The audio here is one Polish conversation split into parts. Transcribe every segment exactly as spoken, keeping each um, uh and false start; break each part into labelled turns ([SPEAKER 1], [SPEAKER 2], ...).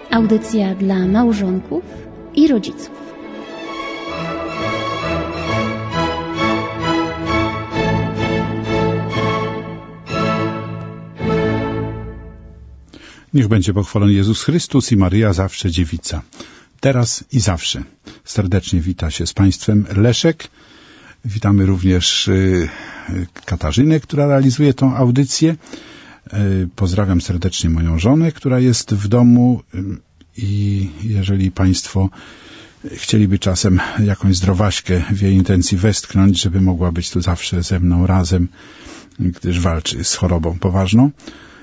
[SPEAKER 1] Audycja dla małżonków i rodziców.
[SPEAKER 2] Niech będzie pochwalony Jezus Chrystus i Maryja zawsze dziewica. Teraz i zawsze. Serdecznie wita się z Państwem Leszek. Witamy również Katarzynę, która realizuje tą audycję. Pozdrawiam serdecznie moją żonę, która jest w domu, i jeżeli Państwo chcieliby czasem jakąś zdrowaśkę w jej intencji westchnąć, żeby mogła być tu zawsze ze mną razem, gdyż walczy z chorobą poważną,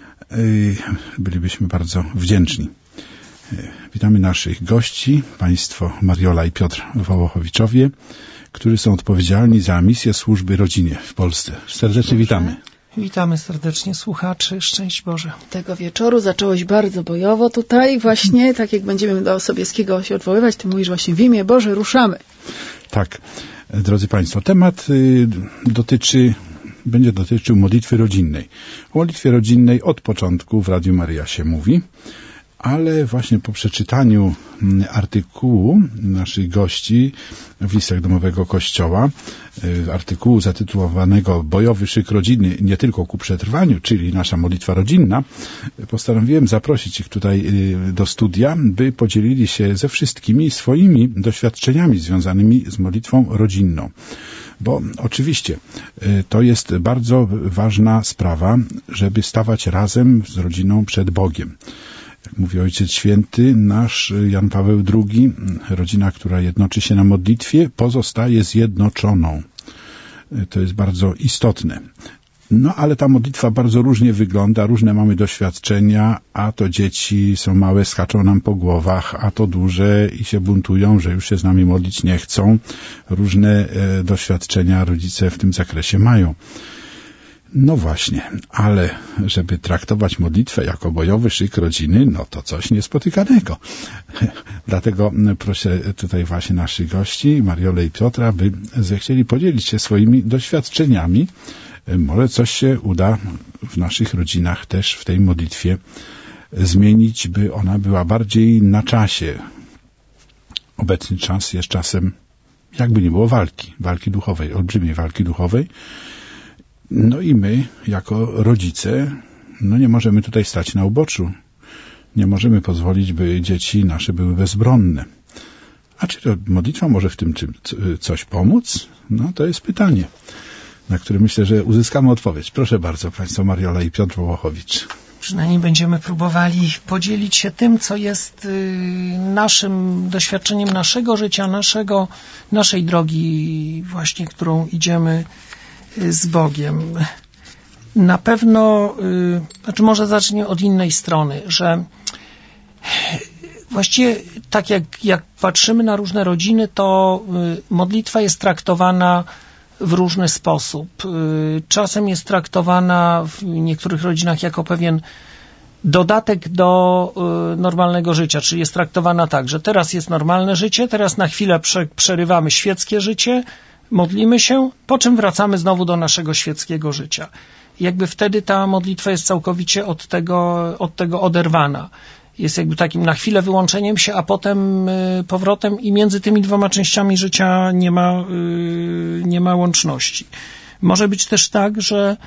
[SPEAKER 2] bylibyśmy bardzo wdzięczni. Witamy naszych gości, Państwo Mariola i Piotr Wołochowiczowie, którzy są odpowiedzialni za misję służby rodzinie w Polsce. Serdecznie witamy.
[SPEAKER 3] Witamy serdecznie słuchaczy. Szczęść Boże.
[SPEAKER 4] Tego wieczoru zacząłeś bardzo bojowo tutaj właśnie, tak jak będziemy do Sobieskiego się odwoływać, ty mówisz właśnie w imię Boże, ruszamy.
[SPEAKER 2] Tak, drodzy Państwo, temat y, dotyczy, będzie dotyczył modlitwy rodzinnej. O modlitwie rodzinnej od początku w Radiu Maryja się mówi, ale właśnie po przeczytaniu artykułu naszych gości w listach Domowego Kościoła, artykułu zatytułowanego Bojowy szyk rodziny nie tylko ku przetrwaniu, czyli nasza modlitwa rodzinna, postanowiłem zaprosić ich tutaj do studia, by podzielili się ze wszystkimi swoimi doświadczeniami związanymi z modlitwą rodzinną. Bo oczywiście to jest bardzo ważna sprawa, żeby stawać razem z rodziną przed Bogiem. Jak mówi Ojciec Święty, nasz Jan Paweł drugi, rodzina, która jednoczy się na modlitwie, pozostaje zjednoczoną. To jest bardzo istotne. No ale ta modlitwa bardzo różnie wygląda, różne mamy doświadczenia, a to dzieci są małe, skaczą nam po głowach, a to duże i się buntują, że już się z nami modlić nie chcą. Różne e, doświadczenia rodzice w tym zakresie mają. No właśnie, ale żeby traktować modlitwę jako bojowy szyk rodziny, no to coś niespotykanego. Dlatego proszę tutaj właśnie naszych gości, Mariolę i Piotra, by zechcieli podzielić się swoimi doświadczeniami. Może coś się uda w naszych rodzinach też w tej modlitwie zmienić, by ona była bardziej na czasie. Obecny czas jest czasem, jakby nie było, walki, walki duchowej, olbrzymiej walki duchowej. No i my, jako rodzice, no nie możemy tutaj stać na uboczu. Nie możemy pozwolić, by dzieci nasze były bezbronne. A czy to modlitwa może w tym czym coś pomóc? No to jest pytanie, na które myślę, że uzyskamy odpowiedź. Proszę bardzo, Państwo Mariola i Piotr Wołochowicz.
[SPEAKER 3] Przynajmniej będziemy próbowali podzielić się tym, co jest naszym doświadczeniem naszego życia, naszego, naszej drogi właśnie, którą idziemy z Bogiem. Na pewno, yy, znaczy może zacznę od innej strony, że właściwie tak jak, jak patrzymy na różne rodziny, to yy, modlitwa jest traktowana w różny sposób. Yy, czasem jest traktowana w niektórych rodzinach jako pewien dodatek do y, normalnego życia, czyli jest traktowana tak, że teraz jest normalne życie, teraz na chwilę prze, przerywamy świeckie życie, modlimy się, po czym wracamy znowu do naszego świeckiego życia. Jakby wtedy ta modlitwa jest całkowicie od tego, od tego oderwana. Jest jakby takim na chwilę wyłączeniem się, a potem y, powrotem i między tymi dwoma częściami życia nie ma, y, nie ma łączności. Może być też tak, że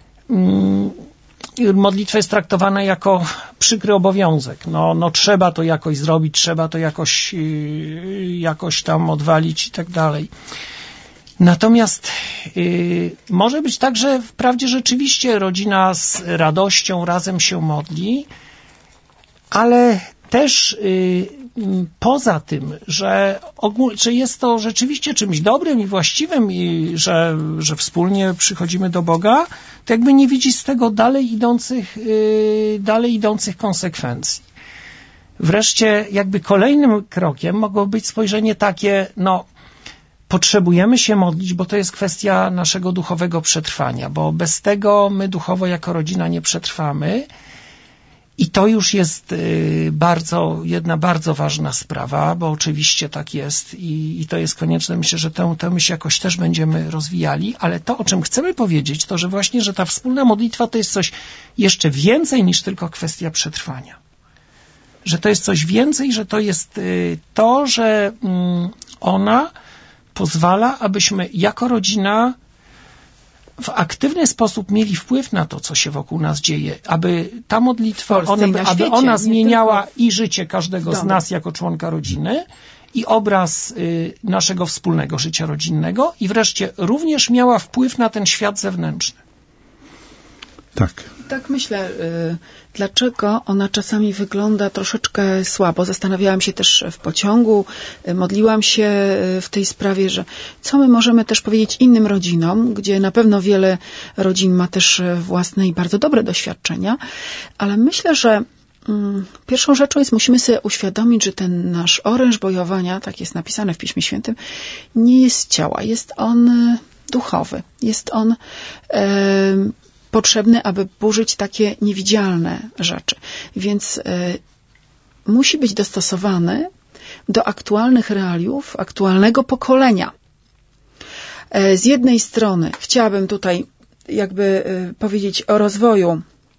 [SPEAKER 3] y, modlitwa jest traktowana jako przykry obowiązek. No, no trzeba to jakoś zrobić, trzeba to jakoś, y, jakoś tam odwalić i tak dalej. Natomiast yy, może być tak, że wprawdzie rzeczywiście rodzina z radością razem się modli, ale też yy, poza tym, że, ogól, że jest to rzeczywiście czymś dobrym i właściwym i że, że wspólnie przychodzimy do Boga, to jakby nie widzi z tego dalej idących, yy, dalej idących konsekwencji. Wreszcie jakby kolejnym krokiem mogło być spojrzenie takie, no potrzebujemy się modlić, bo to jest kwestia naszego duchowego przetrwania, bo bez tego my duchowo jako rodzina nie przetrwamy i to już jest bardzo, jedna bardzo ważna sprawa, bo oczywiście tak jest i, i to jest konieczne. Myślę, że tę, tę myśl jakoś też będziemy rozwijali, ale to, o czym chcemy powiedzieć, to, że właśnie, że ta wspólna modlitwa to jest coś jeszcze więcej niż tylko kwestia przetrwania. że to jest coś więcej, że to jest to, że ona pozwala, abyśmy jako rodzina w aktywny sposób mieli wpływ na to, co się wokół nas dzieje, aby ta modlitwa, ona, aby świecie, ona zmieniała i życie każdego Dobre. z nas jako członka rodziny, i obraz y, naszego wspólnego życia rodzinnego, i wreszcie również miała wpływ na ten świat zewnętrzny.
[SPEAKER 2] Tak.
[SPEAKER 4] Tak myślę, y, dlaczego ona czasami wygląda troszeczkę słabo. Zastanawiałam się też w pociągu, y, modliłam się y, w tej sprawie, że co my możemy też powiedzieć innym rodzinom, gdzie na pewno wiele rodzin ma też własne i bardzo dobre doświadczenia, ale myślę, że pierwszą rzeczą jest, musimy sobie uświadomić, że ten nasz oręż bojowania, tak jest napisane w Piśmie Świętym, nie jest z ciała, jest on duchowy, jest on e, potrzebny, aby burzyć takie niewidzialne rzeczy. Więc e, musi być dostosowany do aktualnych realiów, aktualnego pokolenia. E, z jednej strony chciałabym tutaj jakby e, powiedzieć o rozwoju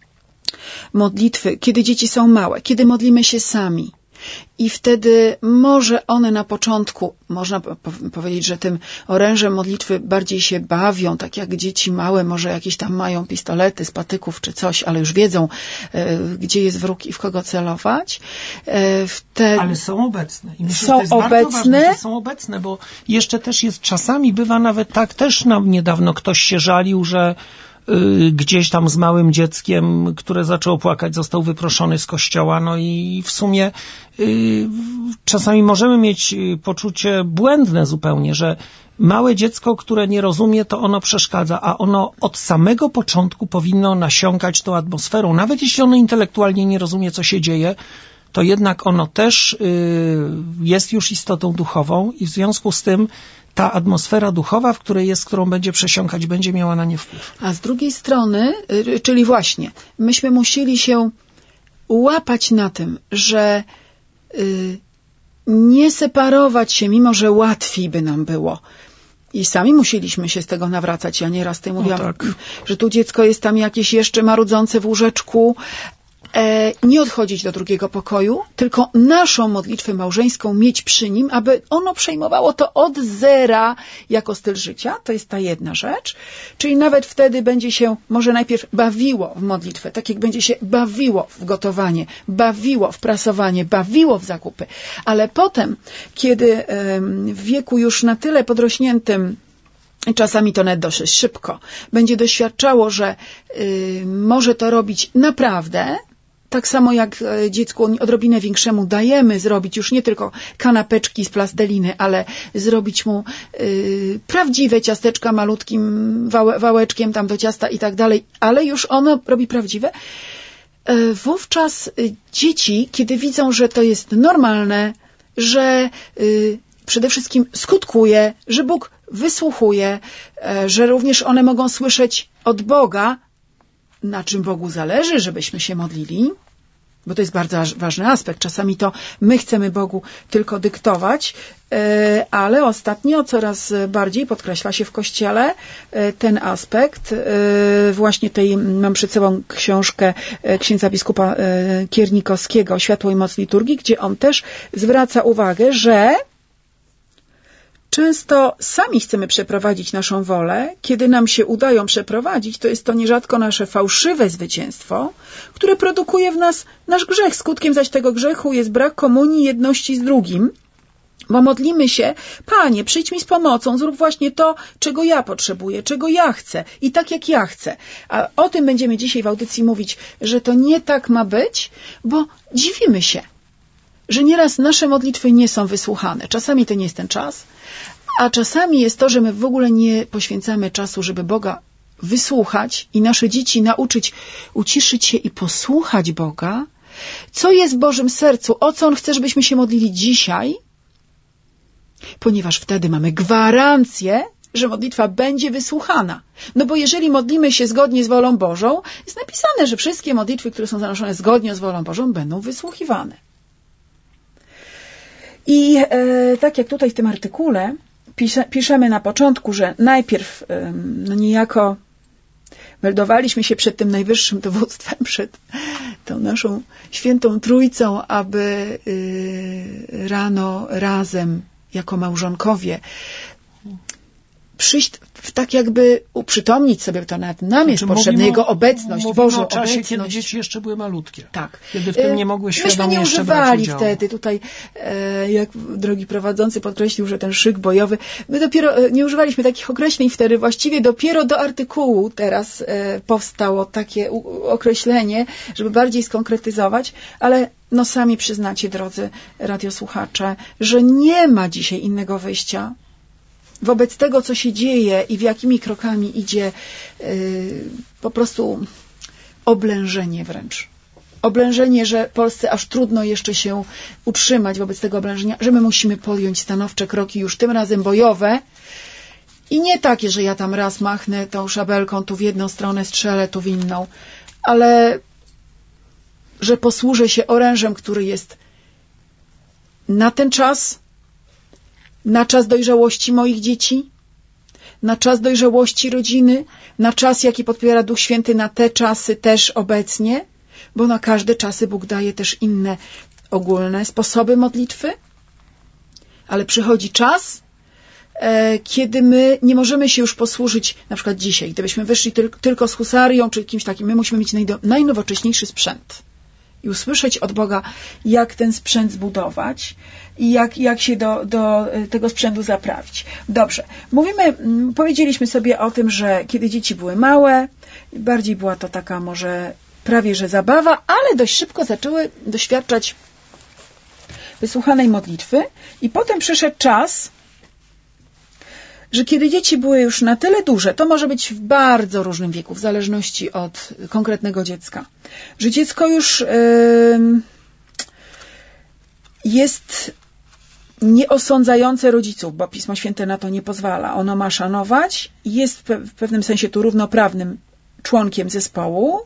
[SPEAKER 4] modlitwy, kiedy dzieci są małe, kiedy modlimy się sami. I wtedy może one na początku, można powiedzieć, że tym orężem modlitwy bardziej się bawią, tak jak dzieci małe, może jakieś tam mają pistolety z patyków czy coś, ale już wiedzą, e, gdzie jest wróg i w kogo celować. E, wtedy...
[SPEAKER 3] Ale są obecne. I myślę,
[SPEAKER 4] są
[SPEAKER 3] że to jest
[SPEAKER 4] obecne.
[SPEAKER 3] Bardzo ważne, że są obecne, bo jeszcze też jest, czasami bywa nawet tak, też nam niedawno ktoś się żalił, że gdzieś tam z małym dzieckiem, które zaczęło płakać, został wyproszony z kościoła. No i w sumie y, czasami możemy mieć poczucie błędne zupełnie, że małe dziecko, które nie rozumie, to ono przeszkadza, a ono od samego początku powinno nasiąkać tą atmosferą. Nawet jeśli ono intelektualnie nie rozumie, co się dzieje, to jednak ono też y, jest już istotą duchową i w związku z tym ta atmosfera duchowa, w której jest, którą będzie przesiąkać, będzie miała na nie wpływ.
[SPEAKER 4] A z drugiej strony, y, czyli właśnie, myśmy musieli się łapać na tym, że y, nie separować się, mimo że łatwiej by nam było. I sami musieliśmy się z tego nawracać. Ja nieraz tutaj mówiłam, no tak, że tu dziecko jest tam jakieś jeszcze marudzące w łóżeczku. E, nie odchodzić do drugiego pokoju, tylko naszą modlitwę małżeńską mieć przy nim, aby ono przejmowało to od zera jako styl życia. To jest ta jedna rzecz. Czyli nawet wtedy będzie się może najpierw bawiło w modlitwę, tak jak będzie się bawiło w gotowanie, bawiło w prasowanie, bawiło w zakupy. Ale potem, kiedy e, w wieku już na tyle podrośniętym, czasami to nawet dosyć szybko, będzie doświadczało, że y, może to robić naprawdę, tak samo jak dziecku odrobinę większemu dajemy zrobić już nie tylko kanapeczki z plasteliny, ale zrobić mu y, prawdziwe ciasteczka malutkim wałe, wałeczkiem tam do ciasta i tak dalej, ale już ono robi prawdziwe. Y, wówczas y, dzieci, kiedy widzą, że to jest normalne, że y, przede wszystkim skutkuje, że Bóg wysłuchuje, y, że również one mogą słyszeć od Boga, na czym Bogu zależy, żebyśmy się modlili, bo to jest bardzo ważny aspekt. Czasami to my chcemy Bogu tylko dyktować, ale ostatnio coraz bardziej podkreśla się w Kościele ten aspekt. Właśnie tej, mam przed sobą książkę księdza biskupa Kiernikowskiego, Światło i moc liturgii, gdzie on też zwraca uwagę, że często sami chcemy przeprowadzić naszą wolę. Kiedy nam się udają przeprowadzić, to jest to nierzadko nasze fałszywe zwycięstwo, które produkuje w nas nasz grzech. Skutkiem zaś tego grzechu jest brak komunii, jedności z drugim, bo modlimy się: Panie, przyjdź mi z pomocą, zrób właśnie to, czego ja potrzebuję, czego ja chcę i tak, jak ja chcę. A o tym będziemy dzisiaj w audycji mówić, że to nie tak ma być, bo dziwimy się, że nieraz nasze modlitwy nie są wysłuchane. Czasami to nie jest ten czas, a czasami jest to, że my w ogóle nie poświęcamy czasu, żeby Boga wysłuchać i nasze dzieci nauczyć uciszyć się i posłuchać Boga, co jest w Bożym sercu, o co On chce, żebyśmy się modlili dzisiaj, ponieważ wtedy mamy gwarancję, że modlitwa będzie wysłuchana. No bo jeżeli modlimy się zgodnie z wolą Bożą, jest napisane, że wszystkie modlitwy, które są zanoszone zgodnie z wolą Bożą, będą wysłuchiwane. I e, tak jak tutaj w tym artykule pisze, piszemy na początku, że najpierw e, no niejako meldowaliśmy się przed tym najwyższym dowództwem, przed tą naszą świętą trójcą, aby yy, rano razem, jako małżonkowie, przyjść w tak jakby uprzytomnić sobie, to nawet nam jest
[SPEAKER 3] Znaczy,
[SPEAKER 4] potrzebna
[SPEAKER 3] mówimy-
[SPEAKER 4] jego obecność,
[SPEAKER 3] mówimy
[SPEAKER 4] Bożą
[SPEAKER 3] o czasie,
[SPEAKER 4] obecność.
[SPEAKER 3] kiedy dzieci jeszcze były malutkie.
[SPEAKER 4] Tak.
[SPEAKER 3] Kiedy w tym nie mogły
[SPEAKER 4] Myśmy
[SPEAKER 3] świadomie
[SPEAKER 4] nie
[SPEAKER 3] jeszcze brać
[SPEAKER 4] używali
[SPEAKER 3] udziału.
[SPEAKER 4] wtedy, tutaj, e, jak drogi prowadzący podkreślił, że ten szyk bojowy, my dopiero e, nie używaliśmy takich określeń wtedy, właściwie dopiero do artykułu teraz e, powstało takie u, określenie, żeby bardziej skonkretyzować, ale no sami przyznacie, drodzy radiosłuchacze, że nie ma dzisiaj innego wyjścia wobec tego, co się dzieje i w jakimi krokami idzie yy, po prostu oblężenie wręcz. Oblężenie, że Polsce aż trudno jeszcze się utrzymać wobec tego oblężenia, że my musimy podjąć stanowcze kroki, już tym razem bojowe i nie takie, że ja tam raz machnę tą szabelką, tu w jedną stronę strzelę, tu w inną, ale że posłużę się orężem, który jest na ten czas, na czas dojrzałości moich dzieci, na czas dojrzałości rodziny, na czas, jaki podpowiada Duch Święty, na te czasy też obecnie, bo na każde czasy Bóg daje też inne ogólne sposoby modlitwy, ale przychodzi czas, e, kiedy my nie możemy się już posłużyć, na przykład dzisiaj, gdybyśmy wyszli tyl tylko z husarią czy kimś takim, my musimy mieć najnowocześniejszy sprzęt i usłyszeć od Boga, jak ten sprzęt zbudować i jak, jak się do, do tego sprzętu zaprawić. Dobrze. Mówimy, powiedzieliśmy sobie o tym, że kiedy dzieci były małe, bardziej była to taka może prawie że zabawa, ale dość szybko zaczęły doświadczać wysłuchanej modlitwy i potem przyszedł czas, że kiedy dzieci były już na tyle duże, to może być w bardzo różnym wieku, w zależności od konkretnego dziecka, że dziecko już yy, jest nieosądzające rodziców, bo Pismo Święte na to nie pozwala. Ono ma szanować, jest w pewnym sensie tu równoprawnym członkiem zespołu,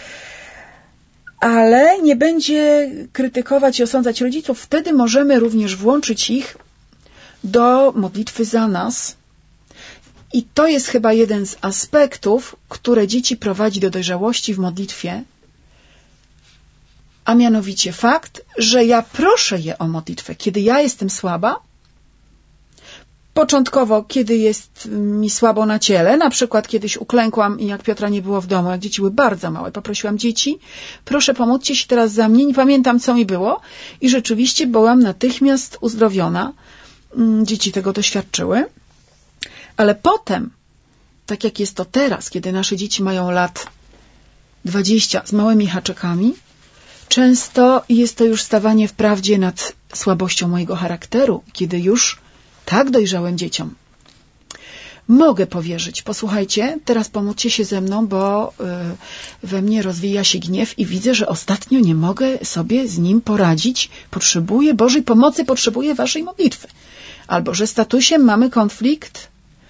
[SPEAKER 4] ale nie będzie krytykować i osądzać rodziców. Wtedy możemy również włączyć ich do modlitwy za nas. I to jest chyba jeden z aspektów, które dzieci prowadzi do dojrzałości w modlitwie, a mianowicie fakt, że ja proszę je o modlitwę, kiedy ja jestem słaba, początkowo, kiedy jest mi słabo na ciele, na przykład kiedyś uklękłam i jak Piotra nie było w domu, jak dzieci były bardzo małe, poprosiłam dzieci, proszę pomódźcie się teraz za mnie, nie pamiętam co mi było i rzeczywiście byłam natychmiast uzdrowiona. Dzieci tego doświadczyły, ale potem, tak jak jest to teraz, kiedy nasze dzieci mają lat dwadzieścia z małymi haczykami, często jest to już stawanie w prawdzie nad słabością mojego charakteru, kiedy już tak dojrzałem dzieciom mogę powierzyć. Posłuchajcie, teraz pomódźcie się ze mną, bo y, we mnie rozwija się gniew i widzę, że ostatnio nie mogę sobie z nim poradzić. Potrzebuję Bożej pomocy, potrzebuję waszej modlitwy. Albo, że z tatusiem mamy konflikt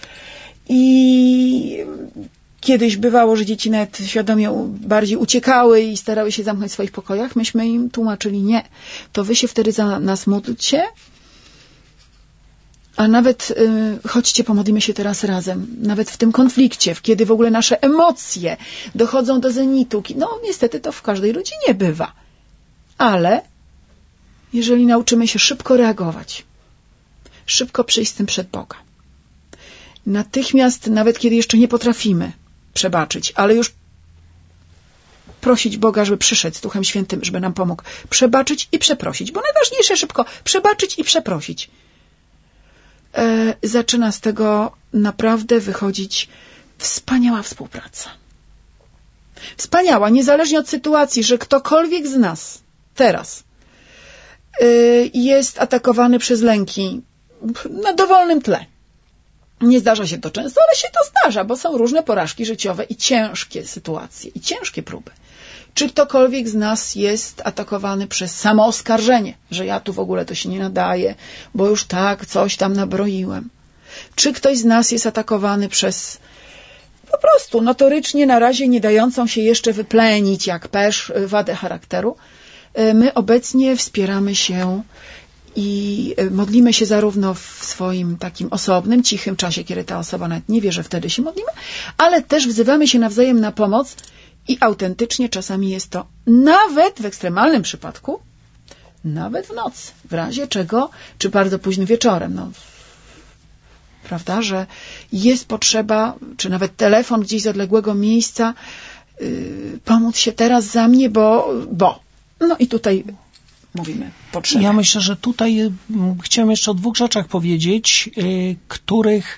[SPEAKER 4] i kiedyś bywało, że dzieci nawet świadomie bardziej uciekały i starały się zamknąć w swoich pokojach. Myśmy im tłumaczyli, nie, to wy się wtedy za nas módlcie, a nawet y, chodźcie, pomodlimy się teraz razem. Nawet w tym konflikcie, kiedy w ogóle nasze emocje dochodzą do zenitu. No niestety to w każdej rodzinie bywa. Ale jeżeli nauczymy się szybko reagować, szybko przyjść z tym przed Boga, natychmiast, nawet kiedy jeszcze nie potrafimy przebaczyć, ale już prosić Boga, żeby przyszedł z Duchem Świętym, żeby nam pomógł przebaczyć i przeprosić. Bo najważniejsze szybko przebaczyć i przeprosić. E, zaczyna z tego naprawdę wychodzić wspaniała współpraca. Wspaniała, niezależnie od sytuacji, że ktokolwiek z nas teraz y, jest atakowany przez lęki na dowolnym tle. Nie zdarza się to często, ale się to zdarza, bo są różne porażki życiowe i ciężkie sytuacje, i ciężkie próby. Czy ktokolwiek z nas jest atakowany przez samooskarżenie, że ja tu w ogóle to się nie nadaje, bo już tak coś tam nabroiłem. Czy ktoś z nas jest atakowany przez po prostu notorycznie na razie nie dającą się jeszcze wyplenić jak pesz wadę charakteru. My obecnie wspieramy się i modlimy się zarówno w swoim takim osobnym, cichym czasie, kiedy ta osoba nawet nie wie, że wtedy się modlimy, ale też wzywamy się nawzajem na pomoc i autentycznie czasami jest to nawet w ekstremalnym przypadku, nawet w nocy, w razie czego, czy bardzo późnym wieczorem, no, prawda, że jest potrzeba, czy nawet telefon gdzieś z odległego miejsca, yy, pomóc się teraz za mnie, bo, bo. No i tutaj mówimy potrzebę.
[SPEAKER 3] Ja myślę, że tutaj y, chciałem jeszcze o dwóch rzeczach powiedzieć, y, których,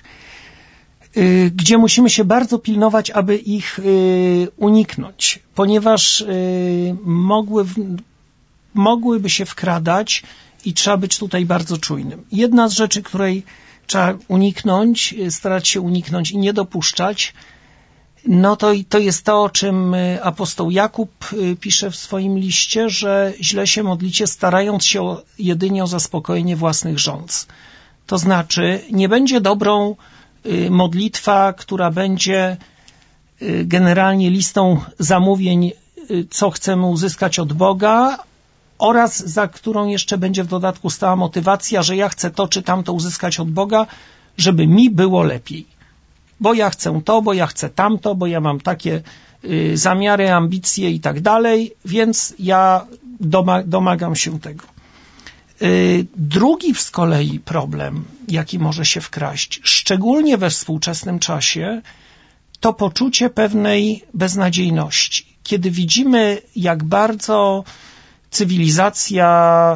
[SPEAKER 3] y, gdzie musimy się bardzo pilnować, aby ich y, uniknąć, ponieważ y, mogły, mogłyby się wkradać i trzeba być tutaj bardzo czujnym. Jedna z rzeczy, której trzeba uniknąć, starać się uniknąć i nie dopuszczać, no to, to jest to, o czym apostoł Jakub pisze w swoim liście, że źle się modlicie, starając się o, jedynie o zaspokojenie własnych żądz. To znaczy, nie będzie dobrą modlitwa, która będzie generalnie listą zamówień, co chcemy uzyskać od Boga, oraz za którą jeszcze będzie w dodatku stała motywacja, że ja chcę to czy tamto uzyskać od Boga, żeby mi było lepiej. Bo ja chcę to, bo ja chcę tamto, bo ja mam takie y, zamiary, ambicje i tak dalej, więc ja doma, domagam się tego. Y, drugi z kolei problem, jaki może się wkraść, szczególnie we współczesnym czasie, to poczucie pewnej beznadziejności. Kiedy widzimy, jak bardzo cywilizacja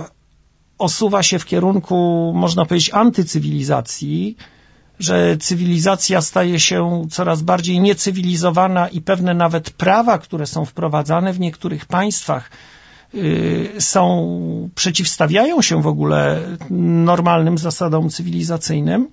[SPEAKER 3] osuwa się w kierunku, można powiedzieć, antycywilizacji, że cywilizacja staje się coraz bardziej niecywilizowana i pewne nawet prawa, które są wprowadzane w niektórych państwach, yy, są, przeciwstawiają się w ogóle normalnym zasadom cywilizacyjnym,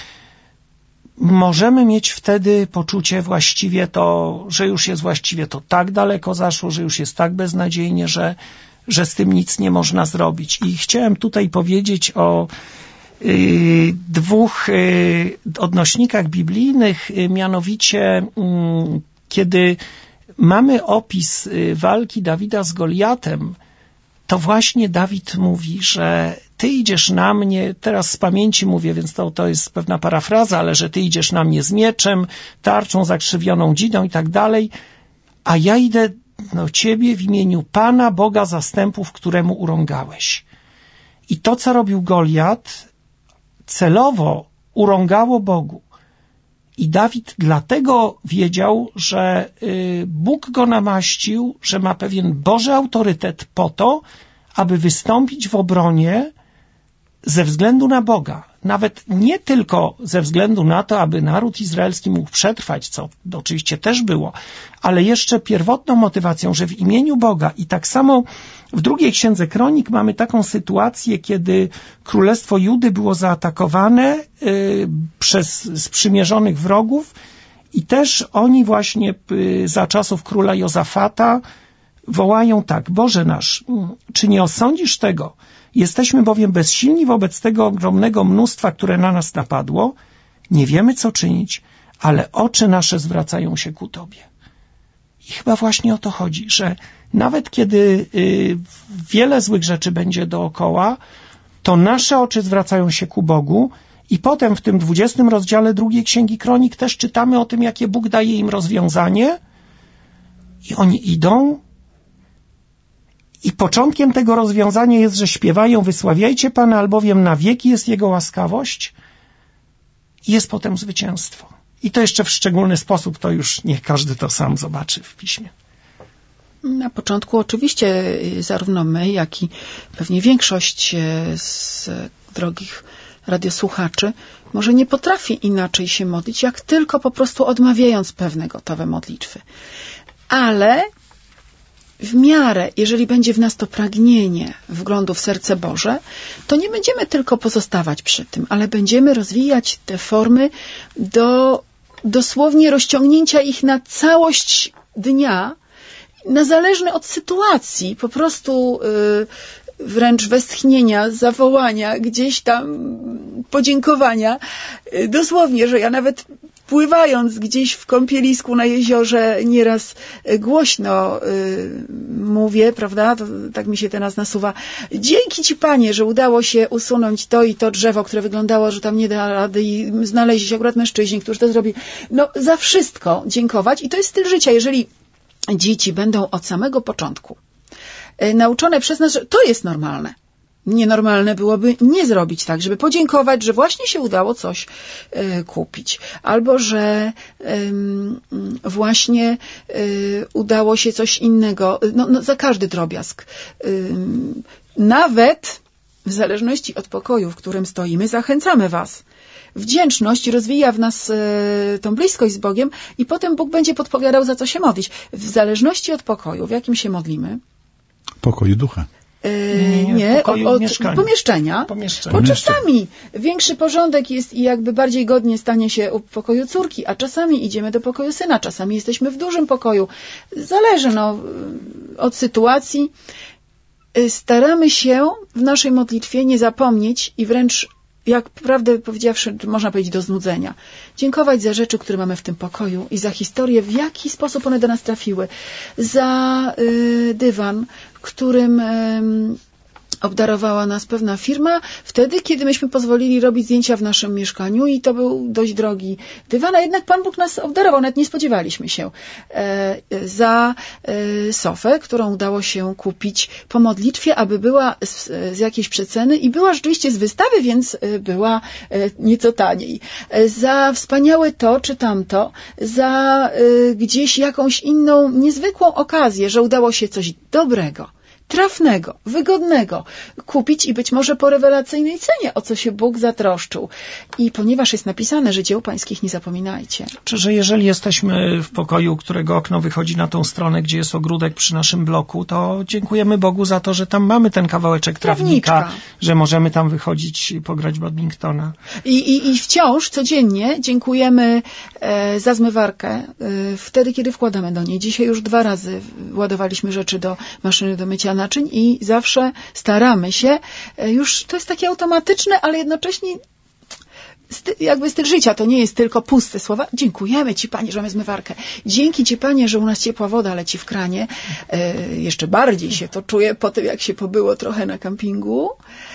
[SPEAKER 3] możemy mieć wtedy poczucie właściwie to, że już jest właściwie to tak daleko zaszło, że już jest tak beznadziejnie, że że z tym nic nie można zrobić. I chciałem tutaj powiedzieć o y, dwóch y, odnośnikach biblijnych, y, mianowicie y, kiedy mamy opis y, walki Dawida z Goliatem, to właśnie Dawid mówi, że ty idziesz na mnie, teraz z pamięci mówię, więc to, to jest pewna parafraza, ale że ty idziesz na mnie z mieczem, tarczą, zakrzywioną dzidą i tak dalej, a ja idę do ciebie w imieniu Pana, Boga zastępów, któremu urągałeś. I to, co robił Goliat, celowo urągało Bogu. I Dawid dlatego wiedział, że y, Bóg go namaścił, że ma pewien Boży autorytet po to, aby wystąpić w obronie ze względu na Boga. Nawet nie tylko ze względu na to, aby naród izraelski mógł przetrwać, co oczywiście też było, ale jeszcze pierwotną motywacją, że w imieniu Boga. I tak samo w drugiej księdze Kronik mamy taką sytuację, kiedy królestwo Judy było zaatakowane y, przez sprzymierzonych wrogów i też oni właśnie y, za czasów króla Jozafata wołają tak: Boże nasz, czy nie osądzisz tego? Jesteśmy bowiem bezsilni wobec tego ogromnego mnóstwa, które na nas napadło. Nie wiemy, co czynić, ale oczy nasze zwracają się ku Tobie. I chyba właśnie o to chodzi, że nawet kiedy y, wiele złych rzeczy będzie dookoła, to nasze oczy zwracają się ku Bogu i potem w tym dwudziestym rozdziale drugiej Księgi Kronik też czytamy o tym, jakie Bóg daje im rozwiązanie i oni idą. I początkiem tego rozwiązania jest, że śpiewają: wysławiajcie Pana, albowiem na wieki jest Jego łaskawość. I jest potem zwycięstwo. I to jeszcze w szczególny sposób, to już niech każdy to sam zobaczy w Piśmie.
[SPEAKER 4] Na początku oczywiście zarówno my, jak i pewnie większość z drogich radiosłuchaczy może nie potrafi inaczej się modlić, jak tylko po prostu odmawiając pewne gotowe modlitwy. Ale w miarę, jeżeli będzie w nas to pragnienie wglądu w serce Boże, to nie będziemy tylko pozostawać przy tym, ale będziemy rozwijać te formy do dosłownie rozciągnięcia ich na całość dnia, na zależne od sytuacji, po prostu yy, wręcz westchnienia, zawołania, gdzieś tam podziękowania. Yy, dosłownie, że ja nawet pływając gdzieś w kąpielisku na jeziorze, nieraz głośno y, mówię, prawda, to, tak mi się teraz nasuwa. Dzięki Ci, Panie, że udało się usunąć to i to drzewo, które wyglądało, że tam nie da rady i znaleźli się akurat mężczyźni, którzy to zrobili. No, za wszystko dziękować i to jest styl życia. Jeżeli dzieci będą od samego początku y, nauczone przez nas, że to jest normalne. Nienormalne byłoby nie zrobić tak, żeby podziękować, że właśnie się udało coś y, kupić. Albo, że y, właśnie y, udało się coś innego. No, no, za każdy drobiazg. Y, nawet w zależności od pokoju, w którym stoimy, zachęcamy Was. Wdzięczność rozwija w nas y, tą bliskość z Bogiem i potem Bóg będzie podpowiadał, za co się modlić. W zależności od pokoju, w jakim się modlimy.
[SPEAKER 2] Pokoju ducha.
[SPEAKER 4] Nie, nie, nie od, od pomieszczenia,
[SPEAKER 3] pomieszczenia.
[SPEAKER 4] Bo czasami większy porządek jest i jakby bardziej godnie stanie się u pokoju córki, a czasami idziemy do pokoju syna, czasami jesteśmy w dużym pokoju. Zależy no, od sytuacji. Staramy się w naszej modlitwie nie zapomnieć i wręcz, jak prawdę powiedziawszy, można powiedzieć do znudzenia, dziękować za rzeczy, które mamy w tym pokoju i za historię, w jaki sposób one do nas trafiły, za y, dywan, którym y, obdarowała nas pewna firma, wtedy, kiedy myśmy pozwolili robić zdjęcia w naszym mieszkaniu i to był dość drogi dywan, a jednak Pan Bóg nas obdarował, nawet nie spodziewaliśmy się. E, za e, sofę, którą udało się kupić po modlitwie, aby była z, z jakiejś przeceny i była rzeczywiście z wystawy, więc była e, nieco taniej. E, za wspaniałe to czy tamto, za e, gdzieś jakąś inną, niezwykłą okazję, że udało się coś dobrego, trafnego, wygodnego kupić i być może po rewelacyjnej cenie, o co się Bóg zatroszczył. I ponieważ jest napisane, że dzieł pańskich nie zapominajcie.
[SPEAKER 3] Czy że jeżeli jesteśmy w pokoju, którego okno wychodzi na tą stronę, gdzie jest ogródek przy naszym bloku, to dziękujemy Bogu za to, że tam mamy ten kawałeczek trawnika,
[SPEAKER 4] Trawniczka.
[SPEAKER 3] że możemy tam wychodzić i pograć badmintona.
[SPEAKER 4] I, i, i wciąż codziennie dziękujemy e, za zmywarkę e, wtedy, kiedy wkładamy do niej. Dzisiaj już dwa razy ładowaliśmy rzeczy do maszyny do mycia naczyń i zawsze staramy się, e, już to jest takie automatyczne, ale jednocześnie sty, jakby styl życia, to nie jest tylko puste słowa. Dziękujemy Ci, Panie, że mamy zmywarkę. Dzięki Ci, Panie, że u nas ciepła woda leci w kranie. E, jeszcze bardziej się to czuję po tym, jak się pobyło trochę na kampingu.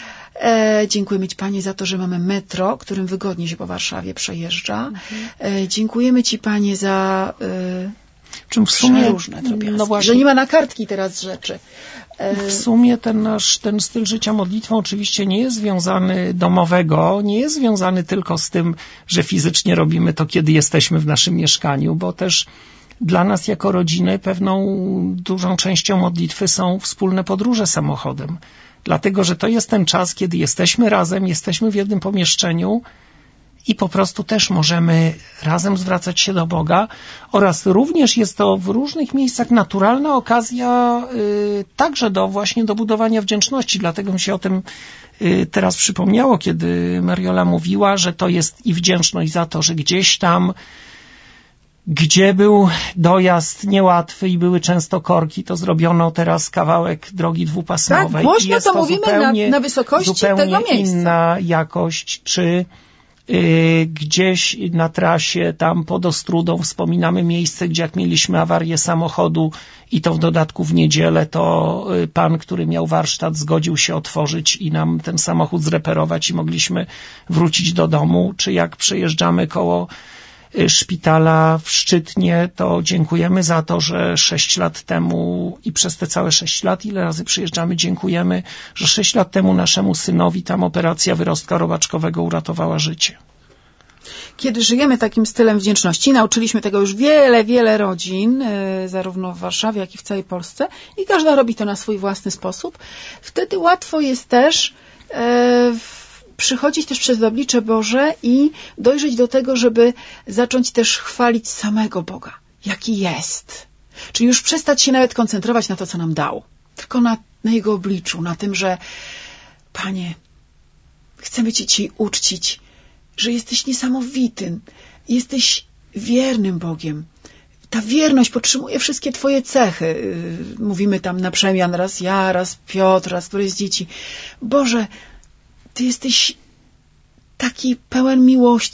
[SPEAKER 4] E, dziękujemy Ci, Panie, za to, że mamy metro, którym wygodnie się po Warszawie przejeżdża. E, dziękujemy Ci, Panie, za e,
[SPEAKER 3] Czym w sumie
[SPEAKER 4] różne drobiazgi,
[SPEAKER 3] no właśnie,
[SPEAKER 4] że nie ma na kartki teraz rzeczy.
[SPEAKER 3] W sumie ten nasz, ten styl życia modlitwą oczywiście nie jest związany domowego, nie jest związany tylko z tym, że fizycznie robimy to, kiedy jesteśmy w naszym mieszkaniu, bo też dla nas jako rodziny pewną dużą częścią modlitwy są wspólne podróże samochodem. Dlatego, że to jest ten czas, kiedy jesteśmy razem, jesteśmy w jednym pomieszczeniu i po prostu też możemy razem zwracać się do Boga oraz również jest to w różnych miejscach naturalna okazja y, także do właśnie do budowania wdzięczności. Dlatego mi się o tym y, teraz przypomniało, kiedy Mariola mówiła, że to jest i wdzięczność za to, że gdzieś tam, gdzie był dojazd niełatwy i były często korki, to zrobiono teraz kawałek drogi dwupasmowej.
[SPEAKER 4] Tak, głośno
[SPEAKER 3] jest
[SPEAKER 4] to,
[SPEAKER 3] to
[SPEAKER 4] mówimy
[SPEAKER 3] zupełnie,
[SPEAKER 4] na, na wysokości
[SPEAKER 3] zupełnie
[SPEAKER 4] tego miejsca.
[SPEAKER 3] Inna jakość, czy y, gdzieś na trasie tam pod Ostrudą wspominamy miejsce, gdzie jak mieliśmy awarię samochodu i to w dodatku w niedzielę, to y, pan, który miał warsztat, zgodził się otworzyć i nam ten samochód zreperować i mogliśmy wrócić do domu, czy jak przejeżdżamy koło szpitala w Szczytnie, to dziękujemy za to, że sześć lat temu i przez te całe sześć lat, ile razy przyjeżdżamy, dziękujemy, że sześć lat temu naszemu synowi tam operacja wyrostka robaczkowego uratowała życie.
[SPEAKER 4] Kiedy żyjemy takim stylem wdzięczności, nauczyliśmy tego już wiele, wiele rodzin, y, zarówno w Warszawie, jak i w całej Polsce i każda robi to na swój własny sposób, wtedy łatwo jest też y, w przychodzić też przez oblicze Boże i dojrzeć do tego, żeby zacząć też chwalić samego Boga, jaki jest. Czyli już przestać się nawet koncentrować na to, co nam dał, tylko na, na Jego obliczu, na tym, że Panie, chcemy Cię dzisiaj uczcić, że jesteś niesamowitym, jesteś wiernym Bogiem. Ta wierność podtrzymuje wszystkie Twoje cechy. Mówimy tam na przemian raz ja, raz Piotr, raz któreś z dzieci. Boże, Ty jesteś taki pełen miłości,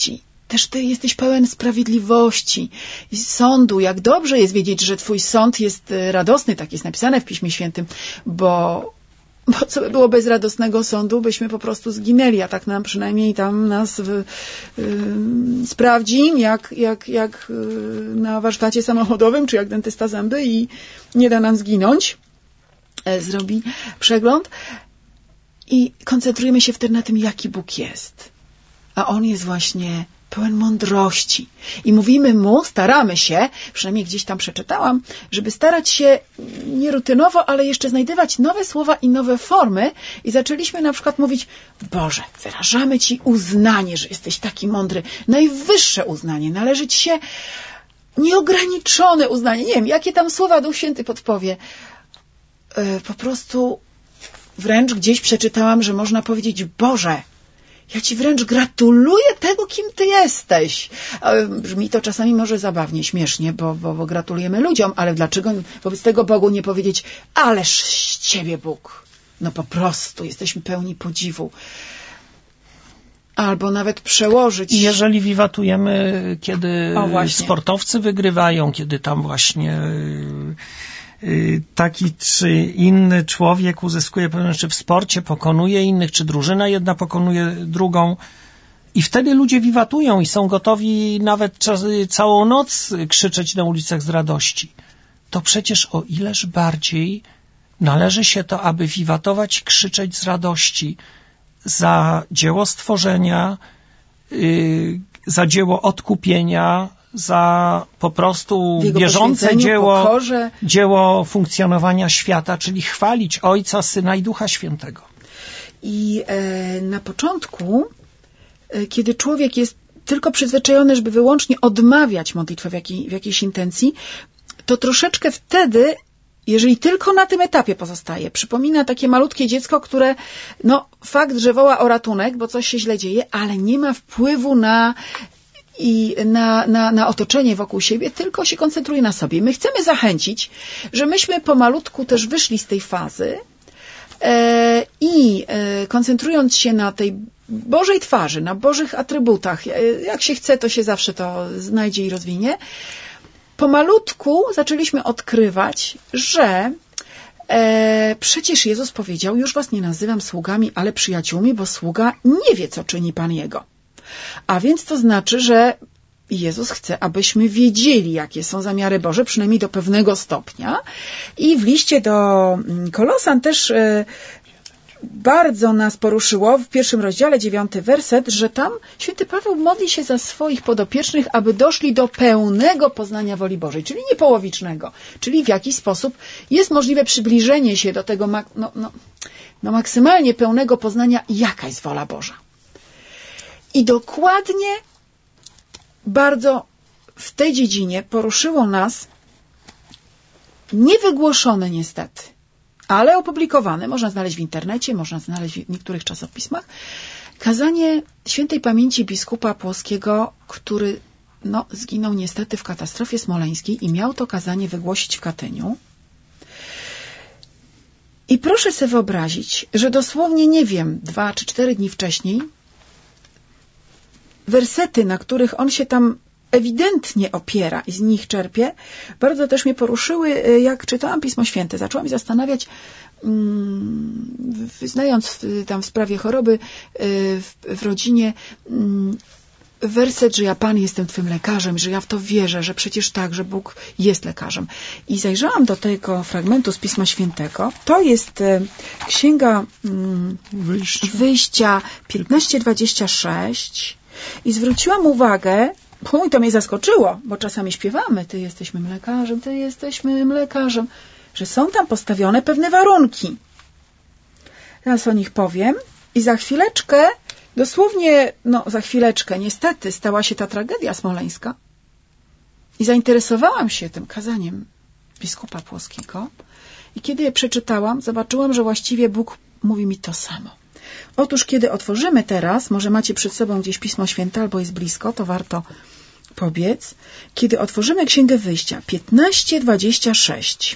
[SPEAKER 4] też ty jesteś pełen sprawiedliwości i sądu. Jak dobrze jest wiedzieć, że twój sąd jest radosny, tak jest napisane w Piśmie Świętym, bo, bo co by było bez radosnego sądu, byśmy po prostu zginęli, a tak nam przynajmniej tam nas w, yy, sprawdzi, jak, jak, jak yy, na warsztacie samochodowym, czy jak dentysta zęby i nie da nam zginąć. E, zrobi przegląd. I koncentrujemy się wtedy na tym, jaki Bóg jest. A On jest właśnie pełen mądrości. I mówimy Mu, staramy się, przynajmniej gdzieś tam przeczytałam, żeby starać się nie rutynowo, ale jeszcze znajdywać nowe słowa i nowe formy. I zaczęliśmy na przykład mówić: Boże, wyrażamy Ci uznanie, że jesteś taki mądry. Najwyższe uznanie. Należy Ci się nieograniczone uznanie. Nie wiem, jakie tam słowa Duch Święty podpowie. Yy, po prostu wręcz gdzieś przeczytałam, że można powiedzieć: Boże, ja Ci wręcz gratuluję tego, kim Ty jesteś. Brzmi to czasami może zabawnie, śmiesznie, bo, bo, bo gratulujemy ludziom, ale dlaczego wobec tego Bogu nie powiedzieć: ależ z Ciebie Bóg. No po prostu, jesteśmy pełni podziwu. Albo nawet przełożyć.
[SPEAKER 3] I jeżeli wiwatujemy, kiedy sportowcy wygrywają, kiedy tam właśnie taki czy inny człowiek uzyskuje pewne rzeczy w sporcie, pokonuje innych, czy drużyna jedna pokonuje drugą i wtedy ludzie wiwatują i są gotowi nawet czas, całą noc krzyczeć na ulicach z radości. To przecież o ileż bardziej należy się to, aby wiwatować, krzyczeć z radości za dzieło stworzenia, yy, za dzieło odkupienia, za po prostu bieżące dzieło, dzieło funkcjonowania świata, czyli chwalić Ojca, Syna i Ducha Świętego.
[SPEAKER 4] I e, na początku, e, kiedy człowiek jest tylko przyzwyczajony, żeby wyłącznie odmawiać modlitwę w, jakiej, w jakiejś intencji, to troszeczkę wtedy, jeżeli tylko na tym etapie pozostaje, przypomina takie malutkie dziecko, które, no fakt, że woła o ratunek, bo coś się źle dzieje, ale nie ma wpływu na i na, na, na otoczenie wokół siebie, tylko się koncentruje na sobie. My chcemy zachęcić, że myśmy pomalutku też wyszli z tej fazy e, i e, koncentrując się na tej Bożej twarzy, na Bożych atrybutach, e, jak się chce, to się zawsze to znajdzie i rozwinie, pomalutku zaczęliśmy odkrywać, że e, przecież Jezus powiedział: już was nie nazywam sługami, ale przyjaciółmi, bo sługa nie wie, co czyni Pan Jego. A więc to znaczy, że Jezus chce, abyśmy wiedzieli, jakie są zamiary Boże, przynajmniej do pewnego stopnia. I w liście do Kolosan też e, bardzo nas poruszyło w pierwszym rozdziale, dziewiąty werset, że tam święty Paweł modli się za swoich podopiecznych, aby doszli do pełnego poznania woli Bożej, czyli nie połowicznego, czyli w jakiś sposób jest możliwe przybliżenie się do tego no, no, no maksymalnie pełnego poznania, jaka jest wola Boża. I dokładnie bardzo w tej dziedzinie poruszyło nas niewygłoszone niestety, ale opublikowane, można znaleźć w internecie, można znaleźć w niektórych czasopismach, kazanie świętej pamięci biskupa Płockiego, który no, zginął niestety w katastrofie smoleńskiej i miał to kazanie wygłosić w Katyniu. I proszę sobie wyobrazić, że dosłownie, nie wiem, dwa czy cztery dni wcześniej wersety, na których on się tam ewidentnie opiera i z nich czerpie, bardzo też mnie poruszyły, jak czytałam Pismo Święte. Zaczęłam się zastanawiać, wyznając tam w sprawie choroby w, w rodzinie, werset, że ja Pan jestem Twym lekarzem, że ja w to wierzę, że przecież tak, że Bóg jest lekarzem. I zajrzałam do tego fragmentu z Pisma Świętego. To jest Księga Wyjścia, Wyjścia piętnaście dwadzieścia sześć i zwróciłam uwagę, bo to mnie zaskoczyło, bo czasami śpiewamy: Ty jesteś mym lekarzem, Ty jesteś mym lekarzem, że są tam postawione pewne warunki. Teraz o nich powiem i za chwileczkę, dosłownie, no za chwileczkę, niestety stała się ta tragedia smoleńska i zainteresowałam się tym kazaniem biskupa Płockiego i kiedy je przeczytałam, zobaczyłam, że właściwie Bóg mówi mi to samo. Otóż kiedy otworzymy teraz, może macie przed sobą gdzieś Pismo Święte albo jest blisko, to warto pobiec. Kiedy otworzymy Księgę Wyjścia piętnaście dwadzieścia sześć,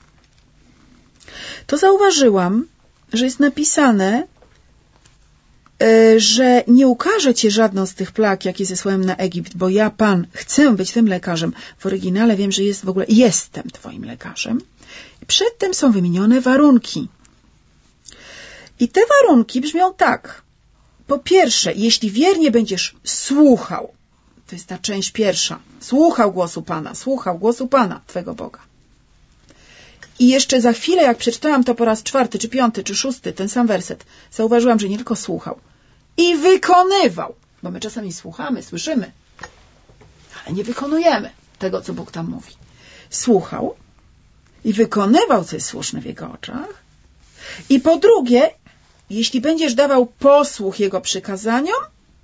[SPEAKER 4] to zauważyłam, że jest napisane, że nie ukażę cię żadną z tych plag, jakie zesłałem na Egipt, bo ja, Pan, chcę być tym lekarzem. W oryginale wiem, że jest w ogóle jestem twoim lekarzem. Przedtem są wymienione warunki. I te warunki brzmią tak. Po pierwsze, jeśli wiernie będziesz słuchał, to jest ta część pierwsza, słuchał głosu Pana, słuchał głosu Pana, twego Boga. I jeszcze za chwilę, jak przeczytałam to po raz czwarty, czy piąty, czy szósty, ten sam werset, zauważyłam, że nie tylko słuchał, i wykonywał, bo my czasami słuchamy, słyszymy, ale nie wykonujemy tego, co Bóg tam mówi. Słuchał i wykonywał, co jest słuszne w Jego oczach. I po drugie, jeśli będziesz dawał posłuch Jego przykazaniom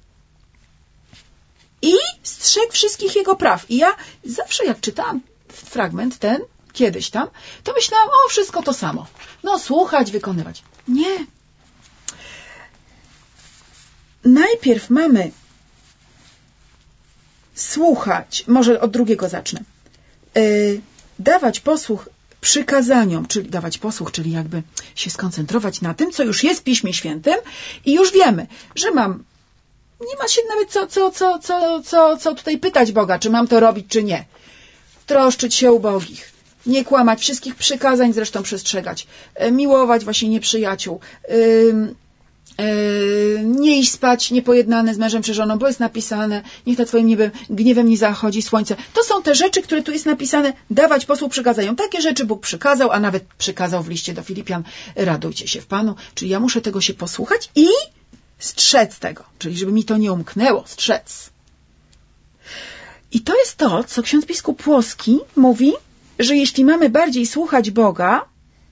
[SPEAKER 4] i strzegł wszystkich Jego praw. I ja zawsze, jak czytałam fragment ten, kiedyś tam, to myślałam, o, wszystko to samo. No, słuchać, wykonywać. Nie. Najpierw mamy słuchać, może od drugiego zacznę, yy, dawać posłuch przykazaniom, czyli dawać posłuch, czyli jakby się skoncentrować na tym, co już jest w Piśmie Świętym i już wiemy, że mam, nie ma się nawet co, co, co, co, co, co tutaj pytać Boga, czy mam to robić, czy nie. Troszczyć się ubogich, nie kłamać, wszystkich przykazań zresztą przestrzegać, miłować właśnie nieprzyjaciół, yy, Yy, nie iść spać niepojednany z mężem czy żoną, bo jest napisane, niech nad twoim niebem, gniewem nie zachodzi słońce. To są te rzeczy, które tu jest napisane, dawać posłuch przykazaniom. Takie rzeczy Bóg przykazał, a nawet przykazał w liście do Filipian, radujcie się w Panu. Czyli ja muszę tego się posłuchać i strzec tego. Czyli żeby mi to nie umknęło, strzec. I to jest to, co ksiądz biskup Płoski mówi, że jeśli mamy bardziej słuchać Boga,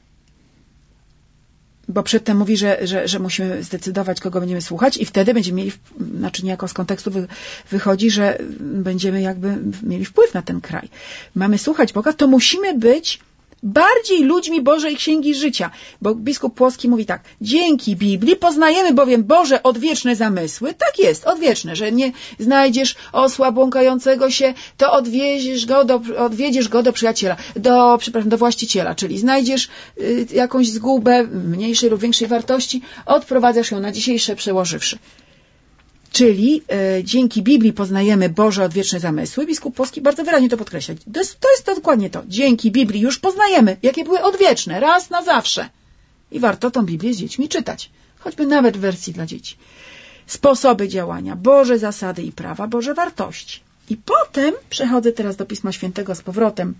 [SPEAKER 4] bo przedtem mówi, że, że, że musimy zdecydować, kogo będziemy słuchać i wtedy będziemy mieli, znaczy niejako z kontekstu wy, wychodzi, że będziemy jakby mieli wpływ na ten kraj. Mamy słuchać Boga, to musimy być bardziej ludźmi Bożej Księgi Życia. Bo biskup Płoski mówi tak, dzięki Biblii poznajemy bowiem Boże odwieczne zamysły. Tak jest, odwieczne, że nie znajdziesz osła błąkającego się, to odwiedziesz go do, odwiedziesz go do przyjaciela, do, przepraszam, do właściciela, czyli znajdziesz y, jakąś zgubę mniejszej lub większej wartości, odprowadzasz ją na dzisiejsze przełożywszy. Czyli e, dzięki Biblii poznajemy Boże odwieczne zamysły. Biskup Płoski bardzo wyraźnie to podkreśla. To jest, to jest to dokładnie to. Dzięki Biblii już poznajemy, jakie były odwieczne, raz na zawsze. I warto tą Biblię z dziećmi czytać. Choćby nawet w wersji dla dzieci. Sposoby działania, Boże zasady i prawa, Boże wartości. I potem przechodzę teraz do Pisma Świętego z powrotem.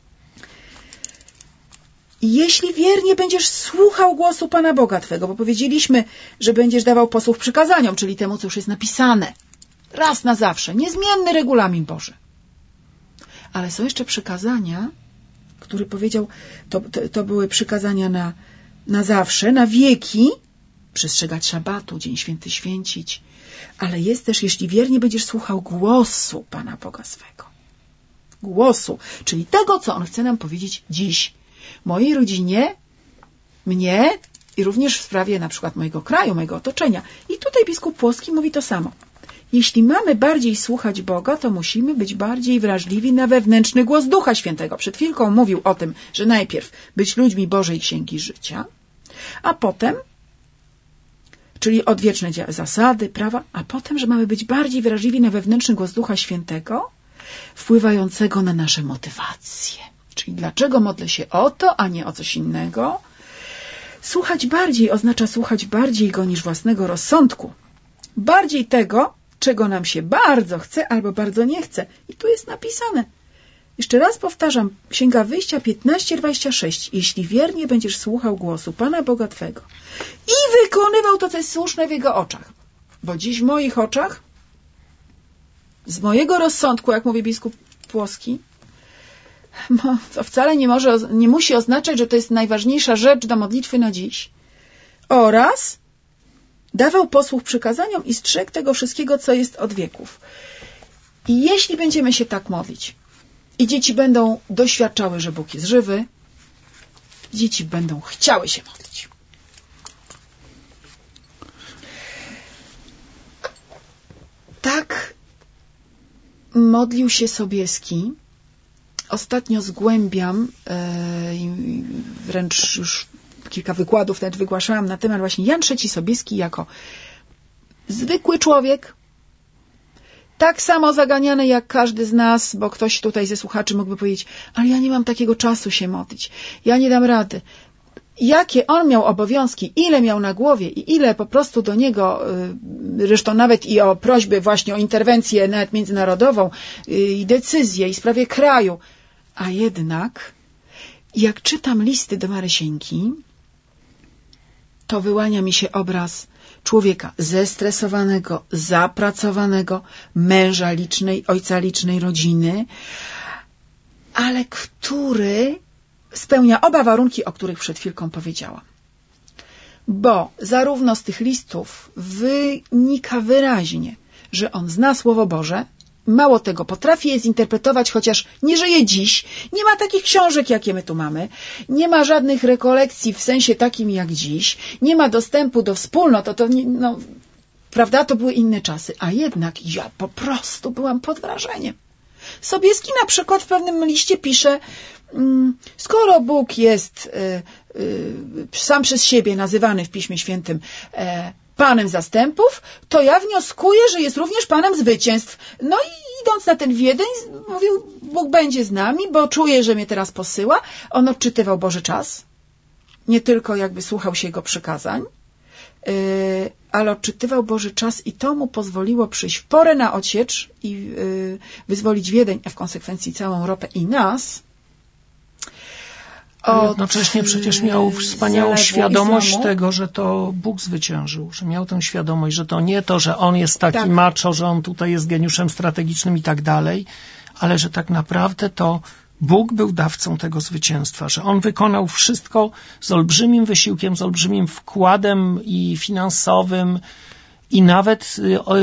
[SPEAKER 4] Jeśli wiernie będziesz słuchał głosu Pana Boga Twego, bo powiedzieliśmy, że będziesz dawał posłuch przykazaniom, czyli temu, co już jest napisane. Raz na zawsze. Niezmienny regulamin Boży. Ale są jeszcze przykazania, który powiedział, to, to, to były przykazania na, na zawsze, na wieki, przestrzegać szabatu, Dzień Święty święcić. Ale jest też, jeśli wiernie będziesz słuchał głosu Pana Boga swego. Głosu, czyli tego, co On chce nam powiedzieć dziś. Mojej rodzinie, mnie i również w sprawie na przykład mojego kraju, mojego otoczenia. I tutaj biskup Płoski mówi to samo. Jeśli mamy bardziej słuchać Boga, to musimy być bardziej wrażliwi na wewnętrzny głos Ducha Świętego. Przed chwilką mówił o tym, że najpierw być ludźmi Bożej Księgi Życia, a potem, czyli odwieczne zasady, prawa, a potem, że mamy być bardziej wrażliwi na wewnętrzny głos Ducha Świętego, wpływającego na nasze motywacje. Czyli dlaczego modlę się o to, a nie o coś innego? Słuchać bardziej oznacza słuchać bardziej Go niż własnego rozsądku. Bardziej tego, czego nam się bardzo chce albo bardzo nie chce. I tu jest napisane. Jeszcze raz powtarzam, Księga Wyjścia piętnaście, dwadzieścia sześć. Jeśli wiernie będziesz słuchał głosu Pana Boga Twego i wykonywał to, co jest słuszne w Jego oczach. Bo dziś w moich oczach, z mojego rozsądku, jak mówi biskup Płoski, no, to wcale nie, może, nie musi oznaczać, że to jest najważniejsza rzecz do modlitwy na dziś. Oraz dawał posłuch przykazaniom i strzegł tego wszystkiego, co jest od wieków. I jeśli będziemy się tak modlić i dzieci będą doświadczały, że Bóg jest żywy, dzieci będą chciały się modlić. Tak modlił się Sobieski. Ostatnio zgłębiam, yy, wręcz już kilka wykładów nawet wygłaszałam na temat właśnie Jan trzeci Sobieski jako zwykły człowiek, tak samo zaganiany jak każdy z nas, bo ktoś tutaj ze słuchaczy mógłby powiedzieć, ale ja nie mam takiego czasu się modlić, ja nie dam rady. Jakie on miał obowiązki, ile miał na głowie i ile po prostu do niego, zresztą nawet i o prośby właśnie o interwencję nawet międzynarodową i decyzję i sprawie kraju. A jednak, jak czytam listy do Marysieńki, to wyłania mi się obraz człowieka zestresowanego, zapracowanego, męża licznej, ojca licznej rodziny, ale który spełnia oba warunki, o których przed chwilką powiedziałam. Bo zarówno z tych listów wynika wyraźnie, że on zna Słowo Boże, mało tego, potrafi je zinterpretować, chociaż nie żyje dziś, nie ma takich książek, jakie my tu mamy, nie ma żadnych rekolekcji w sensie takim jak dziś, nie ma dostępu do wspólnot, to, to no, prawda, to były inne czasy, a jednak ja po prostu byłam pod wrażeniem. Sobieski na przykład w pewnym liście pisze, skoro Bóg jest y, y, sam przez siebie nazywany w Piśmie Świętym e, Panem zastępów, to ja wnioskuję, że jest również Panem zwycięstw. No i idąc na ten Wiedeń, mówił, Bóg będzie z nami, bo czuje, że mnie teraz posyła. On odczytywał Boży czas, nie tylko jakby słuchał się Jego przykazań, yy, ale odczytywał Boży czas i to mu pozwoliło przyjść w porę na odsiecz i yy, wyzwolić Wiedeń, a w konsekwencji całą Europę i nas.
[SPEAKER 3] Od jednocześnie przecież miał wspaniałą świadomość islamu. Tego, że to Bóg zwyciężył, że miał tę świadomość, że to nie to, że on jest taki tak. macho, że on tutaj jest geniuszem strategicznym i tak dalej, ale że tak naprawdę to Bóg był dawcą tego zwycięstwa, że on wykonał wszystko z olbrzymim wysiłkiem, z olbrzymim wkładem i finansowym i nawet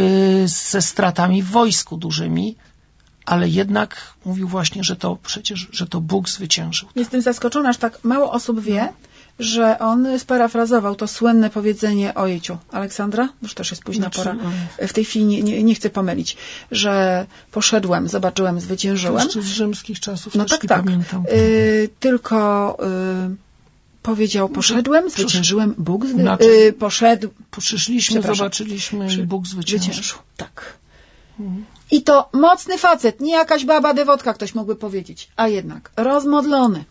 [SPEAKER 3] ze stratami w wojsku dużymi, ale jednak mówił właśnie, że to przecież, że to Bóg zwyciężył.
[SPEAKER 4] Jestem zaskoczona, aż tak mało osób wie, że on sparafrazował to słynne powiedzenie o Ojciu Aleksandra, już też jest późna znaczy, pora, w tej chwili nie, nie, nie chcę pomylić, że poszedłem, zobaczyłem, zwyciężyłem.
[SPEAKER 3] To z rzymskich czasów
[SPEAKER 4] no
[SPEAKER 3] też
[SPEAKER 4] tak,
[SPEAKER 3] nie
[SPEAKER 4] tak.
[SPEAKER 3] pamiętam.
[SPEAKER 4] Y, tylko y, powiedział, poszedłem, zwyciężyłem, Bóg zwy...
[SPEAKER 3] znaczy,
[SPEAKER 4] y, poszedł.
[SPEAKER 3] Przyszliśmy, zobaczyliśmy i Bóg zwyciężył. zwyciężył.
[SPEAKER 4] Tak. Mhm. I to mocny facet, nie jakaś baba dewotka, ktoś mógłby powiedzieć, a jednak rozmodlony.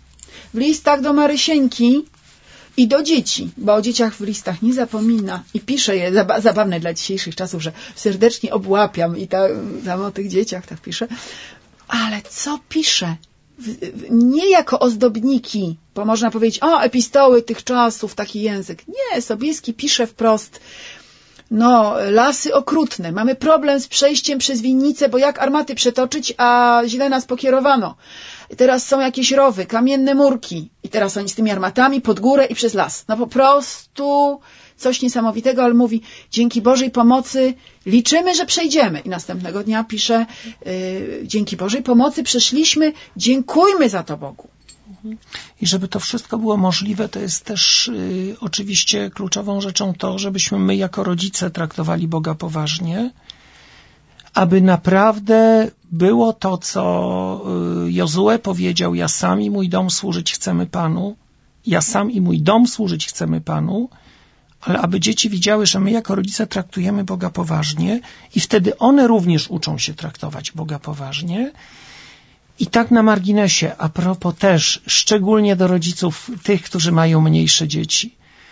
[SPEAKER 4] W listach do Marysieńki i do dzieci, bo o dzieciach w listach nie zapomina i pisze je, zabawne dla dzisiejszych czasów, że serdecznie obłapiam i tam, tam o tych dzieciach tak pisze, ale co pisze? Nie jako ozdobniki, bo można powiedzieć, o, epistoły tych czasów, taki język. Nie, Sobieski pisze wprost, no, lasy okrutne, mamy problem z przejściem przez winnicę, bo jak armaty przetoczyć, a źle nas pokierowano. Teraz są jakieś rowy, kamienne murki i teraz oni z tymi armatami pod górę i przez las. No po prostu coś niesamowitego, ale mówi, dzięki Bożej pomocy liczymy, że przejdziemy. I następnego dnia pisze, yy, dzięki Bożej pomocy przeszliśmy, dziękujmy za to Bogu.
[SPEAKER 3] I żeby to wszystko było możliwe, to jest też y, oczywiście kluczową rzeczą to, żebyśmy my jako rodzice traktowali Boga poważnie, aby naprawdę było to, co y, Jozue powiedział, ja sam i mój dom służyć chcemy Panu, ja sam i mój dom służyć chcemy Panu, ale aby dzieci widziały, że my jako rodzice traktujemy Boga poważnie i wtedy one również uczą się traktować Boga poważnie. I tak na marginesie, a propos też, szczególnie do rodziców tych, którzy mają mniejsze dzieci,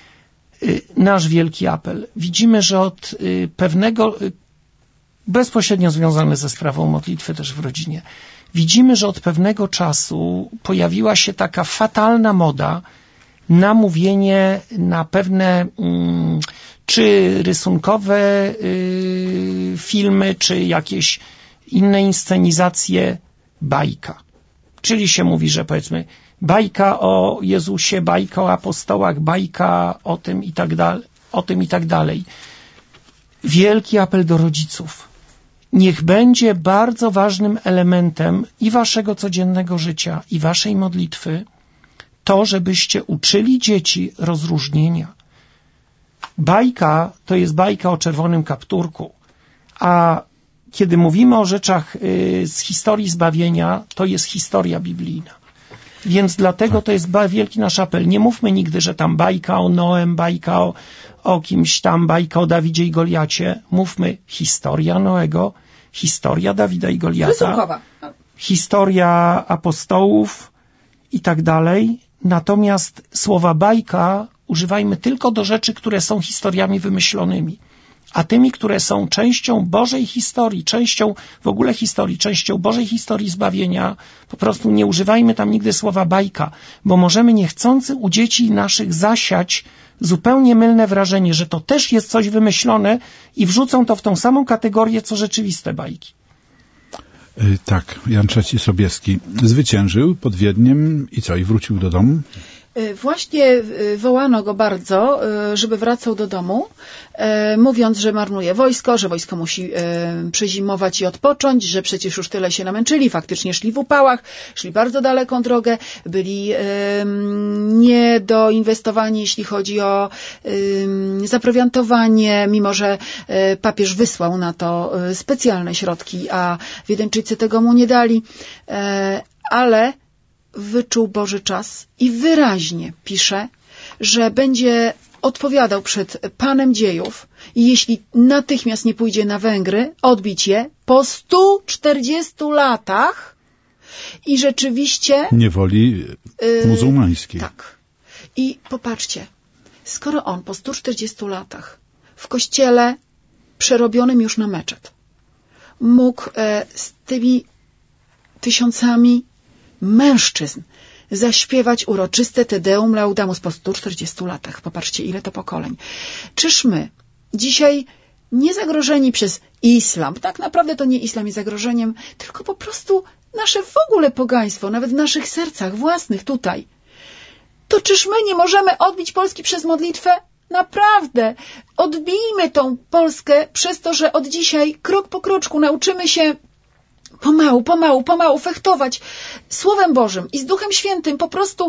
[SPEAKER 3] nasz wielki apel. Widzimy, że od pewnego, bezpośrednio związany ze sprawą modlitwy też w rodzinie, widzimy, że od pewnego czasu pojawiła się taka fatalna moda na mówienie na pewne mm, czy rysunkowe y, filmy, czy jakieś inne inscenizacje bajka. Czyli się mówi, że powiedzmy bajka o Jezusie, bajka o apostołach, bajka o tym i tak dalej, o tym i tak dalej. Wielki apel do rodziców. Niech będzie bardzo ważnym elementem i waszego codziennego życia, i waszej modlitwy to, żebyście uczyli dzieci rozróżnienia. Bajka to jest bajka o czerwonym kapturku, a kiedy mówimy o rzeczach z historii zbawienia, to jest historia biblijna. Więc dlatego to jest wielki nasz apel. Nie mówmy nigdy, że tam bajka o Noem, bajka o, o kimś tam, bajka o Dawidzie i Goliacie. Mówmy historia Noego, historia Dawida i Goliata,
[SPEAKER 4] Rysunkowa.
[SPEAKER 3] historia apostołów i tak dalej. Natomiast słowa bajka używajmy tylko do rzeczy, które są historiami wymyślonymi. A tymi, które są częścią Bożej historii, częścią w ogóle historii, częścią Bożej historii zbawienia, po prostu nie używajmy tam nigdy słowa bajka, bo możemy niechcący u dzieci naszych zasiać zupełnie mylne wrażenie, że to też jest coś wymyślone i wrzucą to w tą samą kategorię, co rzeczywiste bajki.
[SPEAKER 2] Yy, tak, Jan trzeci Sobieski zwyciężył pod Wiedniem i co, i wrócił do domu?
[SPEAKER 4] Właśnie wołano go bardzo, żeby wracał do domu, mówiąc, że marnuje wojsko, że wojsko musi przezimować i odpocząć, że przecież już tyle się namęczyli, faktycznie szli w upałach, szli bardzo daleką drogę, byli niedoinwestowani, jeśli chodzi o zaprowiantowanie, mimo że papież wysłał na to specjalne środki, a Wiedeńczycy tego mu nie dali, ale wyczuł Boży czas i wyraźnie pisze, że będzie odpowiadał przed Panem dziejów i jeśli natychmiast nie pójdzie na Węgry, odbić je po stu czterdziestu latach i rzeczywiście...
[SPEAKER 2] Niewoli muzułmańskiej.
[SPEAKER 4] Yy, tak. I popatrzcie, skoro on po stu czterdziestu latach w kościele przerobionym już na meczet mógł e, z tymi tysiącami mężczyzn zaśpiewać uroczyste Te Deum Laudamus po stu czterdziestu latach. Popatrzcie, ile to pokoleń. Czyż my dzisiaj nie zagrożeni przez islam, tak naprawdę to nie islam jest zagrożeniem, tylko po prostu nasze w ogóle pogaństwo, nawet w naszych sercach własnych tutaj, to czyż my nie możemy odbić Polski przez modlitwę? Naprawdę. Odbijmy tą Polskę przez to, że od dzisiaj krok po kroczku nauczymy się pomału, pomału, pomału fechtować Słowem Bożym i z Duchem Świętym po prostu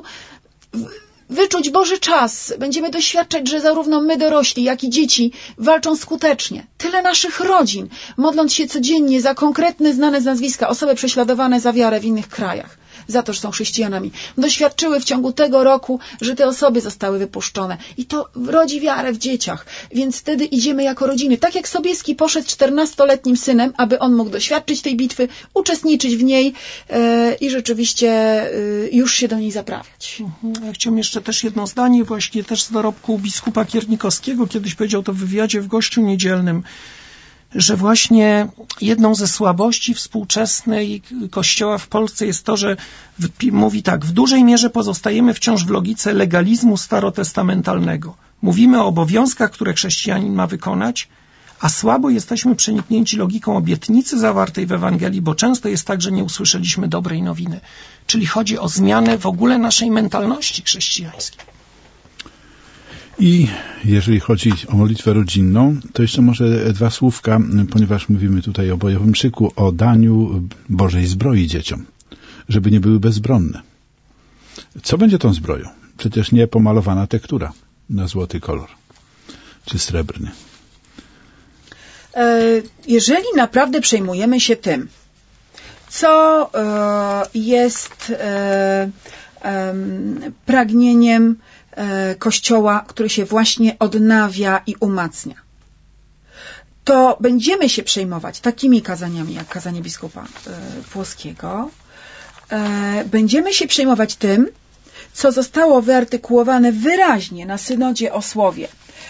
[SPEAKER 4] wyczuć Boży czas. Będziemy doświadczać, że zarówno my dorośli, jak i dzieci walczą skutecznie. Tyle naszych rodzin, modląc się codziennie za konkretne, znane z nazwiska osoby prześladowane za wiarę w innych krajach, za to, że są chrześcijanami, doświadczyły w ciągu tego roku, że te osoby zostały wypuszczone. I to rodzi wiarę w dzieciach. Więc wtedy idziemy jako rodziny. Tak jak Sobieski poszedł czternastoletnim synem, aby on mógł doświadczyć tej bitwy, uczestniczyć w niej yy, i rzeczywiście yy, już się do niej zaprawiać.
[SPEAKER 3] Ja chciałem jeszcze też jedno zdanie, właśnie też z dorobku biskupa Kiernikowskiego. Kiedyś powiedział to w wywiadzie w Gościu Niedzielnym, że właśnie jedną ze słabości współczesnej Kościoła w Polsce jest to, że w, mówi tak, w dużej mierze pozostajemy wciąż w logice legalizmu starotestamentalnego. Mówimy o obowiązkach, które chrześcijanin ma wykonać, a słabo jesteśmy przeniknięci logiką obietnicy zawartej w Ewangelii, bo często jest tak, że nie usłyszeliśmy dobrej nowiny. Czyli chodzi o zmianę w ogóle naszej mentalności chrześcijańskiej.
[SPEAKER 2] I jeżeli chodzi o modlitwę rodzinną, to jeszcze może dwa słówka, ponieważ mówimy tutaj o bojowym szyku, o daniu Bożej zbroi dzieciom, żeby nie były bezbronne. Co będzie tą zbroją? Przecież nie pomalowana tektura na złoty kolor, czy srebrny.
[SPEAKER 4] Jeżeli naprawdę przejmujemy się tym, co jest pragnieniem Kościoła, który się właśnie odnawia i umacnia, to będziemy się przejmować takimi kazaniami, jak kazanie biskupa Płockiego. Będziemy się przejmować tym, co zostało wyartykułowane wyraźnie na synodzie o Słowie,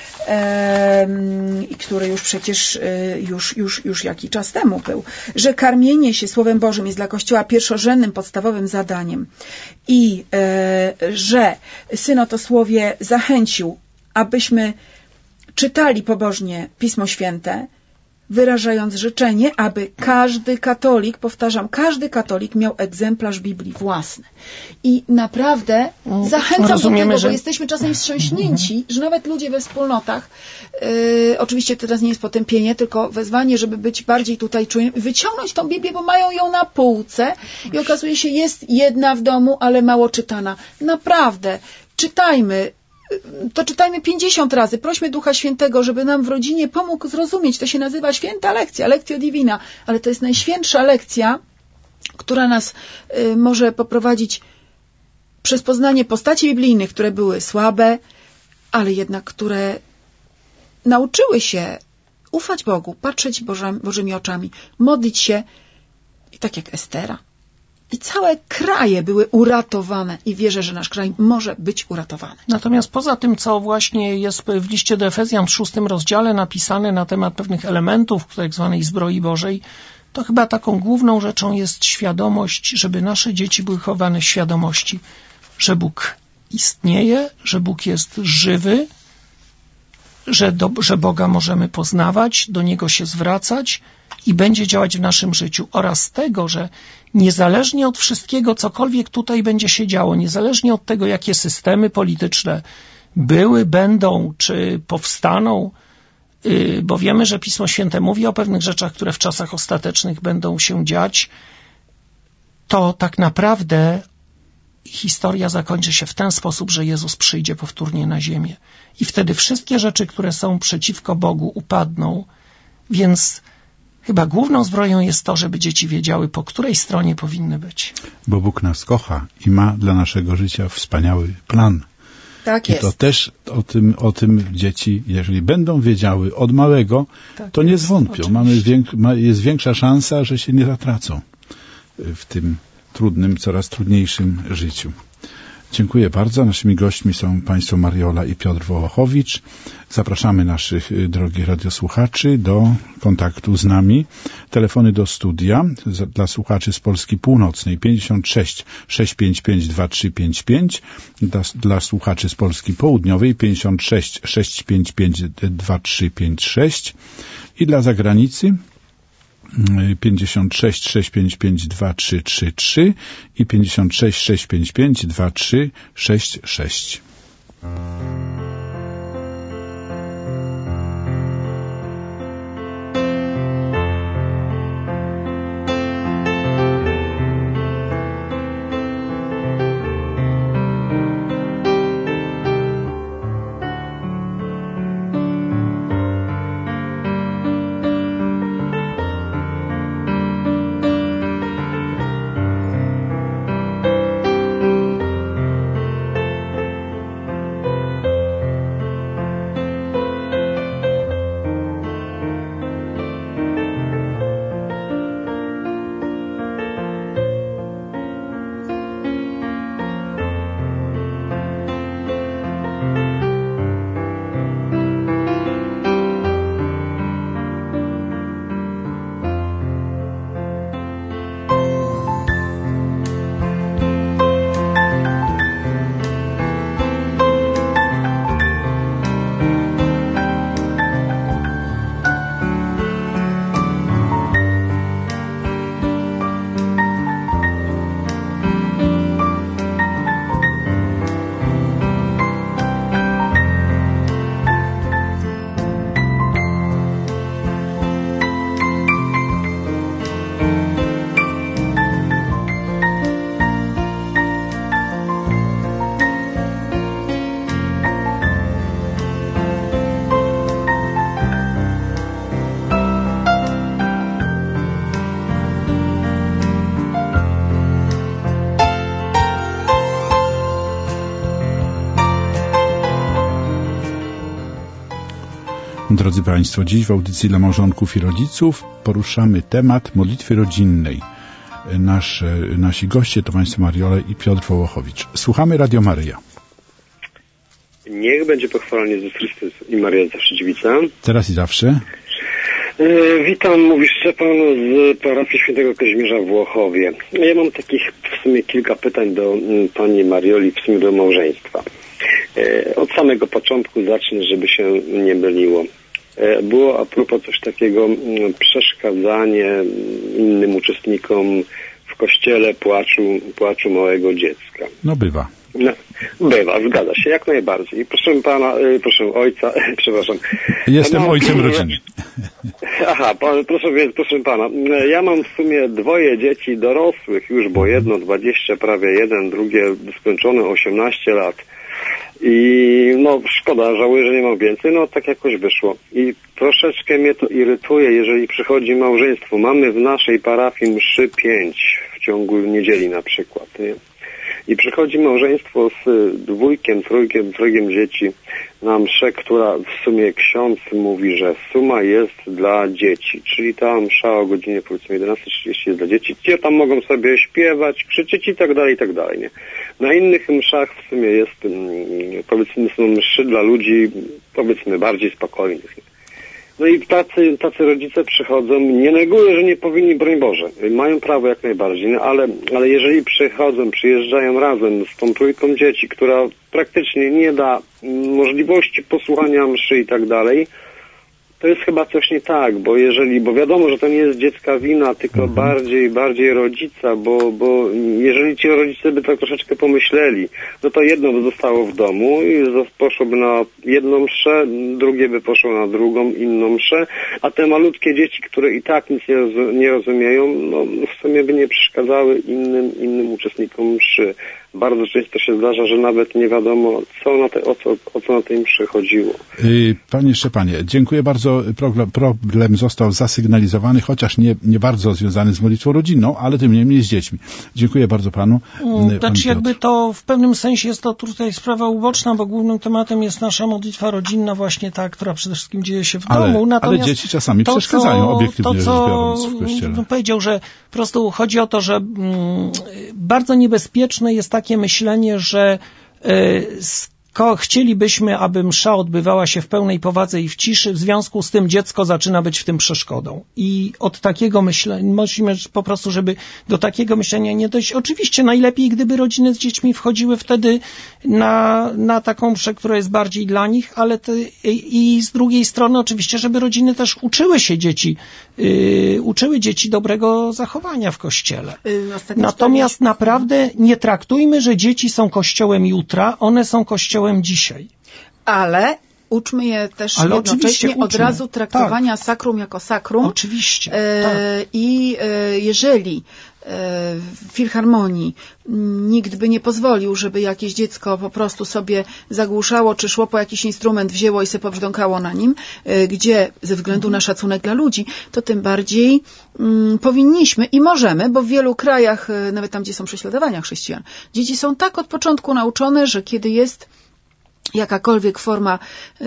[SPEAKER 4] i który już przecież już, już, już jakiś czas temu był, że karmienie się Słowem Bożym jest dla Kościoła pierwszorzędnym, podstawowym zadaniem i e, że synod o Słowie zachęcił, abyśmy czytali pobożnie Pismo Święte, wyrażając życzenie, aby każdy katolik, powtarzam, każdy katolik miał egzemplarz Biblii własny. I naprawdę zachęcam Rozumiemy, do tego, że... bo jesteśmy czasem wstrząśnięci, że nawet ludzie we wspólnotach, yy, oczywiście teraz nie jest potępienie, tylko wezwanie, żeby być bardziej tutaj czujnym, wyciągnąć tą Biblię, bo mają ją na półce i okazuje się, jest jedna w domu, ale mało czytana. Naprawdę, czytajmy, to czytajmy pięćdziesiąt razy, prośmy Ducha Świętego, żeby nam w rodzinie pomógł zrozumieć. To się nazywa święta lekcja, Lectio Divina, ale to jest najświętsza lekcja, która nas y, może poprowadzić przez poznanie postaci biblijnych, które były słabe, ale jednak które nauczyły się ufać Bogu, patrzeć Boża, Bożymi oczami, modlić się, i tak jak Estera. I całe kraje były uratowane i wierzę, że nasz kraj może być uratowany.
[SPEAKER 3] Natomiast poza tym, co właśnie jest w liście do Efezjan w szóstym rozdziale napisane na temat pewnych elementów tak zwanej zbroi Bożej, to chyba taką główną rzeczą jest świadomość, żeby nasze dzieci były chowane w świadomości, że Bóg istnieje, że Bóg jest żywy, że, do, że Boga możemy poznawać, do Niego się zwracać i będzie działać w naszym życiu, oraz tego, że niezależnie od wszystkiego, cokolwiek tutaj będzie się działo, niezależnie od tego, jakie systemy polityczne były, będą, czy powstaną, yy, bo wiemy, że Pismo Święte mówi o pewnych rzeczach, które w czasach ostatecznych będą się dziać, to tak naprawdę historia zakończy się w ten sposób, że Jezus przyjdzie powtórnie na ziemię. I wtedy wszystkie rzeczy, które są przeciwko Bogu, upadną. Więc chyba główną zbroją jest to, żeby dzieci wiedziały, po której stronie powinny być.
[SPEAKER 2] Bo Bóg nas kocha i ma dla naszego życia wspaniały plan.
[SPEAKER 4] Tak
[SPEAKER 2] I
[SPEAKER 4] jest.
[SPEAKER 2] to też o tym, o tym dzieci, jeżeli będą wiedziały od małego,
[SPEAKER 3] Tak
[SPEAKER 2] to nie
[SPEAKER 3] jest,
[SPEAKER 2] zwątpią.
[SPEAKER 3] oczywiście.
[SPEAKER 2] Mamy wiek, ma, jest większa szansa, że się nie zatracą w tym trudnym, coraz trudniejszym życiu. Dziękuję bardzo. Naszymi gośćmi są Państwo Mariola i Piotr Wołochowicz. Zapraszamy naszych y, drogich radiosłuchaczy do kontaktu z nami. Telefony do studia z, dla słuchaczy z Polski Północnej pięćdziesiąt sześć sześć pięć pięć dwa trzy pięć pięć, dla, dla słuchaczy z Polski Południowej pięćdziesiąt sześć sześć pięć pięć dwa trzy pięć sześć i dla zagranicy pięćdziesiąt sześć sześć pięć pięć dwa trzy trzy trzy i pięćdziesiąt sześć sześć pięć pięć dwa trzy sześć sześć. Drodzy Państwo, dziś w audycji dla małżonków i rodziców poruszamy temat modlitwy rodzinnej. Nasz, nasi goście to Państwo Mariola i Piotr Wołochowicz. Słuchamy Radio Maryja.
[SPEAKER 5] Niech będzie pochwalony Jezus Chrystus i Maria zawsze dziewica.
[SPEAKER 2] Teraz i zawsze.
[SPEAKER 5] E, witam, mówi Szczepan z parafii świętego Kazimierza w Włochowie. Ja mam takich w sumie kilka pytań do m, pani Marioli, w sumie do małżeństwa. E, od samego początku zacznę, żeby się nie myliło. E, było a propos coś takiego m, przeszkadzanie innym uczestnikom w kościele płaczu, płaczu małego dziecka.
[SPEAKER 2] No bywa.
[SPEAKER 5] No, bywa, zgadza się, jak najbardziej. Proszę pana, proszę ojca, przepraszam.
[SPEAKER 2] Jestem
[SPEAKER 5] mam,
[SPEAKER 2] ojcem rodziny.
[SPEAKER 5] Aha, pan, proszę więc, proszę pana. Ja mam w sumie dwoje dzieci dorosłych już, bo jedno dwadzieścia, prawie jeden, drugie skończone osiemnaście lat. I no szkoda, żałuję, że nie mam więcej, no tak jakoś wyszło. I troszeczkę mnie to irytuje, jeżeli przychodzi małżeństwo. Mamy w naszej parafii mszy pięć w ciągu niedzieli na przykład, nie? i przychodzi małżeństwo z dwójkiem, trójkiem, trójkiem dzieci na mszę, która w sumie ksiądz mówi, że suma jest dla dzieci, czyli ta msza o godzinie powiedzmy jedenasta trzydzieści jest dla dzieci, gdzie tam mogą sobie śpiewać, krzyczeć i tak dalej, i tak dalej, nie? Na innych mszach w sumie jest, powiedzmy, są mszy dla ludzi, powiedzmy, bardziej spokojnych. No i tacy, tacy rodzice przychodzą, nie neguję, że nie powinni, broń Boże, mają prawo jak najbardziej, no ale, ale jeżeli przychodzą, przyjeżdżają razem z tą trójką dzieci, która praktycznie nie da możliwości posłuchania mszy i tak dalej, to jest chyba coś nie tak, bo jeżeli, bo wiadomo, że to nie jest dziecka wina, tylko mhm. bardziej, bardziej rodzica, bo, bo jeżeli ci rodzice by tak troszeczkę pomyśleli, no to jedno by zostało w domu i poszłoby na jedną mszę, drugie by poszło na drugą, inną mszę, a te malutkie dzieci, które i tak nic nie, roz- nie rozumieją, no w sumie by nie przeszkadzały innym, innym uczestnikom mszy. Bardzo często się zdarza, że nawet nie wiadomo, co na te, o, co, o co na tej mszy chodziło.
[SPEAKER 2] Panie Szczepanie, dziękuję bardzo. Problem został zasygnalizowany, chociaż nie, nie bardzo związany z modlitwą rodzinną, ale tym niemniej z dziećmi. Dziękuję bardzo panu.
[SPEAKER 3] Znaczy pan jakby to w pewnym sensie jest to tutaj sprawa uboczna, bo głównym tematem jest nasza modlitwa rodzinna, właśnie ta, która przede wszystkim dzieje się w
[SPEAKER 2] ale,
[SPEAKER 3] domu. Natomiast
[SPEAKER 2] ale dzieci czasami
[SPEAKER 3] to,
[SPEAKER 2] przeszkadzają,
[SPEAKER 3] co,
[SPEAKER 2] obiektywnie
[SPEAKER 3] to,
[SPEAKER 2] rzecz biorąc, w kościele.
[SPEAKER 3] No, powiedział, że po prostu chodzi o to, że mm, bardzo niebezpieczne jest takie myślenie, że y, Ko- chcielibyśmy, aby msza odbywała się w pełnej powadze i w ciszy, w związku z tym dziecko zaczyna być w tym przeszkodą. I od takiego myślenia, musimy po prostu, żeby do takiego myślenia nie dojść. Oczywiście najlepiej, gdyby rodziny z dziećmi wchodziły wtedy na, na taką mszę, która jest bardziej dla nich, ale te, i, i z drugiej strony oczywiście, żeby rodziny też uczyły się dzieci, yy, uczyły dzieci dobrego zachowania w kościele. Yy, Natomiast naprawdę nie traktujmy, że dzieci są kościołem jutra, one są kościołem dzisiaj.
[SPEAKER 4] Ale uczmy je też
[SPEAKER 3] Ale
[SPEAKER 4] jednocześnie od razu traktowania tak. sakrum jako sakrum.
[SPEAKER 3] Oczywiście.
[SPEAKER 4] E,
[SPEAKER 3] tak.
[SPEAKER 4] I e, jeżeli e, w filharmonii nikt by nie pozwolił, żeby jakieś dziecko po prostu sobie zagłuszało, czy szło po jakiś instrument, wzięło i sobie pobrzdąkało na nim, e, gdzie ze względu na szacunek dla ludzi, to tym bardziej mm, powinniśmy i możemy, bo w wielu krajach, e, nawet tam, gdzie są prześladowania chrześcijan, dzieci są tak od początku nauczone, że kiedy jest jakakolwiek forma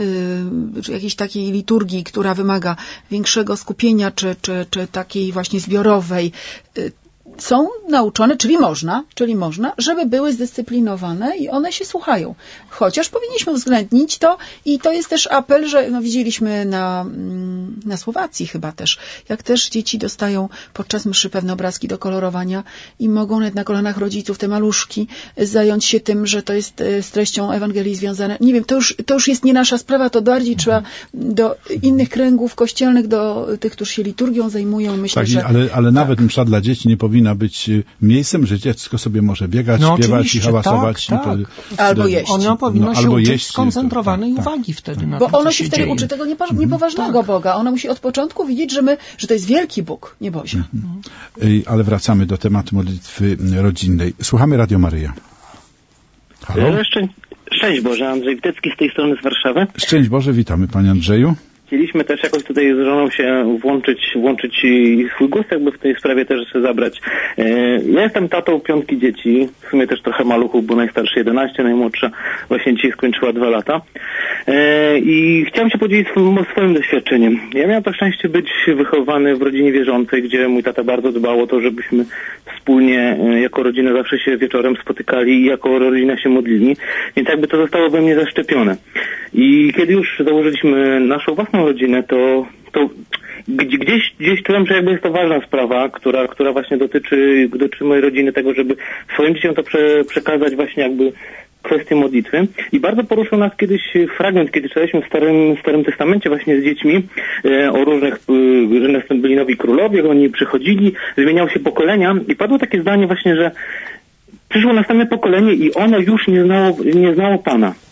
[SPEAKER 4] y, jakiejś takiej liturgii, która wymaga większego skupienia, czy, czy, czy takiej właśnie zbiorowej, y, są nauczone, czyli można, czyli można, żeby były zdyscyplinowane i one się słuchają. Chociaż powinniśmy uwzględnić to i to jest też apel, że no, widzieliśmy na, na Słowacji chyba też, jak też dzieci dostają podczas mszy pewne obrazki do kolorowania i mogą nawet na kolanach rodziców te maluszki zająć się tym, że to jest z treścią Ewangelii związane. Nie wiem, to już, to już jest nie nasza sprawa, to bardziej trzeba do innych kręgów kościelnych, do tych, którzy się liturgią zajmują. Myślę,
[SPEAKER 2] tak,
[SPEAKER 4] że...
[SPEAKER 2] Ale, ale nawet tak. msza dla dzieci nie powinna być miejscem, że dziecko sobie może biegać,
[SPEAKER 3] no
[SPEAKER 2] śpiewać i hałasować.
[SPEAKER 3] Tak, tak.
[SPEAKER 2] To,
[SPEAKER 4] albo jeść.
[SPEAKER 3] Ono powinno
[SPEAKER 2] no,
[SPEAKER 3] się
[SPEAKER 2] albo
[SPEAKER 3] uczyć
[SPEAKER 2] jeść,
[SPEAKER 3] skoncentrowanej
[SPEAKER 2] to, tak,
[SPEAKER 3] uwagi wtedy na
[SPEAKER 4] Bo
[SPEAKER 3] to, co
[SPEAKER 4] ono
[SPEAKER 3] się
[SPEAKER 4] się wtedy
[SPEAKER 3] dzieje.
[SPEAKER 4] uczy tego niepo- niepoważnego tak. Boga. Ono musi od początku widzieć, że my, że to jest wielki Bóg, nie Bozia.
[SPEAKER 2] Mhm. Ale wracamy do tematu modlitwy rodzinnej. Słuchamy Radio Maryja. Halo?
[SPEAKER 6] Szczęść, szczęść Boże, Andrzej Witecki z tej strony z Warszawy.
[SPEAKER 2] Szczęść Boże, witamy Panie Andrzeju.
[SPEAKER 6] Chcieliśmy też jakoś tutaj z żoną się włączyć, włączyć i swój głos jakby w tej sprawie też się zabrać. Ja jestem tatą piątki dzieci, w sumie też trochę maluchów, bo najstarszy jedenaście, najmłodsza właśnie dzisiaj skończyła dwa lata. I chciałem się podzielić swoim, swoim doświadczeniem. Ja miałem to szczęście być wychowany w rodzinie wierzącej, gdzie mój tata bardzo dbał o to, żebyśmy wspólnie jako rodzina zawsze się wieczorem spotykali i jako rodzina się modlili, więc jakby to zostało we mnie zaszczepione. I kiedy już założyliśmy naszą własną rodzinę, to, to gdzieś, gdzieś czułem, że jakby jest to ważna sprawa, która, która właśnie dotyczy, dotyczy mojej rodziny, tego, żeby swoim dzieciom to prze, przekazać właśnie jakby kwestię modlitwy. I bardzo poruszył nas kiedyś fragment, kiedy czytaliśmy w Starym, Starym Testamencie właśnie z dziećmi e, o różnych, e, że następnie byli nowi królowie, oni przychodzili, zmieniały się pokolenia i padło takie zdanie właśnie, że przyszło następne pokolenie i ono już nie znało, nie znało Pana.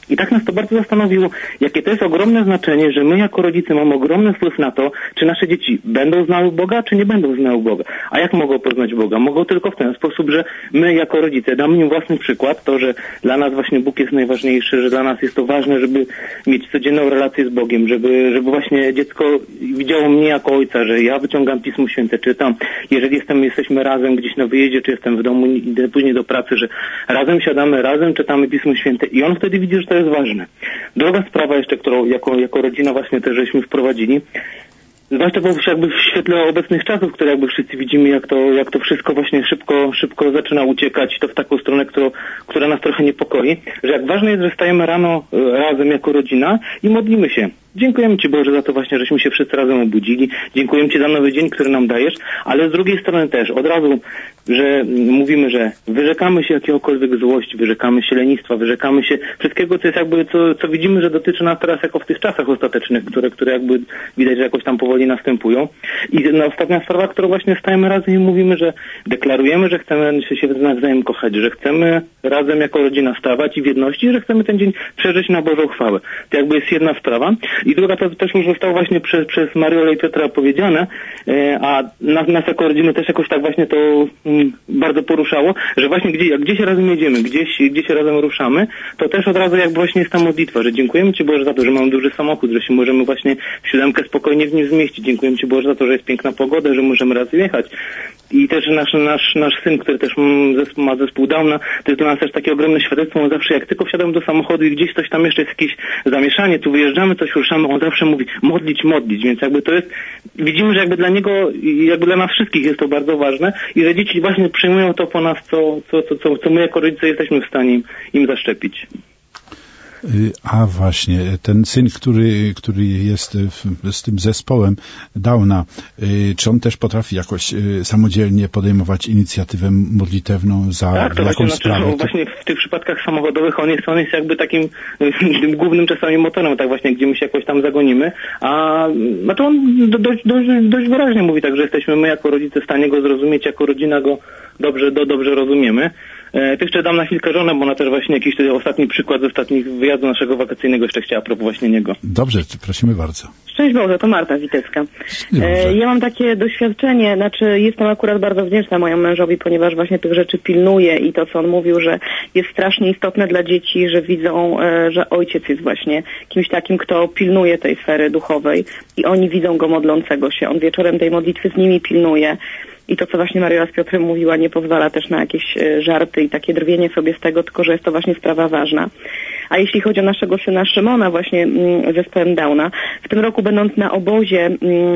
[SPEAKER 6] I tak nas to bardzo zastanowiło, jakie to jest ogromne znaczenie, że my jako rodzice mamy ogromny wpływ na to, czy nasze dzieci będą znały Boga, czy nie będą znały Boga. A jak mogą poznać Boga? Mogą tylko w ten sposób, że my jako rodzice damy im własny przykład, to, że dla nas właśnie Bóg jest najważniejszy, że dla nas jest to ważne, żeby mieć codzienną relację z Bogiem, żeby, żeby właśnie dziecko widziało mnie jako ojca, że ja wyciągam Pismo Święte, czytam. Jeżeli jestem, jesteśmy razem gdzieś na wyjeździe, czy jestem w domu, idę później do pracy, że razem siadamy, razem czytamy Pismo Święte i on wtedy widzi, że to jest ważne. Druga sprawa jeszcze, którą jako, jako rodzina właśnie też żeśmy wprowadzili, zwłaszcza jakby w świetle obecnych czasów, które jakby wszyscy widzimy, jak to, jak to wszystko właśnie szybko, szybko zaczyna uciekać i to w taką stronę, którą, która nas trochę niepokoi, że jak ważne jest, że stajemy rano razem jako rodzina i modlimy się. Dziękujemy Ci, Boże, za to właśnie, żeśmy się wszyscy razem obudzili. Dziękujemy Ci za nowy dzień, który nam dajesz, ale z drugiej strony też od razu, że mówimy, że wyrzekamy się jakiegokolwiek złości, wyrzekamy się lenistwa, wyrzekamy się wszystkiego, co jest jakby, co, co widzimy, że dotyczy nas teraz jako w tych czasach ostatecznych, które, które jakby widać, że jakoś tam powoli następują. I na ostatnia sprawa, którą właśnie stajemy razem i mówimy, że deklarujemy, że chcemy się nawzajem kochać, że chcemy razem jako rodzina stawać i w jedności, że chcemy ten dzień przeżyć na Bożą chwałę. To jakby jest jedna sprawa. I druga to też już zostało właśnie przez, przez Mariolę i Piotra powiedziane, a nas, nas jako rodziny też jakoś tak właśnie to mm, bardzo poruszało, że właśnie gdzie, gdzie się razem jedziemy, gdzieś, gdzie się razem ruszamy, to też od razu jakby właśnie jest ta modlitwa, że dziękujemy Ci, Boże, za to, że mamy duży samochód, że się możemy właśnie w siódemkę spokojnie w nim zmieścić. Dziękujemy Ci, Boże, za to, że jest piękna pogoda, że możemy razem jechać. I też nasz, nasz, nasz syn, który też ma zespół Downa, to jest dla nas też takie ogromne świadectwo. On zawsze, jak tylko wsiadam do samochodu i gdzieś coś tam jeszcze jest jakieś zamieszanie, tu wyjeżdżamy, coś ruszamy, on zawsze mówi modlić, modlić, więc jakby to jest, widzimy, że jakby dla niego, jakby dla nas wszystkich jest to bardzo ważne i że dzieci właśnie przyjmują to po nas, co, co, co, co, co my jako rodzice jesteśmy w stanie im, im zaszczepić.
[SPEAKER 2] A właśnie, ten syn, który, który jest w, z tym zespołem Downa, czy on też potrafi jakoś samodzielnie podejmować inicjatywę modlitewną za
[SPEAKER 6] tak, to
[SPEAKER 2] jakąś
[SPEAKER 6] właśnie,
[SPEAKER 2] sprawę?
[SPEAKER 6] Znaczy, właśnie w tych przypadkach samochodowych on jest, on jest jakby takim tym głównym czasami motorem, tak właśnie, gdzie my się jakoś tam zagonimy, a no to on dość, dość, dość wyraźnie mówi tak, że jesteśmy my jako rodzice w stanie go zrozumieć, jako rodzina go dobrze, do, dobrze rozumiemy. E, jeszcze dam na chwilkę żonę, bo ona też właśnie jakiś tutaj ostatni przykład z ostatnich wyjazdu naszego wakacyjnego jeszcze chciała a propos właśnie niego.
[SPEAKER 2] Dobrze, prosimy bardzo.
[SPEAKER 7] Szczęść Boże, to Marta Witecka. E, ja mam takie doświadczenie, znaczy jestem akurat bardzo wdzięczna mojemu mężowi, ponieważ właśnie tych rzeczy pilnuje i to, co on mówił, że jest strasznie istotne dla dzieci, że widzą, e, że ojciec jest właśnie kimś takim, kto pilnuje tej sfery duchowej i oni widzą go modlącego się. On wieczorem tej modlitwy z nimi pilnuje. I to, co właśnie Mariola z Piotrem mówiła, nie pozwala też na jakieś żarty i takie drwienie sobie z tego, tylko że jest to właśnie sprawa ważna. A jeśli chodzi o naszego syna Szymona, właśnie z zespołem Downa, w tym roku będąc na obozie,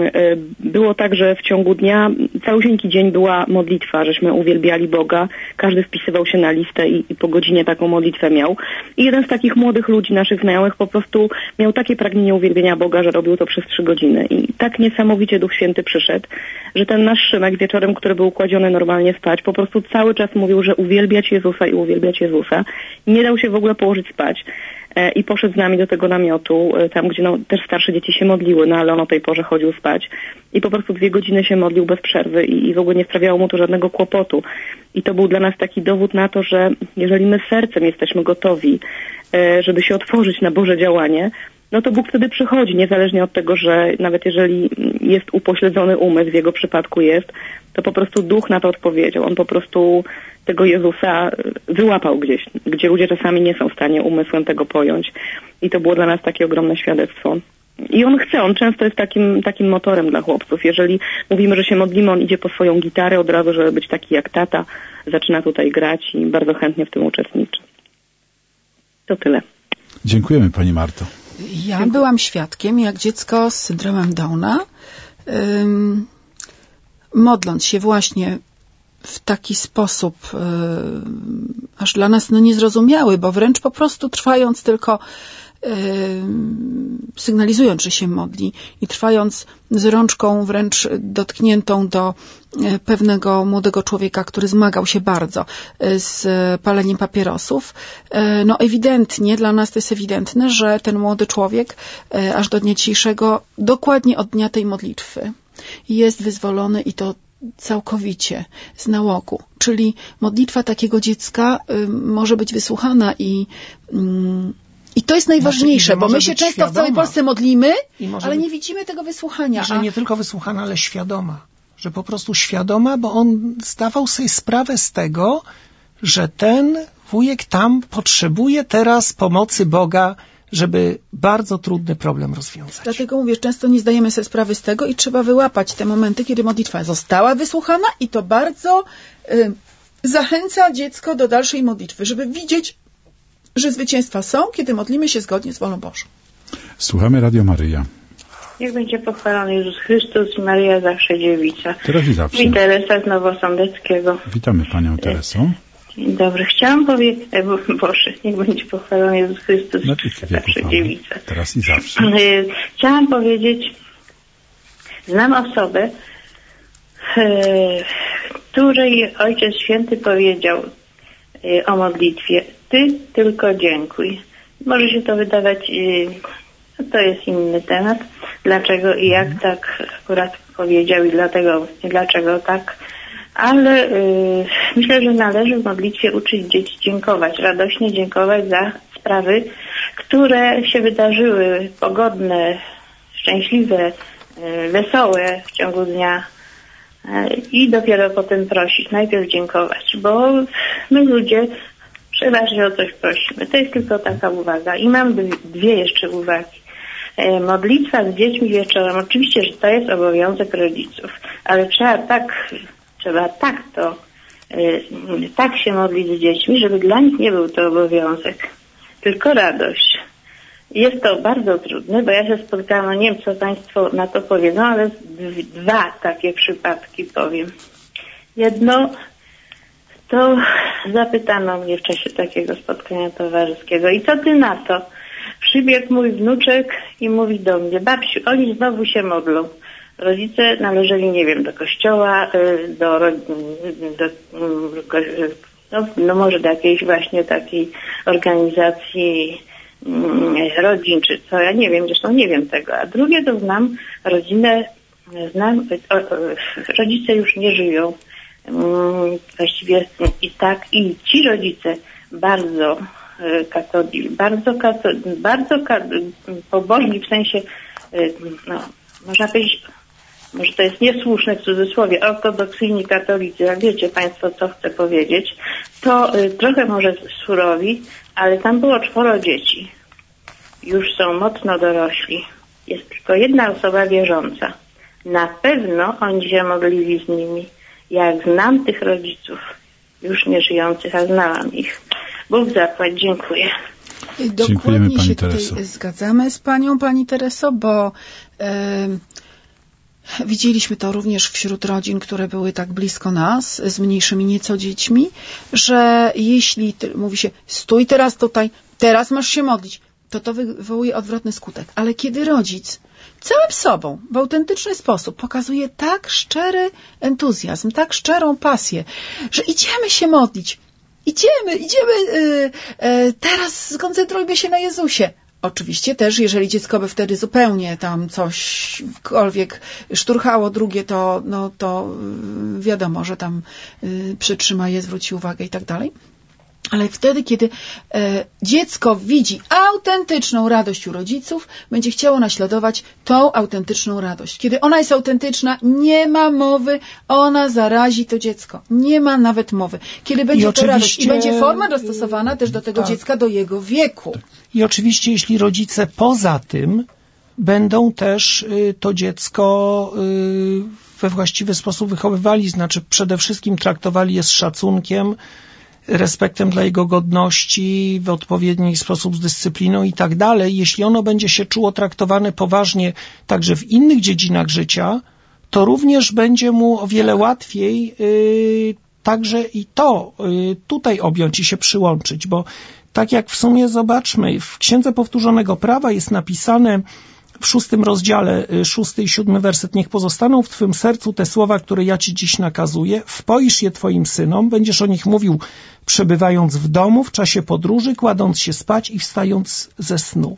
[SPEAKER 7] było tak, że w ciągu dnia, całusieńki dzień była modlitwa, żeśmy uwielbiali Boga, każdy wpisywał się na listę i, i po godzinie taką modlitwę miał. I jeden z takich młodych ludzi, naszych znajomych, po prostu miał takie pragnienie uwielbienia Boga, że robił to przez trzy godziny. I tak niesamowicie Duch Święty przyszedł, że ten nasz Szymek wieczorem, który był kładziony normalnie spać, po prostu cały czas mówił, że uwielbiać Jezusa i uwielbiać Jezusa. Nie dał się w ogóle położyć spać. I poszedł z nami do tego namiotu, tam gdzie no, też starsze dzieci się modliły, no ale on o tej porze chodził spać i po prostu dwie godziny się modlił bez przerwy i, i w ogóle nie sprawiało mu to żadnego kłopotu. I to był dla nas taki dowód na to, że jeżeli my sercem jesteśmy gotowi, żeby się otworzyć na Boże działanie, no to Bóg wtedy przychodzi, niezależnie od tego, że nawet jeżeli jest upośledzony umysł, w jego przypadku jest, to po prostu Duch na to odpowiedział. On po prostu tego Jezusa wyłapał gdzieś, gdzie ludzie czasami nie są w stanie umysłem tego pojąć. I to było dla nas takie ogromne świadectwo. I on chce, on często jest takim, takim motorem dla chłopców. Jeżeli mówimy, że się modlimy, on idzie po swoją gitarę od razu, żeby być taki jak tata, zaczyna tutaj grać i bardzo chętnie w tym uczestniczy. To tyle.
[SPEAKER 2] Dziękujemy Pani Marto.
[SPEAKER 4] Ja byłam świadkiem, jak dziecko z syndromem Downa, ym, modląc się właśnie w taki sposób, ym, aż dla nas no, niezrozumiały, bo wręcz po prostu trwając tylko, ym, sygnalizując, że się modli i trwając z rączką wręcz dotkniętą do pewnego młodego człowieka, który zmagał się bardzo z paleniem papierosów, no ewidentnie, dla nas to jest ewidentne, że ten młody człowiek aż do dnia dzisiejszego, dokładnie od dnia tej modlitwy, jest wyzwolony i to całkowicie z nałogu. Czyli modlitwa takiego dziecka może być wysłuchana i I to jest najważniejsze,
[SPEAKER 3] znaczy,
[SPEAKER 4] bo my się często
[SPEAKER 3] świadoma.
[SPEAKER 4] w całej Polsce modlimy, ale
[SPEAKER 3] być,
[SPEAKER 4] nie widzimy tego wysłuchania.
[SPEAKER 3] I że nie tylko wysłuchana, ale świadoma. Że po prostu świadoma, bo on zdawał sobie sprawę z tego, że ten wujek tam potrzebuje teraz pomocy Boga, żeby bardzo trudny problem rozwiązać.
[SPEAKER 4] Dlatego mówię, często nie zdajemy sobie sprawy z tego i trzeba wyłapać te momenty, kiedy modlitwa została wysłuchana i to bardzo y, zachęca dziecko do dalszej modlitwy, żeby widzieć, że zwycięstwa są, kiedy modlimy się zgodnie z wolą Bożą.
[SPEAKER 2] Słuchamy Radio Maryja.
[SPEAKER 8] Niech będzie pochwalony Jezus Chrystus i Maryja zawsze dziewica.
[SPEAKER 2] Teraz i zawsze.
[SPEAKER 8] I Teresa z Nowosądeckiego.
[SPEAKER 2] Witamy Panią Teresą.
[SPEAKER 8] Dzień dobry. Chciałam powiedzieć, e, bo, Boże, niech będzie pochwalony Jezus Chrystus
[SPEAKER 2] No,
[SPEAKER 8] i zawsze dziewica.
[SPEAKER 2] Teraz i zawsze.
[SPEAKER 8] Chciałam powiedzieć, znam osobę, e, której Ojciec Święty powiedział e, o modlitwie: Ty tylko dziękuj. Może się to wydawać, e, to jest inny temat, dlaczego i jak tak akurat powiedział i dlatego, i dlaczego tak, ale y, myślę, że należy w modlitwie uczyć dzieci dziękować, radośnie dziękować za sprawy, które się wydarzyły, pogodne, szczęśliwe, y, wesołe w ciągu dnia y, i dopiero potem prosić, najpierw dziękować, bo my ludzie przeważnie o coś prosimy. To jest tylko taka uwaga. I mam dwie jeszcze uwagi. Modlitwa z dziećmi wieczorem. Oczywiście, że to jest obowiązek rodziców, ale trzeba tak, trzeba tak to, tak się modlić z dziećmi, żeby dla nich nie był to obowiązek, tylko radość. Jest to bardzo trudne, bo ja się spotkałam, no nie wiem, co Państwo na to powiedzą, ale dwa takie przypadki powiem. Jedno, to zapytano mnie w czasie takiego spotkania towarzyskiego: i co ty na to? Przybiegł mój wnuczek i mówi do mnie: babciu, oni znowu się modlą. Rodzice należeli, nie wiem, do kościoła, do, do no, no może do jakiejś właśnie takiej organizacji rodzin, czy co, ja nie wiem, zresztą nie wiem tego. A drugie to znam rodzinę, znam, o, o, rodzice już nie żyją. Właściwie i tak, i ci rodzice bardzo katolicy, bardzo, katolicy, bardzo pobożni, w sensie, no, można powiedzieć, może to jest niesłuszne w cudzysłowie, ortodoksyjni katolicy, jak wiecie Państwo, co chcę powiedzieć, to y, trochę może surowi, ale tam było czworo dzieci. Już są mocno dorośli. Jest tylko jedna osoba wierząca. Na pewno oni się modlili z nimi. Jak znam tych rodziców, już nie żyjących, a znałam ich. Bóg zapłać, dziękuję.
[SPEAKER 4] Dokładnie się tutaj zgadzamy z Panią, Pani Tereso, bo e, widzieliśmy to również wśród rodzin, które były tak blisko nas, z mniejszymi nieco dziećmi, że jeśli mówi się: stój teraz tutaj, teraz masz się modlić, to to wywołuje odwrotny skutek. Ale kiedy rodzic całym sobą, w autentyczny sposób pokazuje tak szczery entuzjazm, tak szczerą pasję, że idziemy się modlić, idziemy, idziemy, yy, yy, teraz skoncentrujmy się na Jezusie. Oczywiście też, jeżeli dziecko by wtedy zupełnie tam cośkolwiek szturchało drugie, to, no, to wiadomo, że tam yy, przytrzyma je, zwróci uwagę i tak dalej. Ale wtedy, kiedy e, dziecko widzi autentyczną radość u rodziców, będzie chciało naśladować tą autentyczną radość. Kiedy ona jest autentyczna, nie ma mowy, ona zarazi to dziecko. Nie ma nawet mowy. Kiedy będzie to radość i będzie forma dostosowana też do tego tak. dziecka, do jego wieku.
[SPEAKER 3] I oczywiście, jeśli rodzice poza tym będą też y, to dziecko y, we właściwy sposób wychowywali, znaczy przede wszystkim traktowali je z szacunkiem, respektem dla jego godności, w odpowiedni sposób z dyscypliną i tak dalej. Jeśli ono będzie się czuło traktowane poważnie także w innych dziedzinach życia, to również będzie mu o wiele łatwiej yy, także i to yy, tutaj objąć i się przyłączyć, bo tak jak w sumie zobaczmy, w Księdze Powtórzonego Prawa jest napisane w szóstym rozdziale, szósty i siódmy werset: niech pozostaną w Twym sercu te słowa, które ja Ci dziś nakazuję, wpoisz je Twoim synom, będziesz o nich mówił przebywając w domu, w czasie podróży, kładąc się spać i wstając ze snu.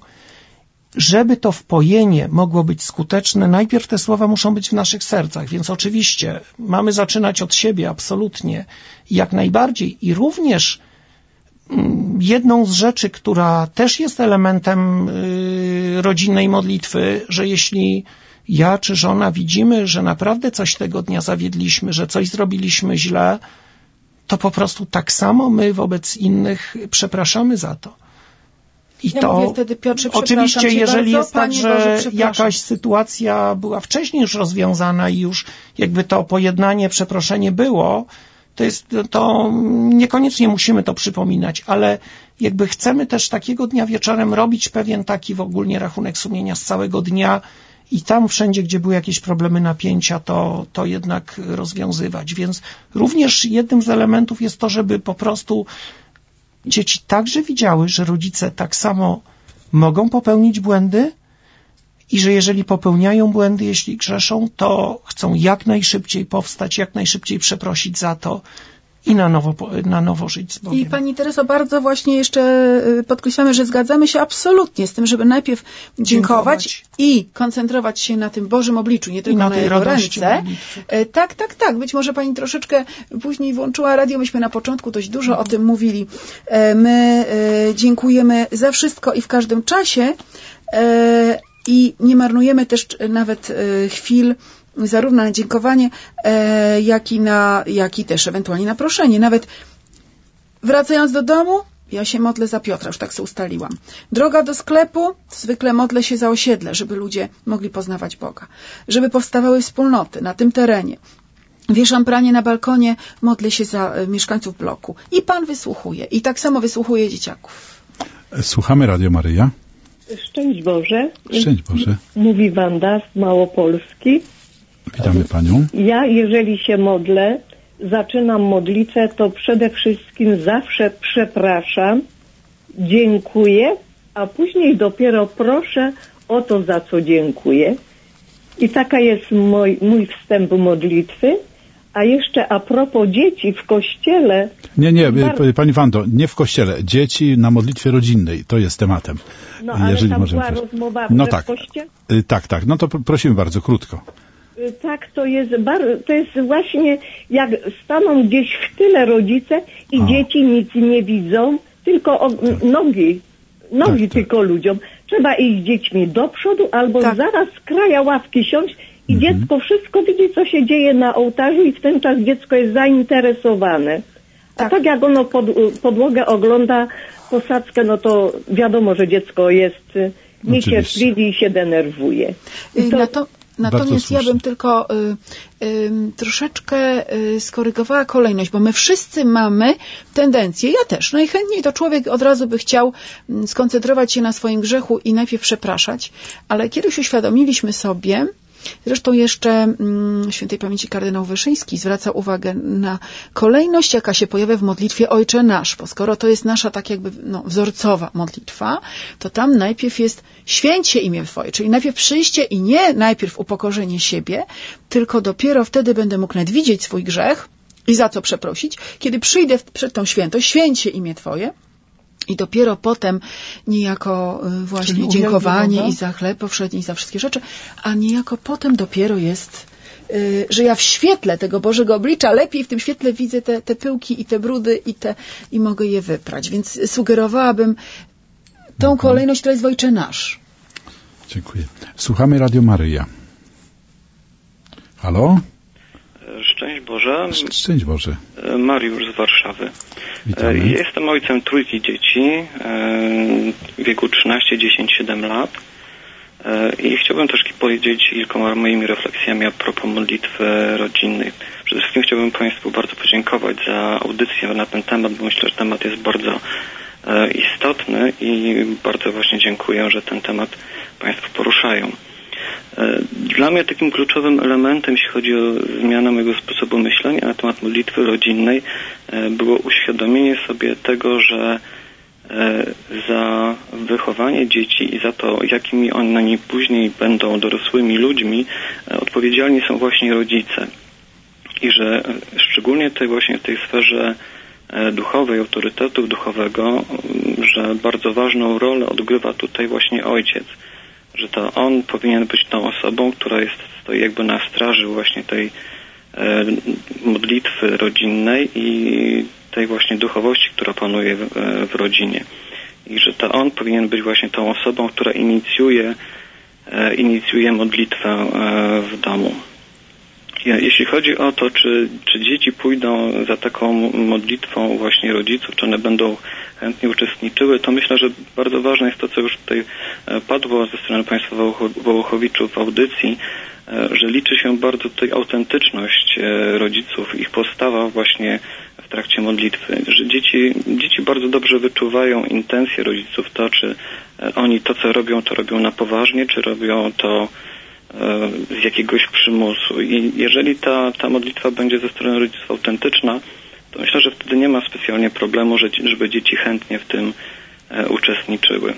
[SPEAKER 3] Żeby to wpojenie mogło być skuteczne, najpierw te słowa muszą być w naszych sercach, więc oczywiście mamy zaczynać od siebie, absolutnie, jak najbardziej i również jedną z rzeczy, która też jest elementem rodzinnej modlitwy, że jeśli ja czy żona widzimy, że naprawdę coś tego dnia zawiedliśmy, że coś zrobiliśmy źle, to po prostu tak samo my wobec innych przepraszamy za to. I
[SPEAKER 4] ja
[SPEAKER 3] to
[SPEAKER 4] mówię wtedy, Piotrze,
[SPEAKER 3] oczywiście, jeżeli
[SPEAKER 4] bardzo,
[SPEAKER 3] jest tak,
[SPEAKER 4] Panie
[SPEAKER 3] że
[SPEAKER 4] Boże,
[SPEAKER 3] jakaś sytuacja była wcześniej już rozwiązana i już jakby to pojednanie, przeproszenie było, to jest, to niekoniecznie musimy to przypominać, ale jakby chcemy też takiego dnia wieczorem robić pewien taki w ogólnie rachunek sumienia z całego dnia i tam wszędzie, gdzie były jakieś problemy, napięcia, to, to jednak rozwiązywać. Więc również jednym z elementów jest to, żeby po prostu dzieci także widziały, że rodzice tak samo mogą popełnić błędy i że jeżeli popełniają błędy, jeśli grzeszą, to chcą jak najszybciej powstać, jak najszybciej przeprosić za to i na nowo, na nowo żyć z Bogiem.
[SPEAKER 4] I Pani Tereso, bardzo właśnie jeszcze podkreślamy, że zgadzamy się absolutnie z tym, żeby najpierw dziękować, dziękować. i koncentrować się na tym Bożym obliczu, nie tylko na, na Jego ręce. Modlitwy. Tak, tak, tak. Być może Pani troszeczkę później włączyła radio, myśmy na początku dość dużo no. o tym mówili. My dziękujemy za wszystko i w każdym czasie i nie marnujemy też nawet chwil zarówno na dziękowanie, e, jak, i na, jak i też ewentualnie na proszenie. Nawet wracając do domu, ja się modlę za Piotra, już tak sobie ustaliłam. Droga do sklepu, zwykle modlę się za osiedle, żeby ludzie mogli poznawać Boga. Żeby powstawały wspólnoty na tym terenie. Wieszam pranie na balkonie, modlę się za mieszkańców bloku. I Pan wysłuchuje. I tak samo wysłuchuje dzieciaków.
[SPEAKER 2] Słuchamy Radio Maryja.
[SPEAKER 9] Szczęść Boże.
[SPEAKER 2] Szczęść Boże.
[SPEAKER 9] Mówi Wanda z Małopolski.
[SPEAKER 2] Witamy Panią.
[SPEAKER 9] Ja, jeżeli się modlę, zaczynam modlitwę, to przede wszystkim zawsze przepraszam, dziękuję, a później dopiero proszę o to, za co dziękuję. I taka jest mój, mój wstęp modlitwy. A jeszcze a propos dzieci w kościele...
[SPEAKER 2] Nie, nie, bardzo... Pani Wando, nie w kościele. Dzieci na modlitwie rodzinnej, to jest tematem.
[SPEAKER 9] No, ale
[SPEAKER 2] jeżeli
[SPEAKER 9] tam
[SPEAKER 2] możemy...
[SPEAKER 9] była rozmowa
[SPEAKER 2] no
[SPEAKER 9] w
[SPEAKER 2] tak.
[SPEAKER 9] kościele?
[SPEAKER 2] Tak, tak. No to prosimy bardzo, krótko.
[SPEAKER 9] Tak, to jest bardzo, to jest właśnie jak staną gdzieś w tyle rodzice i o. dzieci nic nie widzą, tylko o, tak. nogi, nogi tak, tylko tak. ludziom. Trzeba iść z dziećmi do przodu albo tak. zaraz z kraja ławki siąść i mhm. dziecko wszystko widzi, co się dzieje na ołtarzu i w ten czas dziecko jest zainteresowane. A tak, tak jak ono pod, podłogę ogląda, posadzkę, no to wiadomo, że dziecko jest niecierpliwe i się denerwuje. I to,
[SPEAKER 4] na to... Natomiast ja bym tylko y, y, troszeczkę y, skorygowała kolejność, bo my wszyscy mamy tendencję, ja też, najchętniej to człowiek od razu by chciał y, skoncentrować się na swoim grzechu i najpierw przepraszać, ale kiedyś uświadomiliśmy sobie, zresztą jeszcze mm, świętej pamięci kardynał Wyszyński zwraca uwagę na kolejność, jaka się pojawia w modlitwie Ojcze Nasz, bo skoro to jest nasza tak jakby no, wzorcowa modlitwa, to tam najpierw jest święć się imię Twoje, czyli najpierw przyjście i nie najpierw upokorzenie siebie, tylko dopiero wtedy będę mógł nawet widzieć swój grzech i za co przeprosić, kiedy przyjdę przed tą świętość, święć się imię Twoje, i dopiero potem niejako właśnie Czyli dziękowanie i za chleb powszedni, i za wszystkie rzeczy, a niejako potem dopiero jest, yy, że ja w świetle tego Bożego oblicza lepiej w tym świetle widzę te, te pyłki i te brudy i, te, i mogę je wyprać. Więc sugerowałabym tą mhm. kolejność, która jest w Ojcze Nasz.
[SPEAKER 2] Dziękuję. Słuchamy Radio Maryja. Halo?
[SPEAKER 10] Szczęść Boże.
[SPEAKER 2] Szczęść Boże.
[SPEAKER 10] Mariusz z Warszawy.
[SPEAKER 2] Witamy.
[SPEAKER 10] Jestem ojcem trójki dzieci w wieku trzynaście, dziesięć, siedem lat i chciałbym też podzielić kilkoma moimi refleksjami a propos modlitwy rodzinnej. Przede wszystkim chciałbym Państwu bardzo podziękować za audycję na ten temat, bo myślę, że temat jest bardzo istotny i bardzo właśnie dziękuję, że ten temat Państwo poruszają. Dla mnie takim kluczowym elementem, jeśli chodzi o zmianę mojego sposobu myślenia na temat modlitwy rodzinnej, było uświadomienie sobie tego, że za wychowanie dzieci i za to, jakimi oni później będą dorosłymi ludźmi, odpowiedzialni są właśnie rodzice. I że szczególnie tej właśnie w tej sferze duchowej, autorytetu duchowego, że bardzo ważną rolę odgrywa tutaj właśnie ojciec. Że to on powinien być tą osobą, która jest, stoi jakby na straży właśnie tej e, modlitwy rodzinnej i tej właśnie duchowości, która panuje w, w rodzinie. I że to on powinien być właśnie tą osobą, która inicjuje, inicjuje modlitwę w domu. Jeśli chodzi o to, czy, czy dzieci pójdą za taką modlitwą właśnie rodziców, czy one będą chętnie uczestniczyły, to myślę, że bardzo ważne jest to, co już tutaj padło ze strony państwa Wołochowiczów w audycji, że liczy się bardzo tutaj autentyczność rodziców, ich postawa właśnie w trakcie modlitwy, że dzieci, dzieci bardzo dobrze wyczuwają intencje rodziców, to czy oni to, co robią, to robią na poważnie, czy robią to z jakiegoś przymusu. I jeżeli ta, ta modlitwa będzie ze strony rodziców autentyczna, to myślę, że wtedy nie ma specjalnie problemu, że, żeby dzieci chętnie w tym e, uczestniczyły.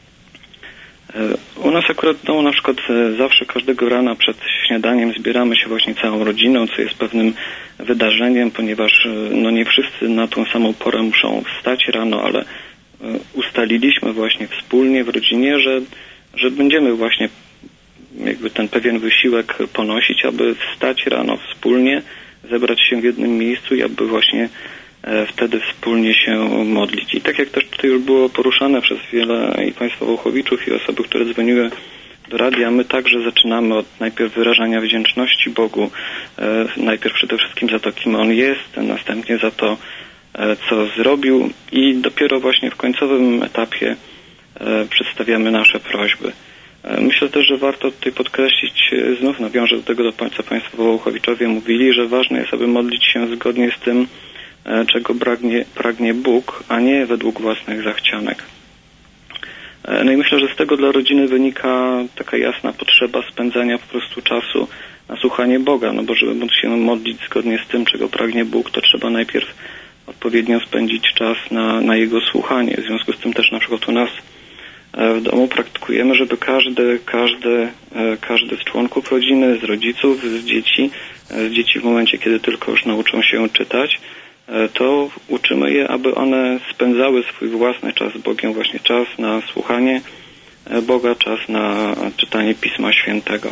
[SPEAKER 10] E, u nas akurat w domu na przykład e, zawsze każdego rana przed śniadaniem zbieramy się właśnie całą rodziną, co jest pewnym wydarzeniem, ponieważ e, no nie wszyscy na tą samą porę muszą wstać rano, ale e, ustaliliśmy właśnie wspólnie w rodzinie, że, że będziemy właśnie jakby ten pewien wysiłek ponosić, aby wstać rano wspólnie, zebrać się w jednym miejscu i aby właśnie e, wtedy wspólnie się modlić. I tak jak też tutaj już było poruszane przez wiele i państwa Wołochowiczów i osoby, które dzwoniły do radia, my także zaczynamy od najpierw wyrażania wdzięczności Bogu, e, najpierw przede wszystkim za to, kim On jest, następnie za to, e, co zrobił i dopiero właśnie w końcowym etapie e, przedstawiamy nasze prośby. Myślę też, że warto tutaj podkreślić, znów nawiążę do tego, co państwo Wołochowiczowie mówili, że ważne jest, aby modlić się zgodnie z tym, czego pragnie, pragnie Bóg, a nie według własnych zachcianek. No i myślę, że z tego dla rodziny wynika taka jasna potrzeba spędzania po prostu czasu na słuchanie Boga, no bo żeby móc się modlić zgodnie z tym, czego pragnie Bóg, to trzeba najpierw odpowiednio spędzić czas na, na Jego słuchanie. W związku z tym też na przykład u nas w domu praktykujemy, żeby każdy, każdy, każdy z członków rodziny, z rodziców, z dzieci, z dzieci w momencie, kiedy tylko już nauczą się czytać, to uczymy je, aby one spędzały swój własny czas z Bogiem, właśnie czas na słuchanie Boga, czas na czytanie Pisma Świętego.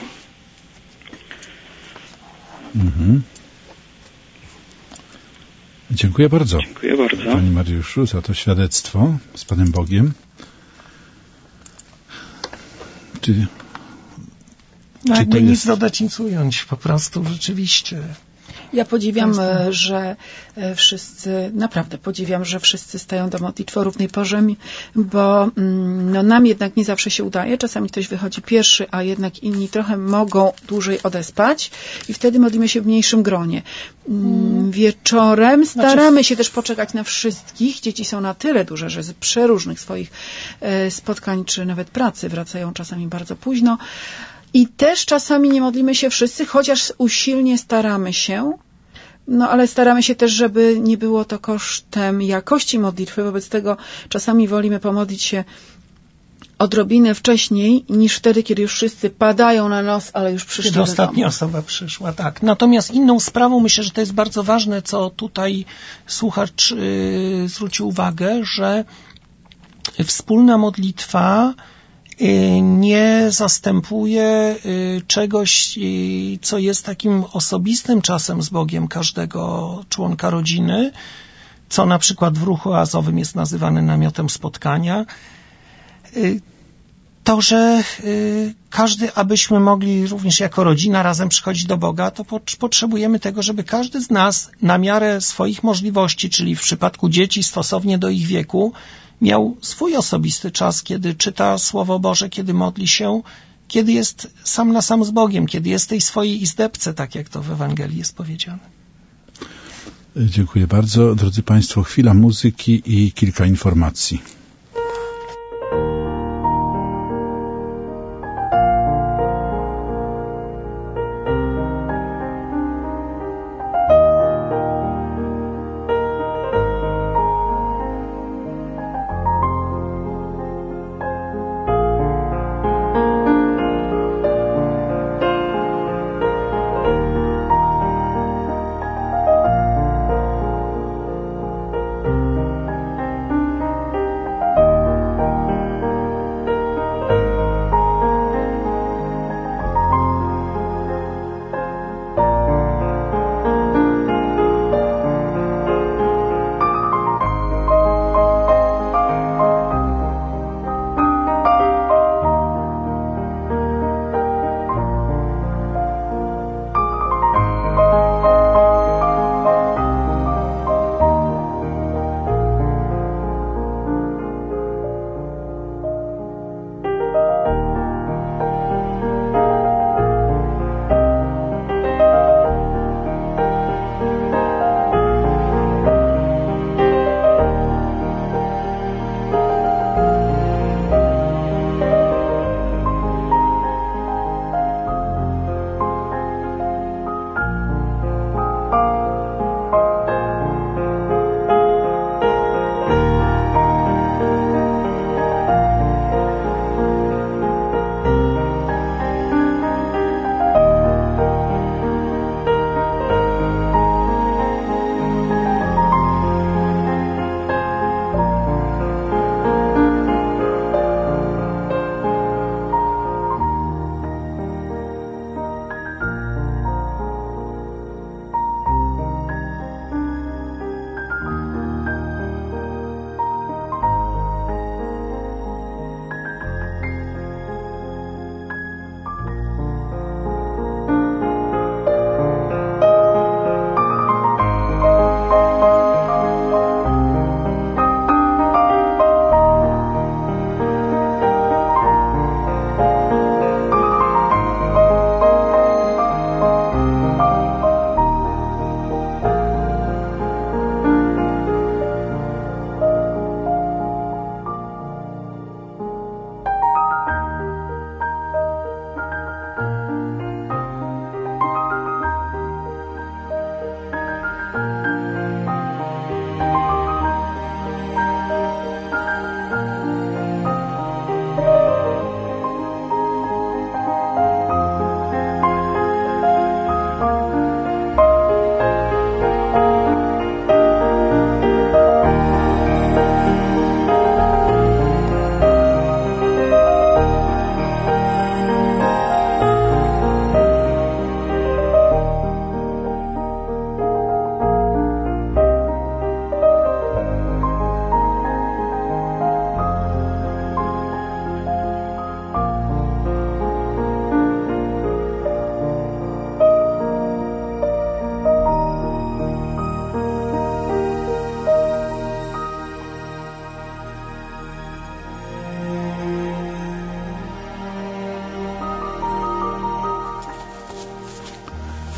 [SPEAKER 2] Mhm. Dziękuję bardzo.
[SPEAKER 10] Dziękuję bardzo.
[SPEAKER 2] Panie Mariuszu, za to świadectwo z Panem Bogiem. Czy,
[SPEAKER 3] no
[SPEAKER 2] czy
[SPEAKER 3] jakby
[SPEAKER 2] to
[SPEAKER 3] nic
[SPEAKER 2] jest...
[SPEAKER 3] dodać, nic ująć, po prostu rzeczywiście.
[SPEAKER 4] Ja podziwiam, że wszyscy, naprawdę podziwiam, że wszyscy stają do modlitwy o równej porze, bo no, nam jednak nie zawsze się udaje. Czasami ktoś wychodzi pierwszy, a jednak inni trochę mogą dłużej odespać i wtedy modlimy się w mniejszym gronie. Wieczorem staramy znaczy... się też poczekać na wszystkich. Dzieci są na tyle duże, że z przeróżnych swoich spotkań czy nawet pracy wracają czasami bardzo późno. I też czasami nie modlimy się wszyscy, chociaż usilnie staramy się, no ale staramy się też, żeby nie było to kosztem jakości modlitwy. Wobec tego czasami wolimy pomodlić się odrobinę wcześniej, niż wtedy, kiedy już wszyscy padają na nos, ale już przyszli
[SPEAKER 3] Kiedy
[SPEAKER 4] do
[SPEAKER 3] ostatnia
[SPEAKER 4] domu.
[SPEAKER 3] osoba przyszła, tak. Natomiast inną sprawą, myślę, że to jest bardzo ważne, co tutaj słuchacz yy, zwrócił uwagę, że wspólna modlitwa nie zastępuje czegoś, co jest takim osobistym czasem z Bogiem każdego członka rodziny, co na przykład w ruchu oazowym jest nazywane namiotem spotkania. To, że każdy, abyśmy mogli również jako rodzina razem przychodzić do Boga, to potrzebujemy tego, żeby każdy z nas na miarę swoich możliwości, czyli w przypadku dzieci stosownie do ich wieku, miał swój osobisty czas, kiedy czyta Słowo Boże, kiedy modli się, kiedy jest sam na sam z Bogiem, kiedy jest w tej swojej izdebce, tak jak to w Ewangelii jest powiedziane.
[SPEAKER 2] Dziękuję bardzo. Drodzy Państwo, chwila muzyki i kilka informacji.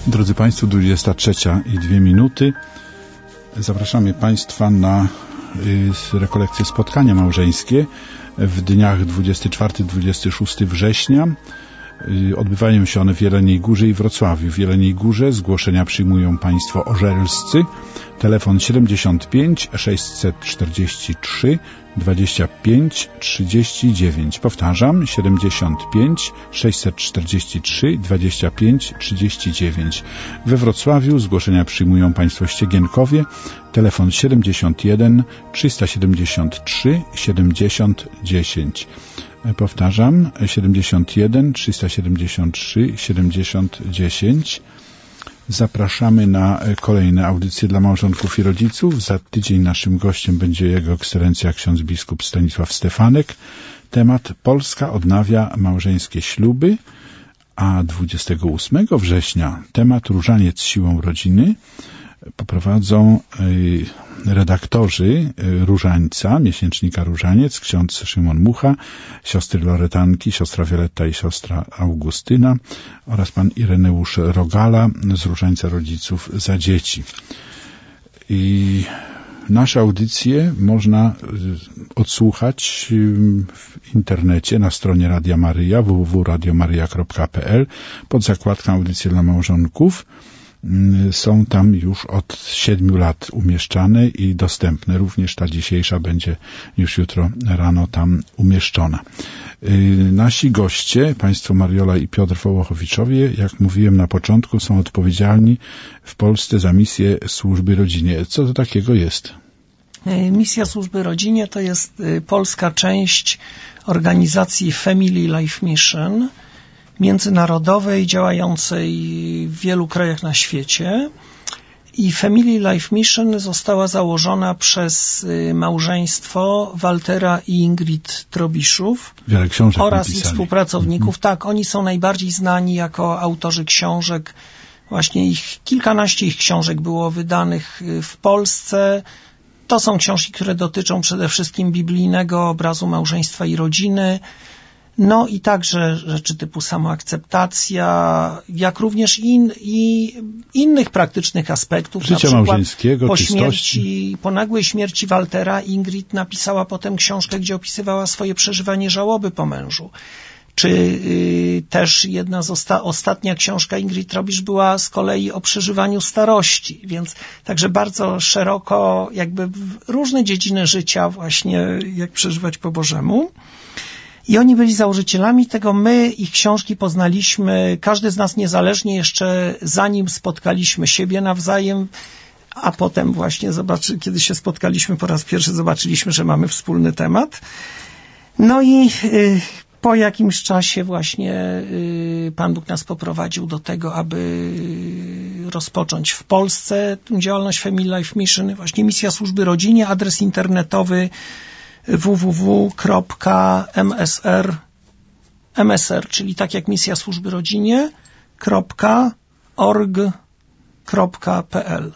[SPEAKER 2] Drodzy Państwo, dwudziesta trzecia i dwie minuty. Zapraszamy Państwa na y, rekolekcje spotkania małżeńskie w dniach dwudziestego czwartego do dwudziestego szóstego września. Y, odbywają się one w Jeleniej Górze i Wrocławiu. W Jeleniej Górze zgłoszenia przyjmują Państwo orzelscy. Telefon siedemdziesiąt pięć sześćset czterdzieści trzy dwadzieścia pięć trzydzieści dziewięć. Powtarzam, siedemdziesiąt pięć sześćset czterdzieści trzy dwadzieścia pięć trzydzieści dziewięć. We Wrocławiu zgłoszenia przyjmują Państwo Ściegienkowie. Telefon siedemdziesiąt jeden trzysta siedemdziesiąt trzy siedemdziesiąt dziesięć. Powtarzam, siedemdziesiąt jeden trzysta siedemdziesiąt trzy siedemdziesiąt dziesięć. Zapraszamy na kolejne audycje dla małżonków i rodziców. Za tydzień naszym gościem będzie Jego Ekscelencja ksiądz biskup Stanisław Stefanek. Temat: Polska odnawia małżeńskie śluby, a dwudziestego ósmego września temat: Różaniec siłą rodziny. Poprowadzą redaktorzy Różańca, miesięcznika Różaniec, ksiądz Szymon Mucha, siostry Loretanki, siostra Wioletta i siostra Augustyna oraz pan Ireneusz Rogala z Różańca Rodziców za Dzieci. I nasze audycje można odsłuchać w internecie na stronie Radia Maryja w w w kropka radio maryja kropka p l pod zakładką Audycje dla małżonków. Są tam już od siedmiu lat umieszczane i dostępne. Również ta dzisiejsza będzie już jutro rano tam umieszczona. Nasi goście, państwo Mariola i Piotr Wołochowiczowie, jak mówiłem na początku, są odpowiedzialni w Polsce za misję służby rodzinie. Co to takiego jest?
[SPEAKER 3] Misja służby rodzinie to jest polska część organizacji Family Life Mission, międzynarodowej, działającej w wielu krajach na świecie. I Family Life Mission została założona przez małżeństwo Waltera i Ingrid Trobiszów
[SPEAKER 2] Wiele książek
[SPEAKER 3] oraz
[SPEAKER 2] napisali.
[SPEAKER 3] ich współpracowników. Mhm. Tak, oni są najbardziej znani jako autorzy książek. Właśnie ich kilkanaście ich książek było wydanych w Polsce. To są książki, które dotyczą przede wszystkim biblijnego obrazu małżeństwa i rodziny. No i także rzeczy typu samoakceptacja, jak również in, i innych praktycznych aspektów.
[SPEAKER 2] Życia małżeńskiego,
[SPEAKER 3] po
[SPEAKER 2] czystości.
[SPEAKER 3] śmierci, po nagłej śmierci Waltera Ingrid napisała potem książkę, gdzie opisywała swoje przeżywanie żałoby po mężu. Czy y, też jedna z osta- ostatnia książka Ingrid Trobisz była z kolei o przeżywaniu starości, więc także bardzo szeroko jakby w różne dziedziny życia właśnie jak przeżywać po Bożemu. I oni byli założycielami tego. My ich książki poznaliśmy, każdy z nas niezależnie jeszcze zanim spotkaliśmy siebie nawzajem, a potem właśnie zobaczy, kiedy się spotkaliśmy po raz pierwszy, zobaczyliśmy, że mamy wspólny temat. No i y, po jakimś czasie właśnie y, Pan Bóg nas poprowadził do tego, aby rozpocząć w Polsce tę działalność Family Life Mission, właśnie misja służby rodzinie, adres internetowy w w w kropka m s r, m s r, czyli tak jak misja służby rodzinie, kropka org kropka p l.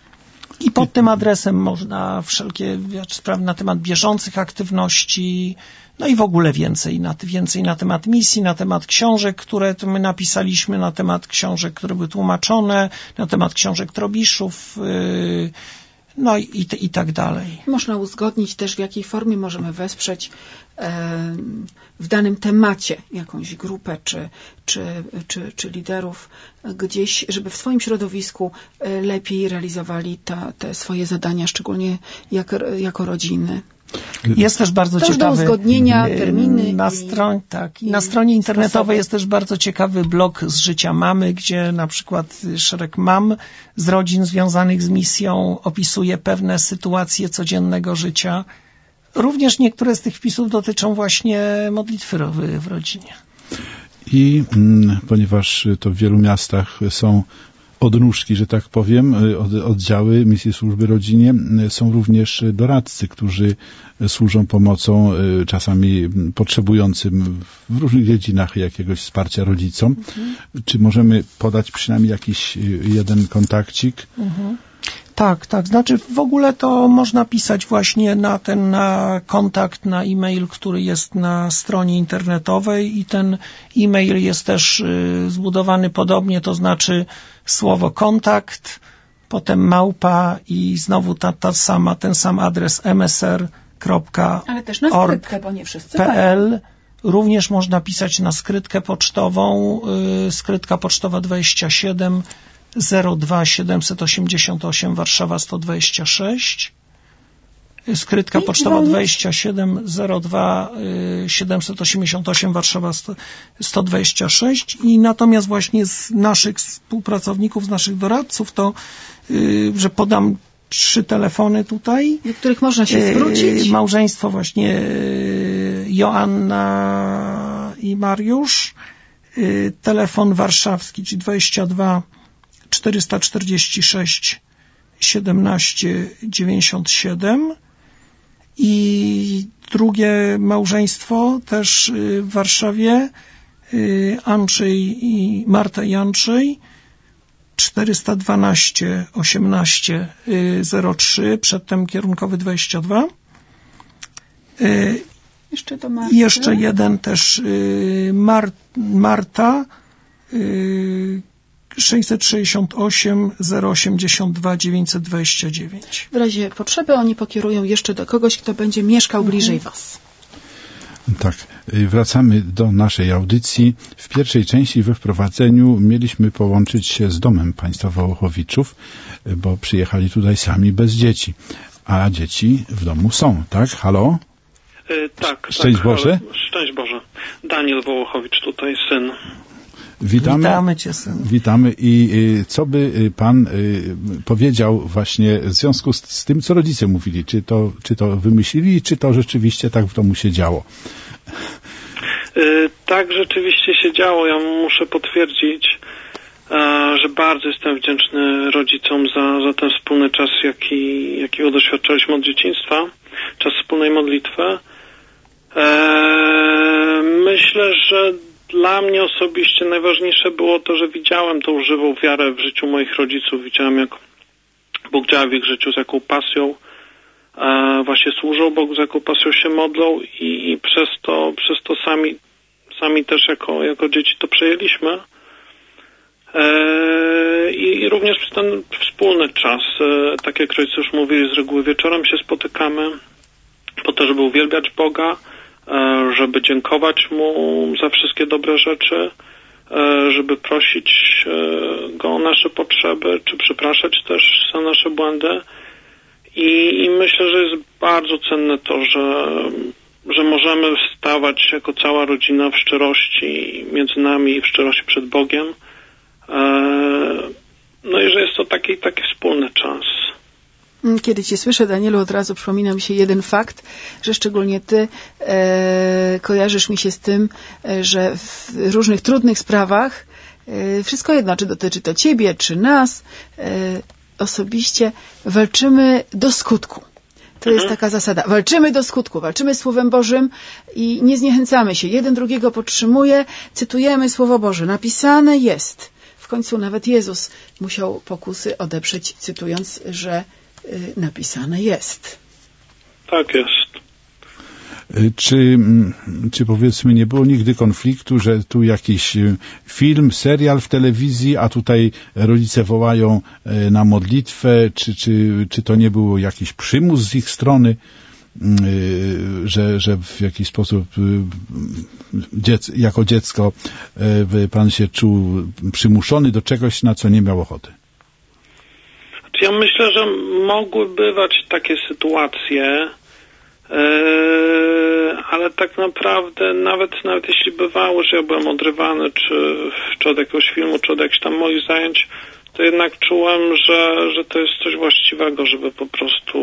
[SPEAKER 3] I pod tym adresem można wszelkie sprawy na temat bieżących aktywności, no i w ogóle więcej na, więcej na temat misji, na temat książek, które my napisaliśmy, na temat książek, które były tłumaczone, na temat książek Trobiszów, yy, no i, i, i tak dalej.
[SPEAKER 4] Można uzgodnić też, w jakiej formie możemy wesprzeć e, w danym temacie jakąś grupę czy, czy, czy, czy liderów gdzieś, żeby w swoim środowisku lepiej realizowali ta, te swoje zadania, szczególnie jak, jako rodziny.
[SPEAKER 3] Jest też bardzo
[SPEAKER 4] też
[SPEAKER 3] ciekawy...
[SPEAKER 4] do uzgodnienia terminy.
[SPEAKER 3] Na,
[SPEAKER 4] i,
[SPEAKER 3] stroń, tak, i na stronie internetowej sposoby. Jest też bardzo ciekawy blog z życia mamy, gdzie na przykład szereg mam z rodzin związanych z misją opisuje pewne sytuacje codziennego życia. Również niektóre z tych wpisów dotyczą właśnie modlitwy w, w rodzinie.
[SPEAKER 2] I mm, ponieważ to w wielu miastach są odnóżki, że tak powiem, od, oddziały misji służby rodzinie, są również doradcy, którzy służą pomocą czasami potrzebującym w różnych dziedzinach jakiegoś wsparcia rodzicom. Mhm. Czy możemy podać przynajmniej jakiś jeden kontakcik?
[SPEAKER 3] Mhm. Tak, tak. Znaczy w ogóle to można pisać właśnie na ten na kontakt, na e-mail, który jest na stronie internetowej i ten e-mail jest też y, zbudowany podobnie, to znaczy słowo kontakt, potem małpa i znowu ta, ta sama, ten sam adres m s r kropka org
[SPEAKER 4] Ale też na skrytkę, bo nie wszyscy
[SPEAKER 3] p l.
[SPEAKER 4] mają.
[SPEAKER 3] Również można pisać na skrytkę pocztową, y, skrytka pocztowa dwadzieścia siedem zero dwa siedemset osiemdziesiąt osiem Warszawa sto dwadzieścia sześć, skrytka
[SPEAKER 4] I
[SPEAKER 3] pocztowa
[SPEAKER 4] dzwonić.
[SPEAKER 3] dwadzieścia siedem zero dwa siedemset osiemdziesiąt osiem Warszawa sto dwadzieścia sześć i natomiast właśnie z naszych współpracowników, z naszych doradców to, y, że podam trzy telefony tutaj,
[SPEAKER 4] Do których można się zwrócić.
[SPEAKER 3] y, małżeństwo właśnie y, Joanna i Mariusz, y, telefon warszawski, czyli dwadzieścia dwa czterysta czterdzieści sześć siedemnaście dziewięćdziesiąt siedem i drugie małżeństwo też w Warszawie, Andrzej i Marta i Andrzej, czterysta dwanaście osiemnaście zero trzy, przedtem kierunkowy dwadzieścia dwa.
[SPEAKER 4] Jeszcze to Marta.
[SPEAKER 3] I jeszcze jeden też Mar- Marta sześćset sześćdziesiąt osiem zero osiemdziesiąt dwa dziewięćset dwadzieścia dziewięć.
[SPEAKER 4] W razie potrzeby oni pokierują jeszcze do kogoś, kto będzie mieszkał bliżej was.
[SPEAKER 2] Tak, wracamy do naszej audycji. W pierwszej części we wprowadzeniu mieliśmy połączyć się z domem państwa Wołochowiczów, bo przyjechali tutaj sami bez dzieci. A dzieci w domu są, tak? Halo?
[SPEAKER 11] Yy, tak.
[SPEAKER 2] Szczęść
[SPEAKER 11] tak,
[SPEAKER 2] Boże.
[SPEAKER 11] Ale, szczęść Boże. Daniel Wołochowicz tutaj, syn.
[SPEAKER 2] Witamy,
[SPEAKER 3] Witamy cię, syn.
[SPEAKER 2] Witamy i y, co by y, pan y, powiedział właśnie w związku z, z tym, co rodzice mówili? Czy to, czy to wymyślili, czy to rzeczywiście tak w domu się działo?
[SPEAKER 11] Yy, tak rzeczywiście się działo. Ja muszę potwierdzić, e, że bardzo jestem wdzięczny rodzicom za, za ten wspólny czas, jaki, jakiego doświadczaliśmy od dzieciństwa. Czas wspólnej modlitwy. E, myślę, że dla mnie osobiście najważniejsze było to, że widziałem tą żywą wiarę w życiu moich rodziców. Widziałem, jak Bóg działa w ich życiu, z jaką pasją e, właśnie służą Bogu, z jaką pasją się modlą i, i przez to, przez to sami, sami też jako, jako dzieci to przejęliśmy. E, i, I również przez ten wspólny czas, e, tak jak rodzice już mówili, z reguły wieczorem się spotykamy po to, żeby uwielbiać Boga, żeby dziękować Mu za wszystkie dobre rzeczy, żeby prosić Go o nasze potrzeby, czy przepraszać też za nasze błędy. I, i myślę, że jest bardzo cenne to, że, że możemy stawać jako cała rodzina w szczerości między nami i w szczerości przed Bogiem. No i że jest to taki, taki wspólny czas.
[SPEAKER 4] Kiedy cię słyszę, Danielu, od razu przypomina mi się jeden fakt, że szczególnie ty e, kojarzysz mi się z tym, e, że w różnych trudnych sprawach, e, wszystko jedno, czy dotyczy to ciebie, czy nas, e, osobiście walczymy do skutku. To jest taka zasada. Walczymy do skutku, walczymy Słowem Bożym i nie zniechęcamy się. Jeden drugiego podtrzymuje, cytujemy Słowo Boże. Napisane jest. W końcu nawet Jezus musiał pokusy odeprzeć, cytując, że napisane jest.
[SPEAKER 11] Tak jest.
[SPEAKER 2] Czy, czy powiedzmy nie było nigdy konfliktu, że tu jakiś film, serial w telewizji, a tutaj rodzice wołają na modlitwę, czy, czy, czy to nie był jakiś przymus z ich strony, że, że w jakiś sposób dziec, jako dziecko pan się czuł przymuszony do czegoś, na co nie miał ochoty?
[SPEAKER 11] Ja myślę, że mogły bywać takie sytuacje, yy, ale tak naprawdę nawet nawet jeśli bywało, że ja byłem odrywany czy, czy od jakiegoś filmu, czy od jakichś tam moich zajęć, to jednak czułem, że, że to jest coś właściwego, żeby po prostu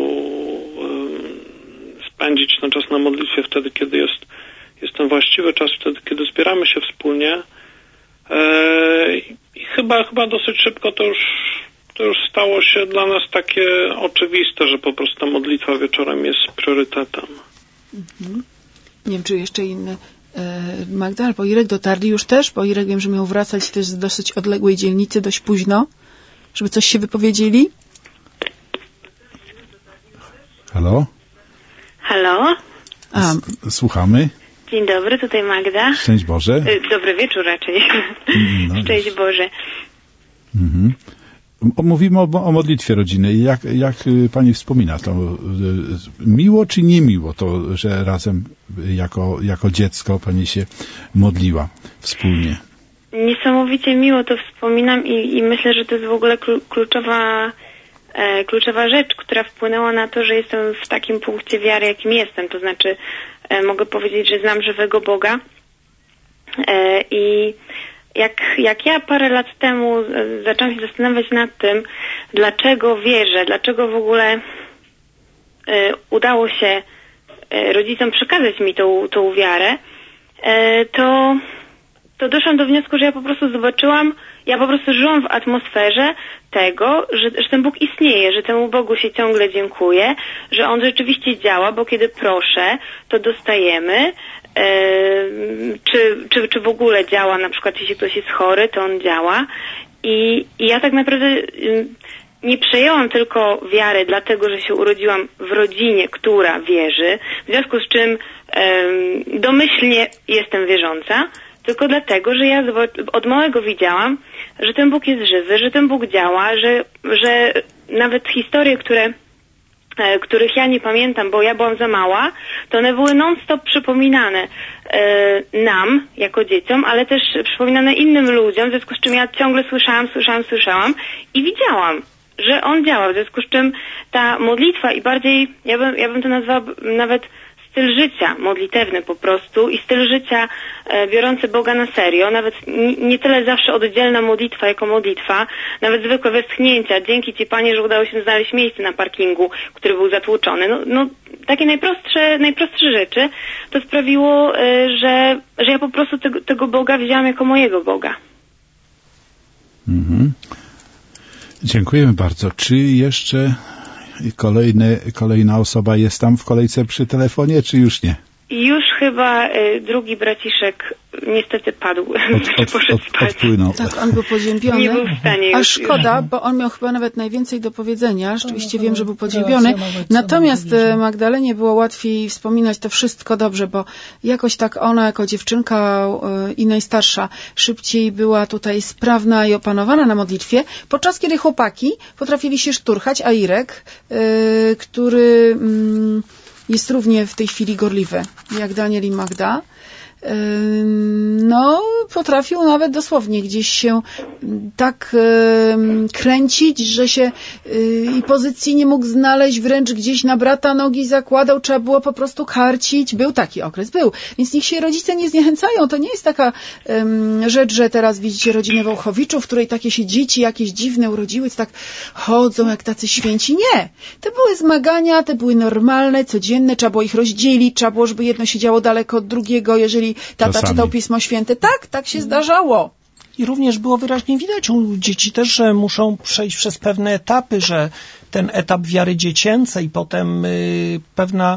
[SPEAKER 11] yy, spędzić ten czas na modlitwie wtedy, kiedy jest, jest ten właściwy czas, wtedy, kiedy zbieramy się wspólnie. Yy, I chyba, chyba dosyć szybko to już To już stało się dla nas takie oczywiste, że po prostu ta modlitwa wieczorem jest priorytetem.
[SPEAKER 4] Mhm. Nie wiem, czy jeszcze inne. Magda albo Irek dotarli już też, bo Irek wiem, że miał wracać też z dosyć odległej dzielnicy dość późno, żeby coś się wypowiedzieli.
[SPEAKER 2] Halo?
[SPEAKER 12] Halo?
[SPEAKER 2] A. Słuchamy.
[SPEAKER 12] Dzień dobry, tutaj Magda.
[SPEAKER 2] Szczęść Boże.
[SPEAKER 12] Dobry wieczór raczej. No, szczęść Boże.
[SPEAKER 2] Mhm. Mówimy o, o modlitwie rodzinnej. Jak, jak pani wspomina to? Miło czy niemiło to, że razem jako, jako dziecko pani się modliła wspólnie?
[SPEAKER 12] Niesamowicie miło to wspominam i, i myślę, że to jest w ogóle kluczowa, e, kluczowa rzecz, która wpłynęła na to, że jestem w takim punkcie wiary, jakim jestem. To znaczy e, mogę powiedzieć, że znam żywego Boga e, i Jak, jak ja parę lat temu zaczęłam się zastanawiać nad tym, dlaczego wierzę, dlaczego w ogóle y, udało się y, rodzicom przekazać mi tą, tą wiarę, y, to, to doszłam do wniosku, że ja po prostu zobaczyłam, ja po prostu żyłam w atmosferze tego, że, że ten Bóg istnieje, że temu Bogu się ciągle dziękuję, że On rzeczywiście działa, bo kiedy proszę, to dostajemy. Yy, czy, czy, czy w ogóle działa, na przykład jeśli ktoś jest chory, to on działa i, i ja tak naprawdę yy, nie przejęłam tylko wiary dlatego, że się urodziłam w rodzinie, która wierzy, w związku z czym yy, domyślnie jestem wierząca, tylko dlatego, że ja od małego widziałam, że ten Bóg jest żywy, że ten Bóg działa, że, że nawet historie, które których ja nie pamiętam, bo ja byłam za mała, to one były non-stop przypominane e, nam, jako dzieciom, ale też przypominane innym ludziom, w związku z czym ja ciągle słyszałam, słyszałam, słyszałam i widziałam, że On działa, w związku z czym ta modlitwa i bardziej, ja bym, ja bym to nazwała nawet styl życia modlitewny po prostu i styl życia e, biorący Boga na serio, nawet nie, nie tyle zawsze oddzielna modlitwa jako modlitwa, nawet zwykłe westchnięcia. Dzięki Ci, Panie, że udało się znaleźć miejsce na parkingu, który był zatłuczony. No, no takie najprostsze, najprostsze rzeczy to sprawiło, e, że, że ja po prostu tego, tego Boga widziałam jako mojego Boga.
[SPEAKER 2] Mhm. Dziękujemy bardzo. Czy jeszcze Kolejny, kolejna osoba jest tam w kolejce przy telefonie, czy już nie?
[SPEAKER 12] Już chyba y, drugi braciszek niestety padł.
[SPEAKER 2] Od, od, poszedł od, spać. Odpłynął.
[SPEAKER 4] Tak, on był poziębiony.
[SPEAKER 12] Nie był w stanie.
[SPEAKER 4] A
[SPEAKER 12] już,
[SPEAKER 4] szkoda,
[SPEAKER 12] już.
[SPEAKER 4] bo on miał chyba nawet najwięcej do powiedzenia. Rzeczywiście wiem, że był podziębiony. Natomiast Magdalenie było łatwiej wspominać to wszystko dobrze, bo jakoś tak ona jako dziewczynka y, i najstarsza szybciej była tutaj sprawna i opanowana na modlitwie, podczas kiedy chłopaki potrafili się szturchać, a Irek, y, który... Mm, jest równie w tej chwili gorliwy, jak Daniel i Magda. No, potrafił nawet dosłownie gdzieś się tak kręcić, że się i pozycji nie mógł znaleźć, wręcz gdzieś na brata nogi zakładał, trzeba było po prostu karcić. Był taki okres, był. Więc niech się rodzice nie zniechęcają. To nie jest taka um, rzecz, że teraz widzicie rodzinę Wołchowiczów, w której takie się dzieci jakieś dziwne urodziły, tak chodzą jak tacy święci. Nie. To były zmagania, te były normalne, codzienne, trzeba było ich rozdzielić, trzeba było, żeby jedno siedziało daleko od drugiego, jeżeli tata Czasami. czytał Pismo Święte. Tak, tak się zdarzało.
[SPEAKER 3] I również było wyraźnie widać u dzieci też, że muszą przejść przez pewne etapy, że ten etap wiary dziecięcej, potem y, pewna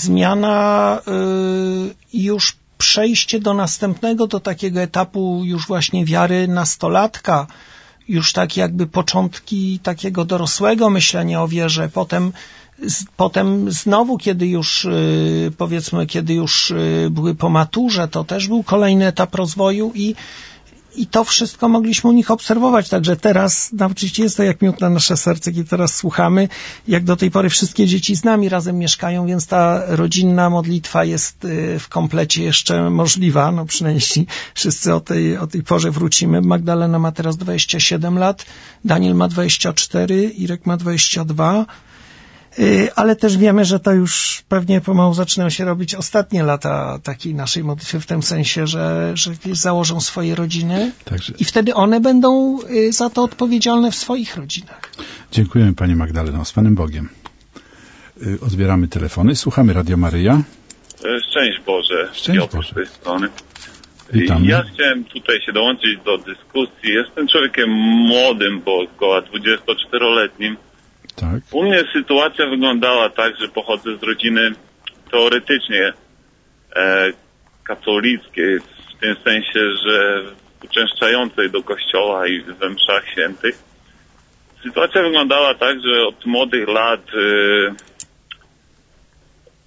[SPEAKER 3] zmiana i y, już przejście do następnego, do takiego etapu już właśnie wiary nastolatka, już tak jakby początki takiego dorosłego myślenia o wierze, potem Potem znowu, kiedy już, powiedzmy, kiedy już były po maturze, to też był kolejny etap rozwoju i, i to wszystko mogliśmy u nich obserwować. Także teraz, no oczywiście jest to jak miód na nasze serce, kiedy teraz słuchamy, jak do tej pory wszystkie dzieci z nami razem mieszkają, więc ta rodzinna modlitwa jest w komplecie jeszcze możliwa, no przynajmniej jeśli wszyscy o tej, o tej porze wrócimy. Magdalena ma teraz dwadzieścia siedem lat, Daniel ma dwadzieścia cztery, Irek ma dwadzieścia dwa. Ale też wiemy, że to już pewnie pomału zaczynają się robić ostatnie lata takiej naszej modlitwy, w tym sensie, że, że założą swoje rodziny. Także. I wtedy one będą za to odpowiedzialne w swoich rodzinach.
[SPEAKER 2] Dziękujemy Pani Magdaleno. Z Panem Bogiem. Odbieramy telefony. Słuchamy Radio Maryja.
[SPEAKER 13] Szczęść Boże.
[SPEAKER 2] Szczęść Boże.
[SPEAKER 13] Z tej strony.
[SPEAKER 2] Witamy.
[SPEAKER 13] Ja chciałem tutaj się dołączyć do dyskusji. Jestem człowiekiem młodym, bo około dwudziestoczteroletnim.
[SPEAKER 2] Tak.
[SPEAKER 13] U mnie sytuacja wyglądała tak, że pochodzę z rodziny teoretycznie e, katolickiej, w tym sensie, że uczęszczającej do kościoła i we mszach świętych. Sytuacja wyglądała tak, że od młodych lat e,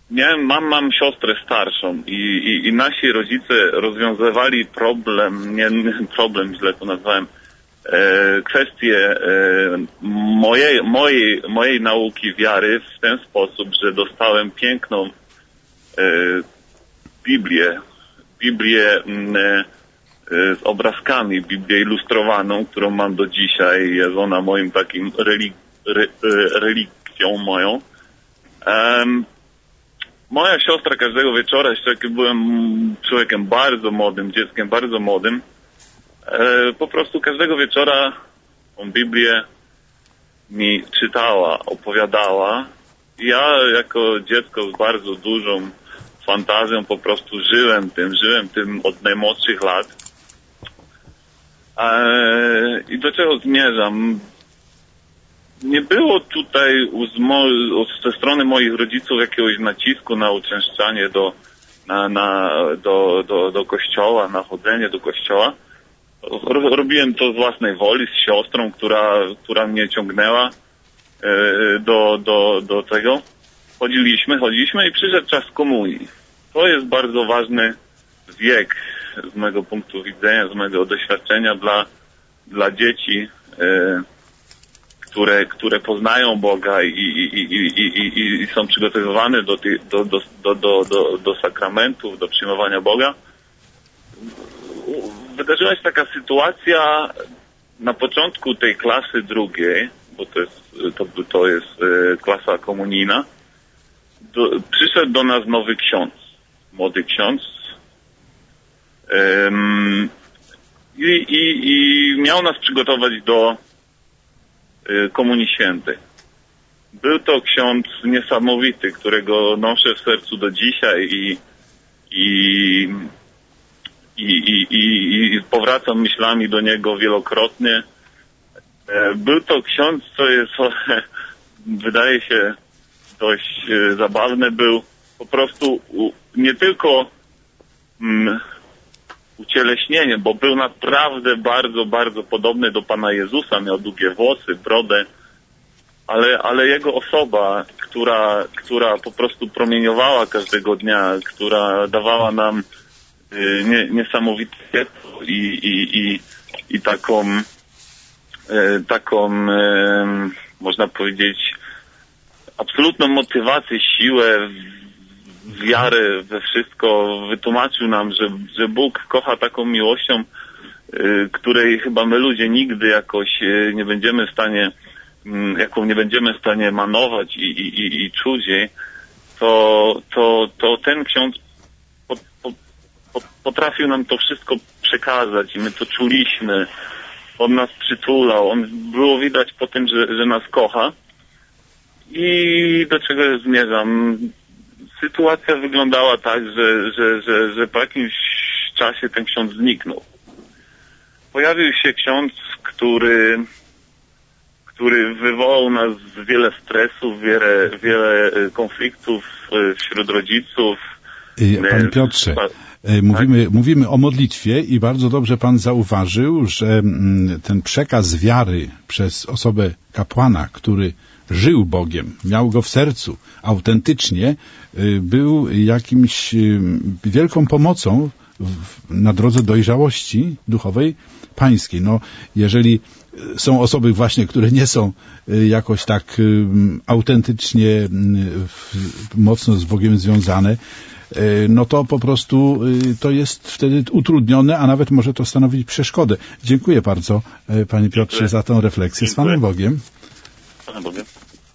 [SPEAKER 13] miałem, mam, mam siostrę starszą i, i, i nasi rodzice rozwiązywali problem, nie problem, źle to nazwałem, e, kwestię e, mojej, mojej, mojej nauki wiary w ten sposób, że dostałem piękną e, Biblię, Biblię m, e, z obrazkami, Biblię ilustrowaną, którą mam do dzisiaj, jest ona moim takim relig, re, relikwią moją. Um, moja siostra każdego wieczora, jeszcze byłem człowiekiem bardzo młodym, dzieckiem bardzo młodym, e, po prostu każdego wieczora tą Biblię mi czytała, opowiadała. Ja jako dziecko z bardzo dużą fantazją po prostu żyłem tym, żyłem tym od najmłodszych lat. E, I do czego zmierzam? Nie było tutaj ze strony moich rodziców jakiegoś nacisku na uczęszczanie do, na, na, do, do, do kościoła, na chodzenie do kościoła. Robiłem to z własnej woli, z siostrą, która, która mnie ciągnęła e, do, do, do tego. Chodziliśmy, chodziliśmy i przyszedł czas komunii. To jest bardzo ważny wiek z mojego punktu widzenia, z mojego doświadczenia dla, dla dzieci, e, które, które poznają Boga i, i, i, i, i, i są przygotowywane do, ty, do, do, do, do, do, do sakramentów, do przyjmowania Boga. Wydarzyła się taka sytuacja na początku tej klasy drugiej, bo to jest, to, to jest e, klasa komunijna. Do, przyszedł do nas nowy ksiądz, młody ksiądz. Um, i, i, I miał nas przygotować do y, Komunii Świętej. Był to ksiądz niesamowity, którego noszę w sercu do dzisiaj i, i, i, i, i, i powracam myślami do niego wielokrotnie. E, był to ksiądz, co jest, wydaje się, dość e, zabawny. Był po prostu u, nie tylko mm, ucieleśnieniem, bo był naprawdę bardzo, bardzo podobny do Pana Jezusa, miał długie włosy, brodę, ale, ale jego osoba, która, która po prostu promieniowała każdego dnia, która dawała nam y, nie, niesamowite ciepło i, i, i, i taką, y, taką y, można powiedzieć, absolutną motywację, siłę, wiarę we wszystko. Wytłumaczył nam, że, że Bóg kocha taką miłością, y, której chyba my ludzie nigdy jakoś y, nie będziemy w stanie, y, jaką nie będziemy w stanie manować i, i, i, i czuć jej, to, to, to ten ksiądz po, po, po, potrafił nam to wszystko przekazać i my to czuliśmy. On nas przytulał, on było widać po tym, że, że nas kocha. I do czego zmierzam? Sytuacja wyglądała tak, że, że, że, że po jakimś czasie ten ksiądz zniknął. Pojawił się ksiądz, który, który wywołał nas wiele stresów, wiele, wiele konfliktów wśród rodziców.
[SPEAKER 2] Panie Piotrze, mówimy, tak? mówimy o modlitwie i bardzo dobrze Pan zauważył, że ten przekaz wiary przez osobę kapłana, który żył Bogiem, miał go w sercu autentycznie, był jakimś wielką pomocą na drodze dojrzałości duchowej pańskiej. No, jeżeli są osoby właśnie, które nie są jakoś tak autentycznie mocno z Bogiem związane, no to po prostu to jest wtedy utrudnione, a nawet może to stanowić przeszkodę. Dziękuję bardzo, Panie Piotrze, za tę refleksję. Z Panem Bogiem.
[SPEAKER 13] Panem Bogiem.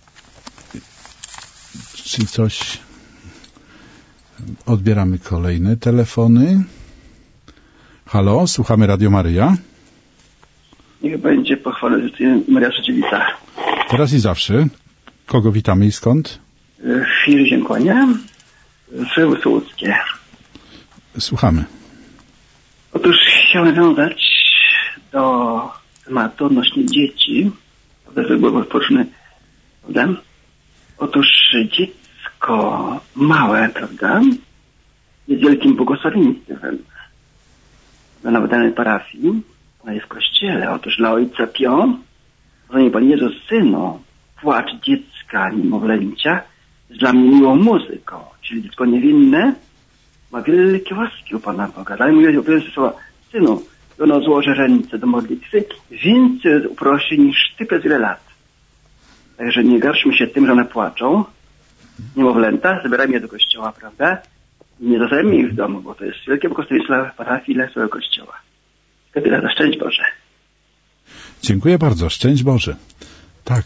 [SPEAKER 2] Czy coś... Odbieramy kolejne telefony. Halo, słuchamy Radio Maryja.
[SPEAKER 14] Niech będzie pochwalona Maria Rzeczywista.
[SPEAKER 2] Teraz i zawsze. Kogo witamy i skąd?
[SPEAKER 14] Chwilę dziękuję. Żyły Słudzkie.
[SPEAKER 2] Słuchamy.
[SPEAKER 14] Otóż chciałem nawiązać do tematu odnośnie dzieci. To było poruszone, prawda? Otóż dziecko małe, prawda, jest wielkim błogosławieństwem. Na danej parafii, ona jest w kościele. Otóż dla ojca Pio, że Pan Jezus, Synu, płacz dziecka, niemowlęcia jest dla mnie miłą muzyką, czyli dziecko niewinne ma wielkie łaski u Pana Boga. Dalej mówię, opowiadam słowa, synu, ono złoży ręce do modlitwy, więcej uprosi niż Ty przez wiele lat. Także nie garszmy się tym, że one płaczą, niemowlęta, zabierajmy je do kościoła, prawda? I nie zostajemy ich w domu, bo to jest wielkie błogosławieństwo parafii dla całego kościoła. Tyle, na szczęść Boże.
[SPEAKER 2] Dziękuję bardzo. Szczęść Boże. Tak.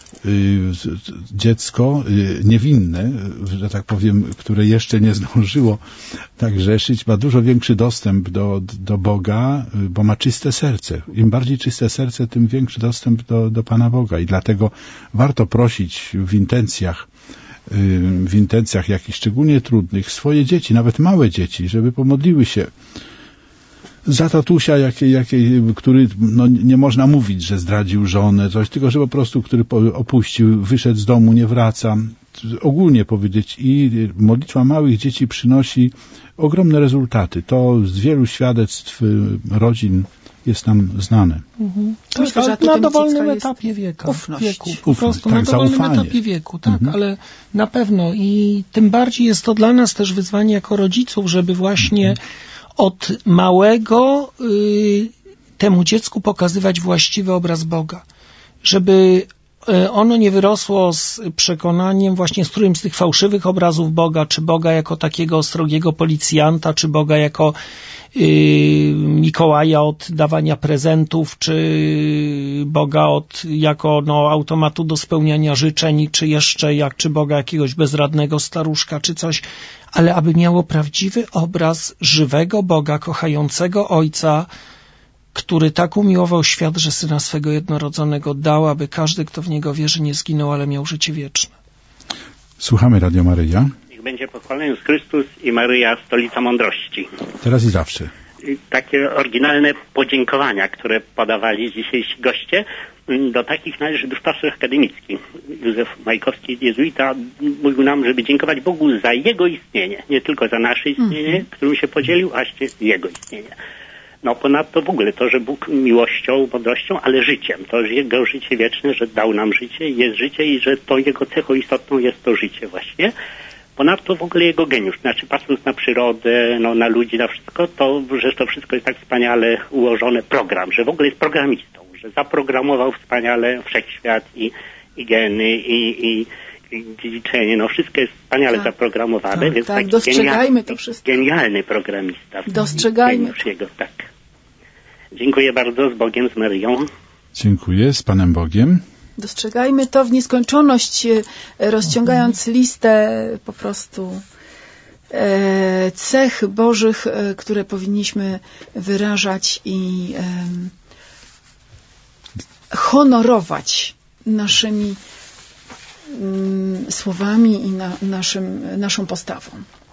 [SPEAKER 2] Dziecko niewinne, że tak powiem, które jeszcze nie zdążyło tak grzeszyć, ma dużo większy dostęp do, do Boga, bo ma czyste serce. Im bardziej czyste serce, tym większy dostęp do, do Pana Boga i dlatego warto prosić w intencjach w intencjach jakichś szczególnie trudnych swoje dzieci, nawet małe dzieci, żeby pomodliły się za tatusia, jakie, jakie, który, no nie można mówić, że zdradził żonę, coś, tylko że po prostu, który opuścił, wyszedł z domu, nie wraca. Ogólnie powiedzieć, i modlitwa małych dzieci przynosi ogromne rezultaty. To z wielu świadectw rodzin jest nam znane.
[SPEAKER 3] Mhm. Tak, ale na dowolnym etapie wieka, wieku. Po prostu tak, na dowolnym zaufanie. etapie wieku, tak, mhm. ale na pewno i tym bardziej jest to dla nas też wyzwanie jako rodziców, żeby właśnie mhm. od małego y, temu dziecku pokazywać właściwy obraz Boga. Żeby y, ono nie wyrosło z przekonaniem właśnie z którymś z tych fałszywych obrazów Boga, czy Boga jako takiego srogiego policjanta, czy Boga jako y, Mikołaja od dawania prezentów, czy Boga od jako no, automatu do spełniania życzeń, czy jeszcze jak, czy Boga jakiegoś bezradnego staruszka, czy coś, ale aby miało prawdziwy obraz żywego Boga, kochającego Ojca, który tak umiłował świat, że Syna swego jednorodzonego dał, aby każdy, kto w Niego wierzy, nie zginął, ale miał życie wieczne.
[SPEAKER 2] Słuchamy Radio Maryja.
[SPEAKER 15] Niech będzie pochwalony Jezus Chrystus i Maryja, stolica mądrości.
[SPEAKER 2] Teraz i zawsze.
[SPEAKER 15] Takie oryginalne podziękowania, które podawali dzisiejsi goście, do takich należy Duszpasterz Akademicki. Józef Majkowski, jezuita, mówił nam, żeby dziękować Bogu za Jego istnienie. Nie tylko za nasze istnienie, mm. którym się podzielił, a Jego istnienie. No ponadto w ogóle to, że Bóg miłością, mądrością, ale życiem. To Jego życie wieczne, że dał nam życie, jest życie i że to Jego cechą istotną jest to życie właśnie. Ponadto w ogóle Jego geniusz, znaczy patrząc na przyrodę, no, na ludzi, na wszystko, to, że to wszystko jest tak wspaniale ułożone, program, że w ogóle jest programistą, że zaprogramował wspaniale wszechświat i, i geny, i, i, i dziedziczenie, no wszystko jest wspaniale tak, zaprogramowane, tak, więc
[SPEAKER 4] tak,
[SPEAKER 15] taki
[SPEAKER 4] dostrzegajmy
[SPEAKER 15] genialny,
[SPEAKER 4] to wszystko.
[SPEAKER 15] Genialny programista.
[SPEAKER 4] Dostrzegajmy.
[SPEAKER 15] Jego, tak. Dziękuję bardzo, z Bogiem, z Maryją.
[SPEAKER 2] Dziękuję, z Panem Bogiem.
[SPEAKER 4] Dostrzegajmy to w nieskończoność, rozciągając listę po prostu e, cech bożych, e, które powinniśmy wyrażać i e, honorować naszymi m, słowami i na, naszym, naszą postawą.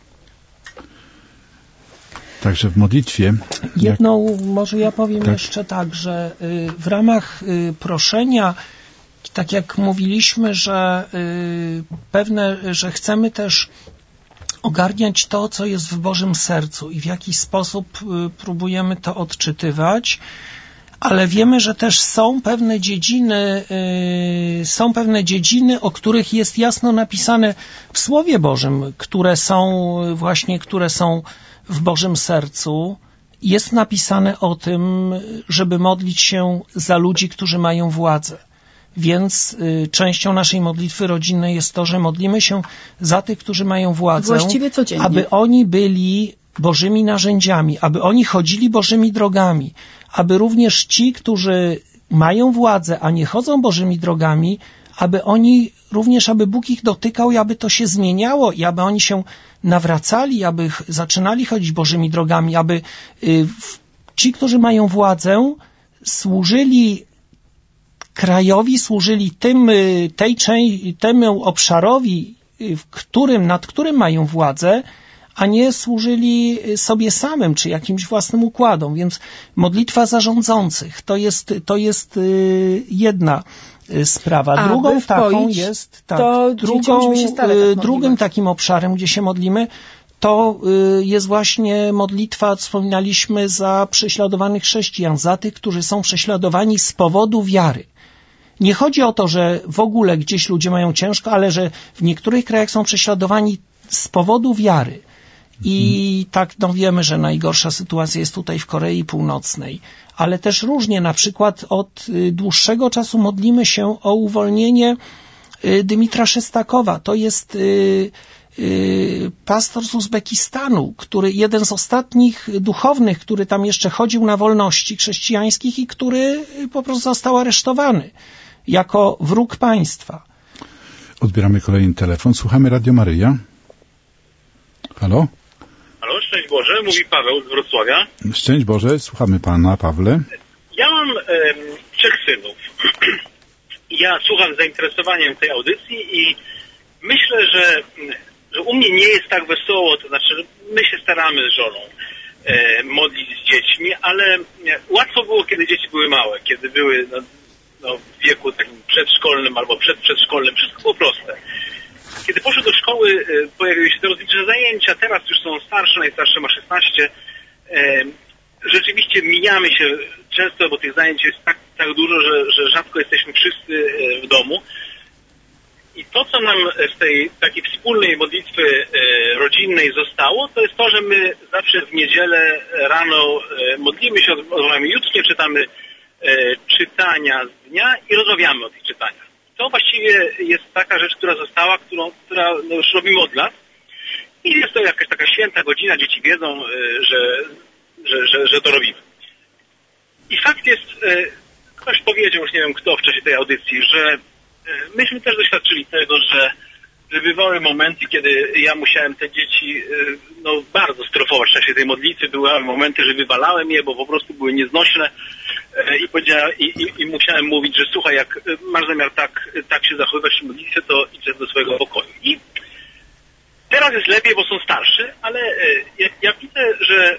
[SPEAKER 2] Także w modlitwie...
[SPEAKER 3] Jedną, jak... może ja powiem tak. jeszcze tak, że y, w ramach y, proszenia, tak jak mówiliśmy, że y, pewne, że chcemy też ogarniać to, co jest w Bożym sercu i w jakiś sposób y, próbujemy to odczytywać, ale wiemy, że też są pewne dziedziny, y, są pewne dziedziny, o których jest jasno napisane w Słowie Bożym, które są właśnie, które są w Bożym sercu. Jest napisane o tym, żeby modlić się za ludzi, którzy mają władzę. Więc y, częścią naszej modlitwy rodzinnej jest to, że modlimy się za tych, którzy mają władzę,
[SPEAKER 4] właściwie codziennie,
[SPEAKER 3] aby oni byli Bożymi narzędziami, aby oni chodzili Bożymi drogami, aby również ci, którzy mają władzę, a nie chodzą Bożymi drogami, aby oni również, aby Bóg ich dotykał i aby to się zmieniało i aby oni się nawracali, aby zaczynali chodzić Bożymi drogami, aby y, ci, którzy mają władzę, służyli krajowi, służyli tym, tej części, temu obszarowi, w którym, nad którym mają władzę, a nie służyli sobie samym, czy jakimś własnym układom. Więc modlitwa zarządzących to jest, to jest jedna sprawa.
[SPEAKER 4] A,
[SPEAKER 3] drugą taką jest, tak, drugą,
[SPEAKER 4] tak
[SPEAKER 3] drugim takim obszarem, gdzie się modlimy, to jest właśnie modlitwa, wspominaliśmy, za prześladowanych chrześcijan, za tych, którzy są prześladowani z powodu wiary. Nie chodzi o to, że w ogóle gdzieś ludzie mają ciężko, ale że w niektórych krajach są prześladowani z powodu wiary. I tak, no wiemy, że najgorsza sytuacja jest tutaj w Korei Północnej, ale też różnie, na przykład od dłuższego czasu modlimy się o uwolnienie Dymitra Szestakowa. To jest y, y, pastor z Uzbekistanu, który, jeden z ostatnich duchownych, który tam jeszcze chodził na wolności chrześcijańskich i który po prostu został aresztowany jako wróg państwa.
[SPEAKER 2] Odbieramy kolejny telefon. Słuchamy Radio Maryja. Halo?
[SPEAKER 16] Halo, szczęść Boże, mówi Paweł z Wrocławia.
[SPEAKER 2] Szczęść Boże, słuchamy pana, Pawle.
[SPEAKER 16] Ja mam em, trzech synów. Ja słucham z zainteresowaniem tej audycji i myślę, że, że u mnie nie jest tak wesoło, to znaczy my się staramy z żoną e, modlić z dziećmi, ale łatwo było, kiedy dzieci były małe, kiedy były no, no, w wieku takim przedszkolnym albo przedprzedszkolnym, wszystko było proste. Kiedy poszły do szkoły, pojawiły się te rozliczne zajęcia, teraz już są starsze, najstarsze ma szesnaście. Rzeczywiście mijamy się często, bo tych zajęć jest tak, tak dużo, że, że rzadko jesteśmy wszyscy w domu. I to, co nam z tej takiej wspólnej modlitwy rodzinnej zostało, to jest to, że my zawsze w niedzielę rano modlimy się, odmawiamy jutrznie, czytamy czytania z dnia i rozmawiamy o tych czytaniach. To właściwie jest taka rzecz, która została, którą, która no, już robimy od lat. I jest to jakaś taka święta godzina, dzieci wiedzą, że, że, że, że to robimy. I fakt jest, ktoś powiedział, już nie wiem kto w czasie tej audycji, że myśmy też doświadczyli tego, że, że bywały momenty, kiedy ja musiałem te dzieci no, bardzo strofować w czasie tej modlitwy. Były momenty, że wywalałem je, bo po prostu były nieznośne. I, powiedziałem, i, i, i musiałem mówić, że słuchaj, jak masz zamiar tak, tak się zachowywać w modlitwie, to idź do swojego pokoju. I teraz jest lepiej, bo są starszy, ale ja, ja widzę, że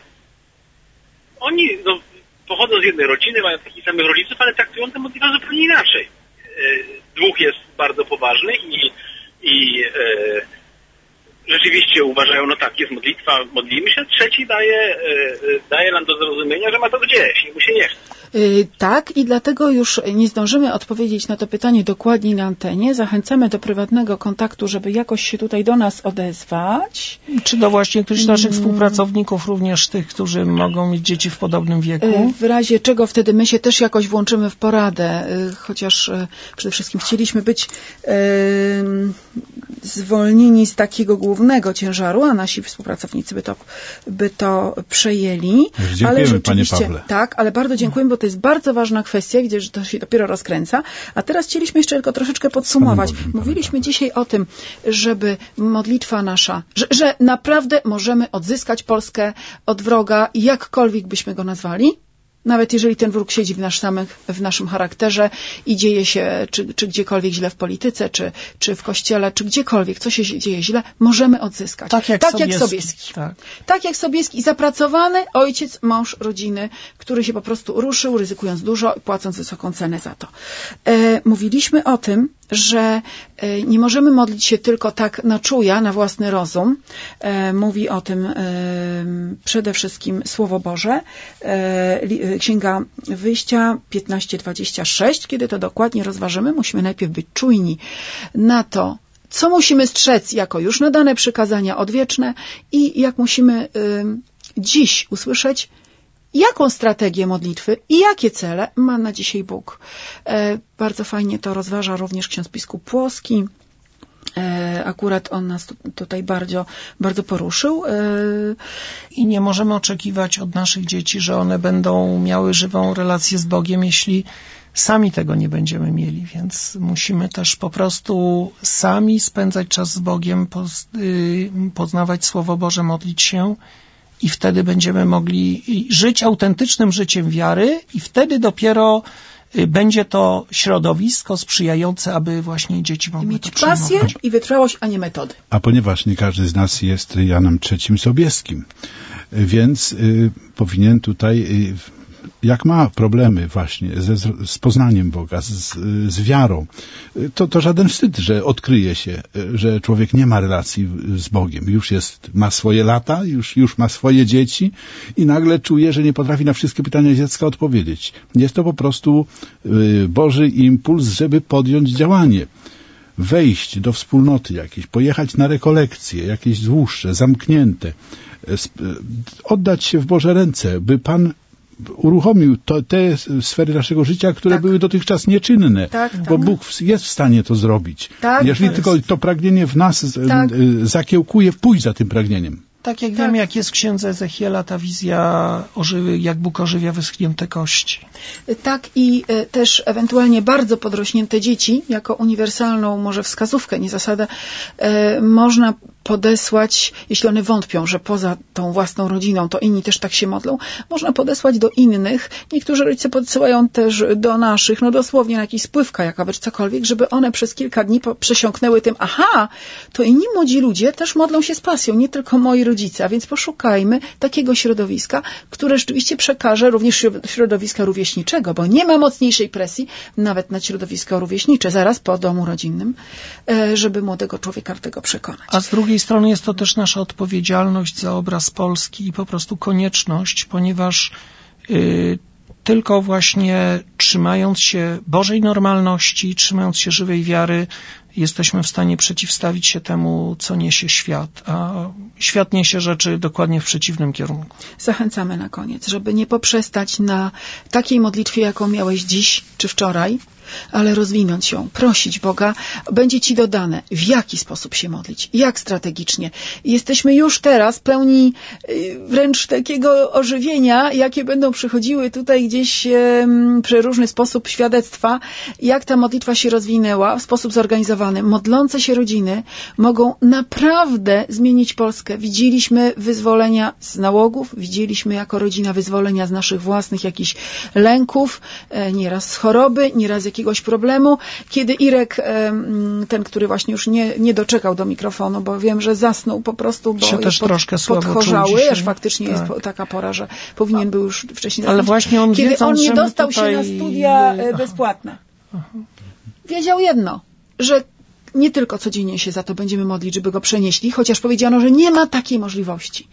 [SPEAKER 16] oni no, pochodzą z jednej rodziny, mają takich samych rodziców, ale traktują tę modlitwę zupełnie inaczej. Dwóch jest bardzo poważny i, i e, rzeczywiście uważają, no tak, jest modlitwa, modlimy się. Trzeci daje, e, daje nam do zrozumienia, że ma to gdzieś i mu się nie chce.
[SPEAKER 4] Yy, tak, i dlatego już nie zdążymy odpowiedzieć na to pytanie dokładniej na antenie. Zachęcamy do prywatnego kontaktu, żeby jakoś się tutaj do nas odezwać.
[SPEAKER 3] Czy do właśnie którychś naszych hmm. współpracowników, również tych, którzy mogą mieć dzieci w podobnym wieku?
[SPEAKER 4] Yy, w razie czego wtedy my się też jakoś włączymy w poradę, yy, chociaż yy, przede wszystkim chcieliśmy być yy, zwolnieni z takiego głównego ciężaru, a nasi współpracownicy by to, by to przejęli.
[SPEAKER 2] Dziękujemy, ale panie Pawle.
[SPEAKER 4] Tak, ale bardzo dziękujemy, bo to jest bardzo ważna kwestia, gdzie to się dopiero rozkręca. A teraz chcieliśmy jeszcze tylko troszeczkę podsumować. Mówiliśmy dzisiaj o tym, żeby modlitwa nasza, że, że naprawdę możemy odzyskać Polskę od wroga, jakkolwiek byśmy go nazwali. Nawet jeżeli ten wróg siedzi w, nasz samych, w naszym charakterze i dzieje się czy, czy gdziekolwiek źle w polityce, czy, czy w kościele, czy gdziekolwiek, co się dzieje źle, możemy odzyskać.
[SPEAKER 3] Tak jak,
[SPEAKER 4] tak
[SPEAKER 3] Sobieski.
[SPEAKER 4] jak Sobieski.
[SPEAKER 3] Tak.
[SPEAKER 4] tak jak Sobieski. Zapracowany ojciec, mąż rodziny, który się po prostu ruszył, ryzykując dużo i płacąc wysoką cenę za to. E, mówiliśmy o tym, że e, nie możemy modlić się tylko tak na czuja, na własny rozum. E, mówi o tym e, przede wszystkim Słowo Boże. E, Księga Wyjścia piętnaście dwadzieścia sześć, kiedy to dokładnie rozważymy, musimy najpierw być czujni na to, co musimy strzec jako już nadane przykazania odwieczne i jak musimy y, dziś usłyszeć, jaką strategiję modlitwy i jakie cele ma na dzisiaj Bóg. E, bardzo fajnie to rozważa również ksiądz biskup Płoski. Akurat on nas tutaj bardzo, bardzo poruszył.
[SPEAKER 3] I nie możemy oczekiwać od naszych dzieci, że one będą miały żywą relację z Bogiem, jeśli sami tego nie będziemy mieli, więc musimy też po prostu sami spędzać czas z Bogiem, poznawać Słowo Boże, modlić się i wtedy będziemy mogli żyć autentycznym życiem wiary i wtedy dopiero będzie to środowisko sprzyjające, aby właśnie dzieci mogły
[SPEAKER 4] mieć
[SPEAKER 3] to przyjmować.
[SPEAKER 4] pasję i wytrwałość, a nie metody.
[SPEAKER 2] A ponieważ nie każdy z nas jest Janem trzecim Sobieskim, więc y, powinien tutaj y, jak ma problemy właśnie ze, z poznaniem Boga, z, z wiarą, to, to żaden wstyd, że odkryje się, że człowiek nie ma relacji z Bogiem. Już jest, ma swoje lata, już, już ma swoje dzieci i nagle czuje, że nie potrafi na wszystkie pytania dziecka odpowiedzieć. Jest to po prostu Boży impuls, żeby podjąć działanie. Wejść do wspólnoty jakiejś, pojechać na rekolekcje, jakieś dłuższe, zamknięte, oddać się w Boże ręce, by Pan uruchomił to, te sfery naszego życia, które tak. były dotychczas nieczynne, tak, bo tak. Bóg jest w stanie to zrobić. Tak, Jeżeli to tylko to pragnienie w nas tak. zakiełkuje, pójdź za tym pragnieniem.
[SPEAKER 3] Tak jak tak. wiem, jak jest w księdze Ezechiela ta wizja, ożywy, jak Bóg ożywia wyschnięte kości.
[SPEAKER 4] Tak i e, też ewentualnie bardzo podrośnięte dzieci, jako uniwersalną może wskazówkę, nie zasadę, e, można podesłać, jeśli one wątpią, że poza tą własną rodziną to inni też tak się modlą, można podesłać do innych. Niektórzy rodzice podsyłają też do naszych, no dosłownie na jakiś spływ kajakowy czy cokolwiek, żeby one przez kilka dni przesiąknęły tym, aha, to inni młodzi ludzie też modlą się z pasją, nie tylko moi rodzice, a więc poszukajmy takiego środowiska, które rzeczywiście przekaże również środowiska rówieśniczego, bo nie ma mocniejszej presji nawet na środowisko rówieśnicze, zaraz po domu rodzinnym, żeby młodego człowieka do tego przekonać.
[SPEAKER 3] A z drugiej strony jest to też nasza odpowiedzialność za obraz Polski i po prostu konieczność, ponieważ y, tylko właśnie trzymając się Bożej normalności, trzymając się żywej wiary, jesteśmy w stanie przeciwstawić się temu, co niesie świat, a świat niesie rzeczy dokładnie w przeciwnym kierunku.
[SPEAKER 4] Zachęcamy na koniec, żeby nie poprzestać na takiej modlitwie, jaką miałeś dziś czy wczoraj, ale rozwinąć ją, prosić Boga, będzie Ci dodane, w jaki sposób się modlić, jak strategicznie. Jesteśmy już teraz pełni wręcz takiego ożywienia, jakie będą przychodziły tutaj gdzieś um, przy różny sposób świadectwa, jak ta modlitwa się rozwinęła w sposób zorganizowany. Modlące się rodziny mogą naprawdę zmienić Polskę. Widzieliśmy wyzwolenia z nałogów, widzieliśmy jako rodzina wyzwolenia z naszych własnych jakichś lęków, nieraz z choroby, nieraz z jakiegoś problemu. Kiedy Irek, ten, który właśnie już nie, nie doczekał do mikrofonu, bo wiem, że zasnął po prostu, bo
[SPEAKER 3] też pod, troszkę
[SPEAKER 4] podchorzały, aż faktycznie tak. jest taka pora, że powinien był już wcześniej
[SPEAKER 3] Ale
[SPEAKER 4] zasnąć.
[SPEAKER 3] właśnie on
[SPEAKER 4] Kiedy
[SPEAKER 3] wiedząc,
[SPEAKER 4] on nie dostał
[SPEAKER 3] tutaj...
[SPEAKER 4] się na studia bezpłatne. Aha. Wiedział jedno, że nie tylko codziennie się za to będziemy modlić, żeby go przenieśli, chociaż powiedziano, że nie ma takiej możliwości.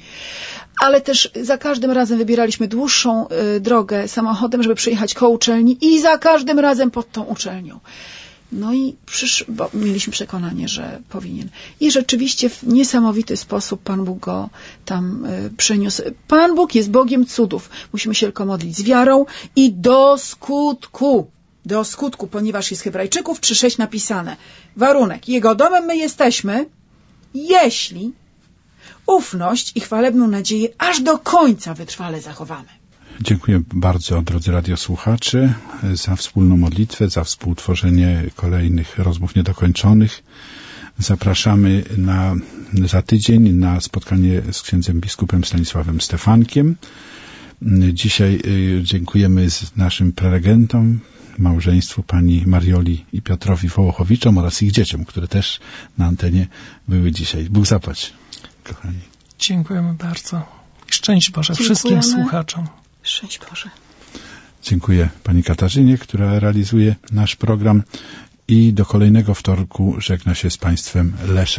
[SPEAKER 4] Ale też za każdym razem wybieraliśmy dłuższą y, drogę samochodem, żeby przyjechać koło uczelni i za każdym razem pod tą uczelnią. No i przysz... bo mieliśmy przekonanie, że powinien. I rzeczywiście w niesamowity sposób Pan Bóg go tam y, przeniósł. Pan Bóg jest Bogiem cudów. Musimy się tylko modlić z wiarą i do skutku. Do skutku, ponieważ jest Hebrajczyków trzy sześć napisane. Warunek. Jego domem my jesteśmy, jeśli ufność i chwalebną nadzieję aż do końca wytrwale zachowamy.
[SPEAKER 2] Dziękuję bardzo, drodzy radiosłuchacze, za wspólną modlitwę, za współtworzenie kolejnych rozmów niedokończonych. Zapraszamy na, za tydzień na spotkanie z księdzem biskupem Stanisławem Stefankiem. Dzisiaj dziękujemy z naszym prelegentom, małżeństwu pani Marioli i Piotrowi Wołochowiczom oraz ich dzieciom, które też na antenie były dzisiaj. Bóg zapłać, kochani.
[SPEAKER 3] Dziękujemy bardzo. Szczęść Boże Dziękujemy. Wszystkim słuchaczom.
[SPEAKER 4] Szczęść Boże.
[SPEAKER 2] Dziękuję pani Katarzynie, która realizuje nasz program i do kolejnego wtorku żegna się z państwem Leszek.